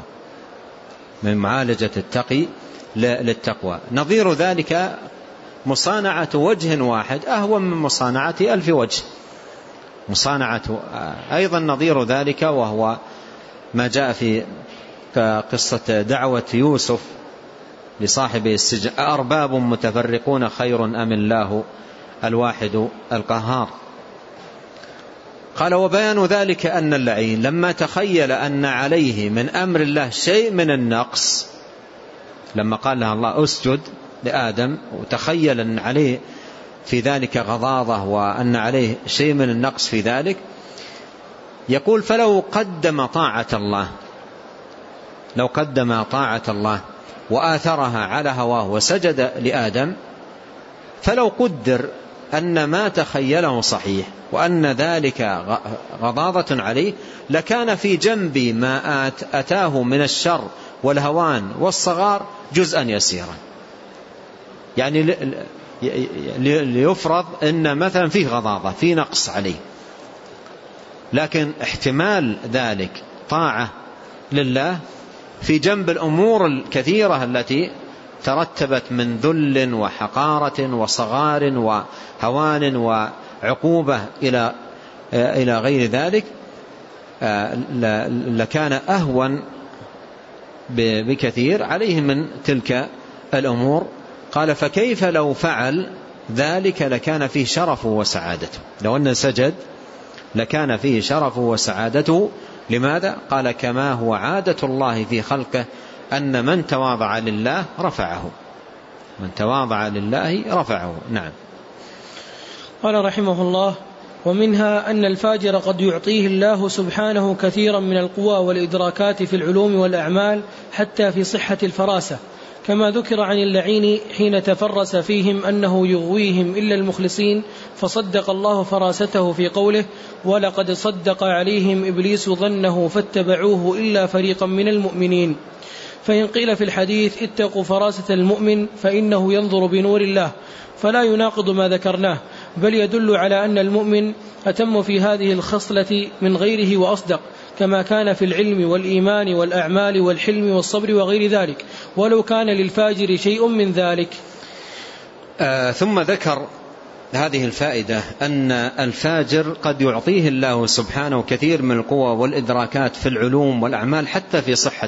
للتقوى. نظير ذلك مصانعة وجه واحد أهون من مصانعة 1000 وجه. أيضا نظير ذلك وهو ما جاء في قصة دعوة يوسف لصاحب السجن: أأرباب متفرقون خير أم الله الواحد القهار. قال: وبيان ذلك أن اللعين لما تخيل أن عليه من أمر الله شيء من النقص، لما قال لها الله أسجد لآدم وتخيل أن عليه في ذلك غضاضة وأن عليه شيء من النقص في ذلك، يقول: فلو قدم طاعة الله وآثرها على هواه وسجد لآدم، فلو قدر أن ما تخيله صحيح وأن ذلك غضاضة عليه لكان في جنب ما أتاه من الشر والهوان والصغار جزءا يسيرا. يعني ليفرض أن مثلا فيه غضاضة، فيه نقص عليه، لكن احتمال ذلك طاعة لله في جنب الأمور الكثيرة التي ترتبت من ذل وحقارة وصغار وهوان وعقوبة إلى غير ذلك، لكان أهون بكثير عليه من تلك الأمور. قال: فكيف لو فعل ذلك لكان فيه شرفه وسعادته. لو أن سجد لكان فيه شرفه وسعادته. لماذا؟ قال: كما هو عادة الله في خلقه أن من تواضع لله رفعه. نعم. قال رحمه الله: ومنها أن الفاجر قد يعطيه الله سبحانه كثيرا من القوى والإدراكات في العلوم والأعمال حتى في صحة الفراسة، كما ذكر عن اللعين حين تفرس فيهم أنه يغويهم إلا المخلصين، فصدق الله فراسته في قوله: ولقد صدق عليهم إبليس ظنه فاتبعوه إلا فريقا من المؤمنين. فإن قيل في الحديث: اتقوا فراسة المؤمن فإنه ينظر بنور الله، فلا يناقض ما ذكرناه، بل يدل على أن المؤمن أتم في هذه الخصلة من غيره وأصدق، كما كان في العلم والإيمان والأعمال والحلم والصبر وغير ذلك، ولو كان للفاجر شيء من ذلك. ثم ذكر هذه الفائدة أن الفاجر قد يعطيه الله سبحانه كثير من القوى والإدراكات في العلوم والأعمال حتى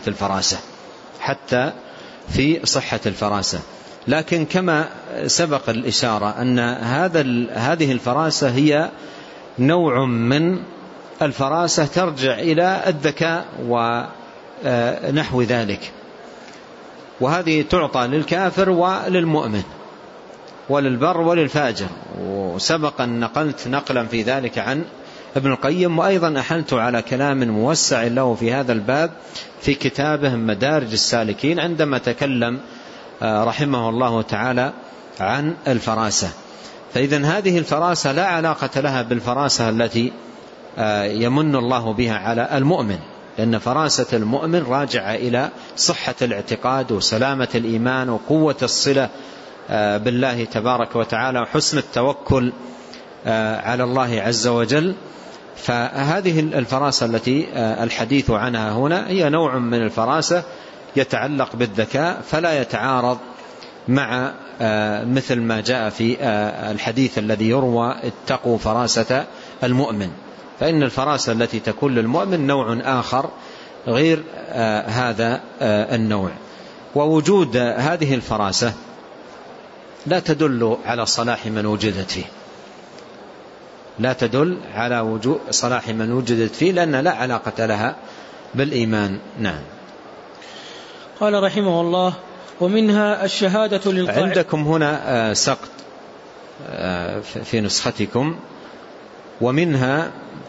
في صحة الفراسة. لكن كما سبق الإشارة أن هذه الفراسة هي نوع من الفراسة ترجع إلى الذكاء ونحو ذلك، وهذه تعطى للكافر وللمؤمن وللبر وللفاجر. وسبق أن نقلت نقلا في ذلك عن ابن القيم، وأيضا أحلت على كلام موسع له في هذا الباب في كتابه مدارج السالكين عندما تكلم رحمه الله تعالى عن الفراسة. فإذن هذه الفراسة لا علاقة لها بالفراسة التي يمن الله بها على المؤمن، لأن فراسة المؤمن راجعة إلى صحة الاعتقاد وسلامة الإيمان وقوة الصلة بالله تبارك وتعالى وحسن التوكل على الله عز وجل. فهذه الفراسة التي الحديث عنها هنا هي نوع من الفراسة يتعلق بالذكاء فلا يتعارض مع مثل ما جاء في الحديث الذي يروى اتقوا فراسة المؤمن، فإن الفراسة التي تكون للمؤمن نوع آخر غير هذا النوع. ووجود هذه الفراسة لا تدل على صلاح من وجدت فيه، لا تدل على وجود صلاح من وجدت فيه، لأن لا علاقة لها بالإيمان. نعم. قال رحمه الله: ومنها الشهادة للقاعدة. عندكم هنا سقط في نسختكم، ومنها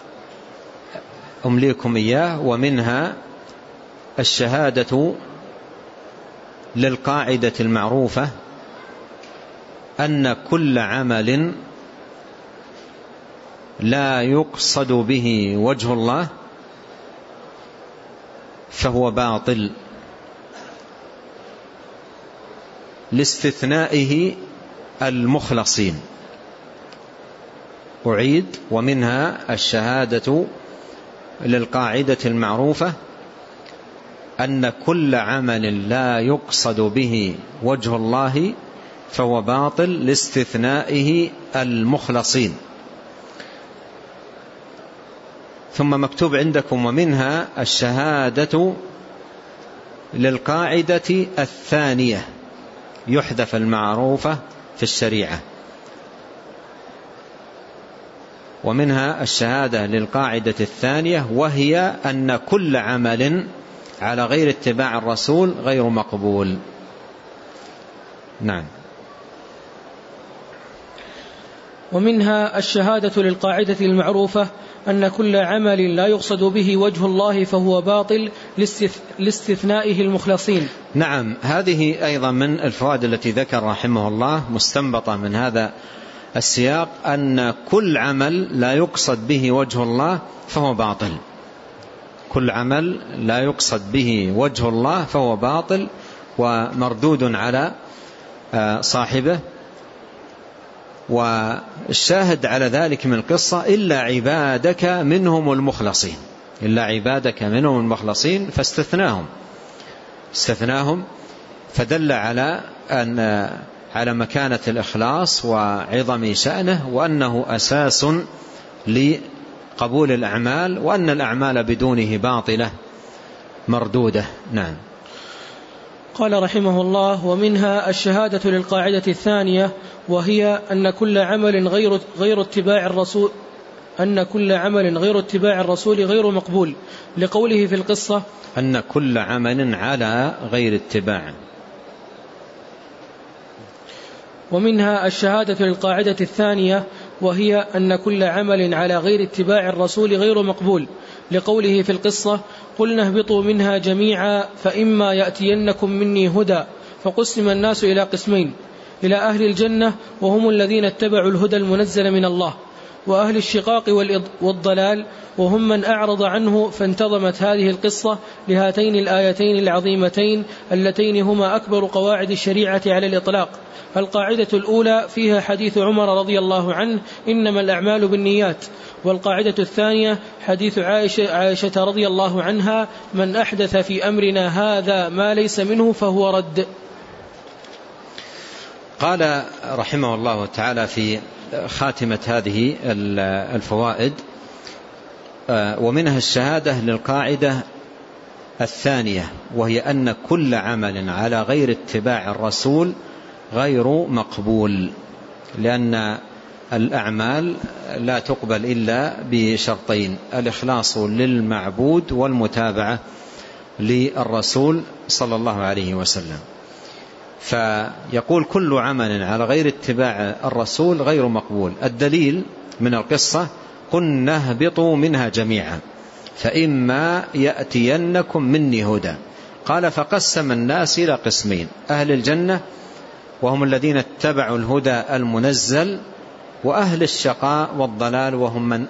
أمليكم إياه: ومنها الشهادة للقاعدة المعروفة أن كل عمل لا يقصد به وجه الله فهو باطل لاستثنائه المخلصين. أعيد: ومنها الشهادة للقاعدة المعروفة أن كل عمل لا يقصد به وجه الله فهو باطل لاستثنائه المخلصين. ثم مكتوب عندكم: ومنها الشهادة للقاعدة الثانية، يحذف المعروفة في الشريعة. ومنها الشهادة للقاعدة الثانية، وهي أن كل عمل على غير اتباع الرسول غير مقبول. نعم. ومنها الشهادة للقاعدة المعروفة أن كل عمل لا يقصد به وجه الله فهو باطل لاستثنائه المخلصين. نعم، هذه أيضا من الفوائد التي ذكر رحمه الله مستنبطة من هذا السياق، أن كل عمل لا يقصد به وجه الله فهو باطل. كل عمل لا يقصد به وجه الله فهو باطل ومردود على صاحبه. والشاهد على ذلك من القصة: إلا عبادك منهم المخلصين، إلا عبادك منهم المخلصين، فاستثناهم فدل على مكانة الإخلاص وعظم شأنه، وأنه أساس لقبول الأعمال، وأن الأعمال بدونه باطلة مردودة. نعم. قال رحمه الله: ومنها الشهادة للقاعدة الثانية، وهي أن كل عمل غير اتباع الرسول غير مقبول، لقوله في القصة: أن كل عمل على غير اتباع. ومنها الشهادة للقاعدة الثانية، وهي أن كل عمل على غير اتباع الرسول غير مقبول، لقوله في القصة: قلنا اهبطوا منها جميعا فإما يأتينكم مني هدى. فقسم الناس إلى قسمين: إلى أهل الجنة وهم الذين اتبعوا الهدى المنزل من الله، وأهل الشقاق والضلال وهم من أعرض عنه. فانتظمت هذه القصة لهاتين الآيتين العظيمتين اللتين هما أكبر قواعد الشريعة على الإطلاق. القاعدة الأولى فيها حديث عمر رضي الله عنه: إنما الأعمال بالنيات. والقاعدة الثانية حديث عائشة رضي الله عنها: من أحدث في أمرنا هذا ما ليس منه فهو رد. قال رحمه الله تعالى في خاتمة هذه الفوائد: ومنها الشهادة للقاعدة الثانية، وهي أن كل عمل على غير اتباع الرسول غير مقبول، لأن الأعمال لا تقبل إلا بشرطين: الإخلاص للمعبود والمتابعة للرسول صلى الله عليه وسلم. فيقول: كل عمل على غير اتباع الرسول غير مقبول. الدليل من القصة: قلنا اهبطوا منها جميعا فإما يأتينكم مني هدى. قال: فقسم الناس إلى قسمين: أهل الجنة وهم الذين اتبعوا الهدى المنزل، وأهل الشقاء والضلال وهم من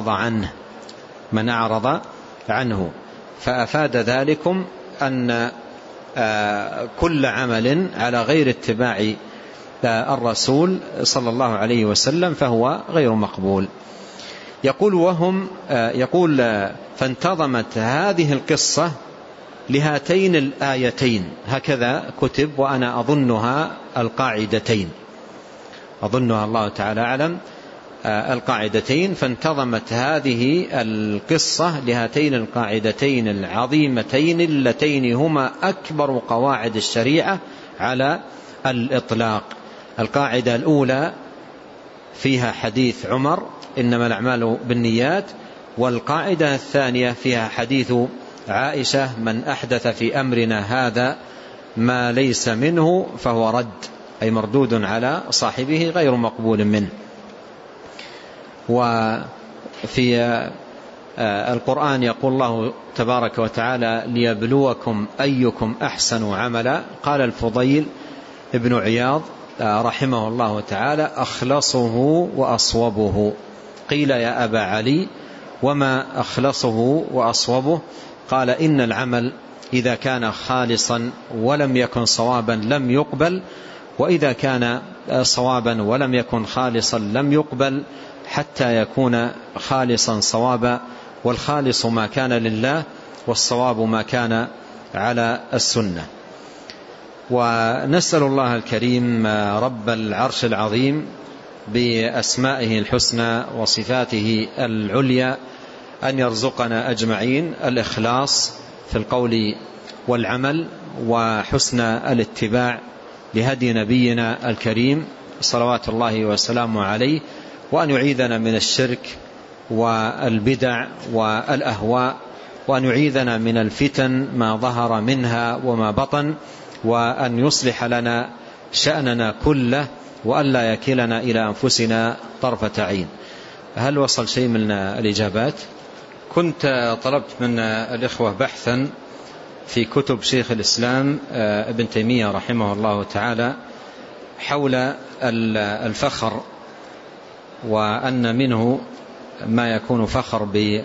أعرض عنه. فأفاد ذلكم أن كل عمل على غير اتباع الرسول صلى الله عليه وسلم فهو غير مقبول. يقول فانتظمت هذه القصة لهاتين الآيتين، هكذا كتب وأنا أظنها القاعدتين، أظنها الله تعالى أعلم القاعدتين. فانتظمت هذه القصة لهاتين القاعدتين العظيمتين اللتين هما أكبر قواعد الشريعة على الإطلاق. القاعدة الأولى فيها حديث عمر إنما الأعمال بالنيات، والقاعدة الثانية فيها حديث عائشة من أحدث في أمرنا هذا ما ليس منه فهو رد، أي مردود على صاحبه غير مقبول منه. وفي القرآن يقول الله تبارك وتعالى ليبلوكم أيكم أحسن عملا. قال الفضيل ابن عياض رحمه الله تعالى أخلصه وأصوبه. قيل يا أبا علي وما أخلصه وأصوبه؟ قال إن العمل إذا كان خالصا ولم يكن صوابا لم يقبل، وإذا كان صوابا ولم يكن خالصا لم يقبل، حتى يكون خالصا صوابا. والخالص ما كان لله، والصواب ما كان على السنة. ونسأل الله الكريم رب العرش العظيم بأسمائه الحسنى وصفاته العليا أن يرزقنا أجمعين الإخلاص في القول والعمل، وحسن الاتباع لهدي نبينا الكريم صلوات الله وسلامه عليه، وأن يعيذنا من الشرك والبدع والأهواء، وأن يعيذنا من الفتن ما ظهر منها وما بطن، وأن يصلح لنا شأننا كله، وأن لا يكلنا إلى أنفسنا طرفة عين. هل وصل شيء من الإجابات؟ كنت طلبت من الإخوة بحثا في كتب شيخ الإسلام ابن تيمية رحمه الله تعالى حول الفخر، وأن منه ما يكون فخر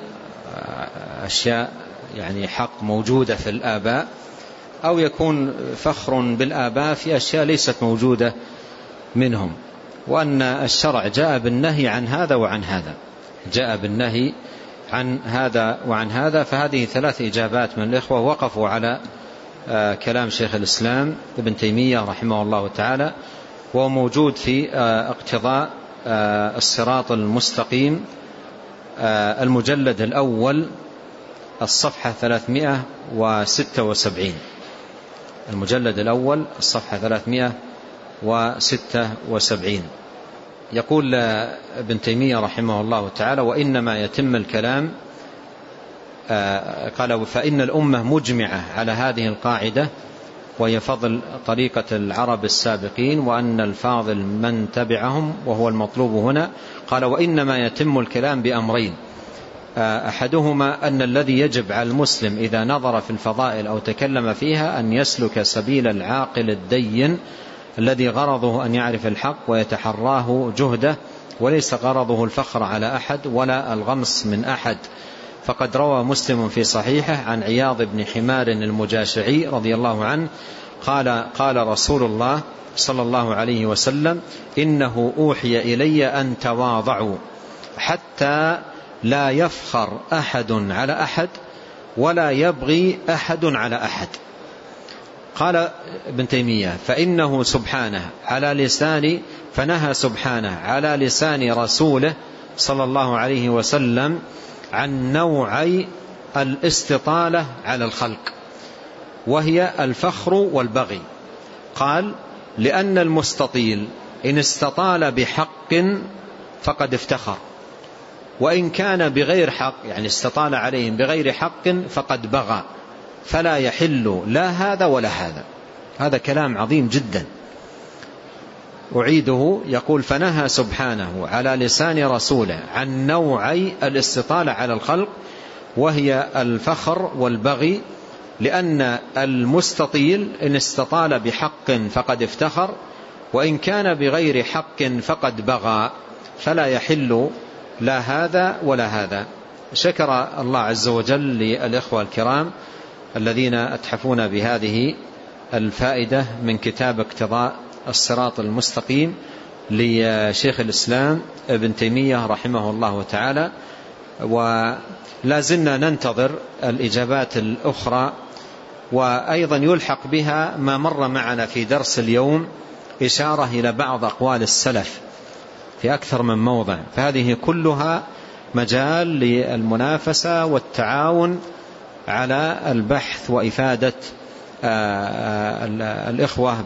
بأشياء يعني حق موجودة في الآباء، أو يكون فخر بالآباء في أشياء ليست موجودة منهم، وأن الشرع جاء بالنهي عن هذا وعن هذا، جاء بالنهي عن هذا وعن هذا. فهذه 3 إجابات من الإخوة وقفوا على كلام شيخ الإسلام ابن تيمية رحمه الله تعالى، وموجود في اقتضاء الصراط المستقيم المجلد الأول الصفحة 376. المجلد الأول الصفحة 376. يقول ابن تيمية رحمه الله تعالى وإنما يتم الكلام، قال فإن الأمة مجمعة على هذه القاعدة، وهي فضل طريقة العرب السابقين، وأن الفاضل من تبعهم وهو المطلوب هنا. قال وإنما يتم الكلام بأمرين، أحدهما أن الذي يجب على المسلم إذا نظر في الفضائل أو تكلم فيها أن يسلك سبيل العاقل الدين الذي غرضه أن يعرف الحق ويتحراه جهده، وليس غرضه الفخر على أحد ولا الغمس من أحد. فقد روى مسلم في صحيحه عن عياض بن حمار المجاشعي رضي الله عنه قال رسول الله صلى الله عليه وسلم إنه أوحي إلي أن تواضعوا حتى لا يفخر أحد على أحد ولا يبغي أحد على أحد. قال ابن تيمية فإنه سبحانه على لسان فنهى سبحانه على لسان رسوله صلى الله عليه وسلم عن نوعي الاستطالة على الخلق، وهي الفخر والبغي. قال لأن المستطيل إن استطال بحق فقد افتخر، وإن كان بغير حق يعني استطال عليهم بغير حق فقد بغى، فلا يحل لا هذا ولا هذا. هذا كلام عظيم جدا. أعيده، يقول فنهى سبحانه على لسان رسوله عن نوعي الاستطالة على الخلق، وهي الفخر والبغي، لأن المستطيل إن استطال بحق فقد افتخر، وإن كان بغير حق فقد بغى، فلا يحل لا هذا ولا هذا. شكر الله عز وجل للإخوة الكرام الذين أتحفون بهذه الفائدة من كتاب اقتضاء الصراط المستقيم لشيخ الإسلام ابن تيمية رحمه الله تعالى. ولا زلنا ننتظر الإجابات الأخرى وأيضا يلحق بها ما مر معنا في درس اليوم إشارة إلى بعض أقوال السلف في أكثر من موضع، فهذه كلها مجال للمنافسة والتعاون على البحث وإفادة الإخوة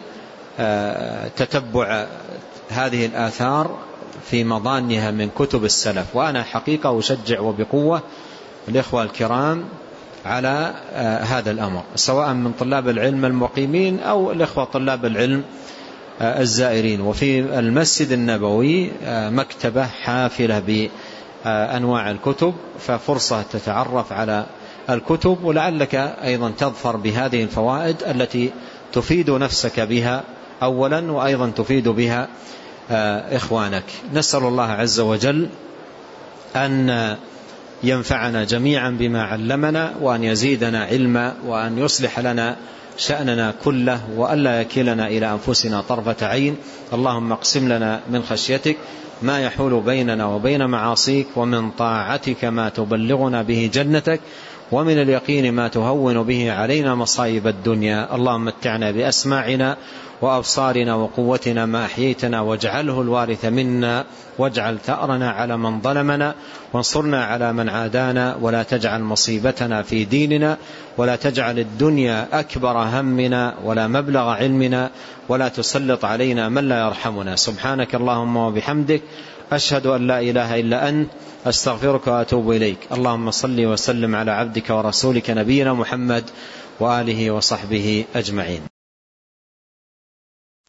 بتتبع هذه الآثار في مضانها من كتب السلف. وأنا حقيقة أشجع وبقوة الإخوة الكرام على هذا الأمر، سواء من طلاب العلم المقيمين أو الإخوة طلاب العلم الزائرين. وفي المسجد النبوي مكتبة حافلة بأنواع الكتب، ففرصة تتعرف على الكتب، ولعلك أيضا تظفر بهذه الفوائد التي تفيد نفسك بها أولا، وأيضا تفيد بها إخوانك. نسأل الله عز وجل أن ينفعنا جميعا بما علمنا، وأن يزيدنا علما، وأن يصلح لنا شأننا كله، وألا يكلنا إلى أنفسنا طرفة عين. اللهم اقسم لنا من خشيتك ما يحول بيننا وبين معاصيك، ومن طاعتك ما تبلغنا به جنتك، ومن اليقين ما تهون به علينا مصائب الدنيا. اللهم متعنا بأسماعنا وأبصارنا وقوتنا ما أحييتنا، واجعله الوارث منا، واجعل ثأرنا على من ظلمنا، وانصرنا على من عادانا، ولا تجعل مصيبتنا في ديننا، ولا تجعل الدنيا أكبر همنا ولا مبلغ علمنا، ولا تسلط علينا من لا يرحمنا. سبحانك اللهم وبحمدك، أشهد أن لا إله إلا أنت، أستغفرك وأتوب إليك. اللهم صل وسلم على عبدك ورسولك نبينا محمد وآله وصحبه أجمعين.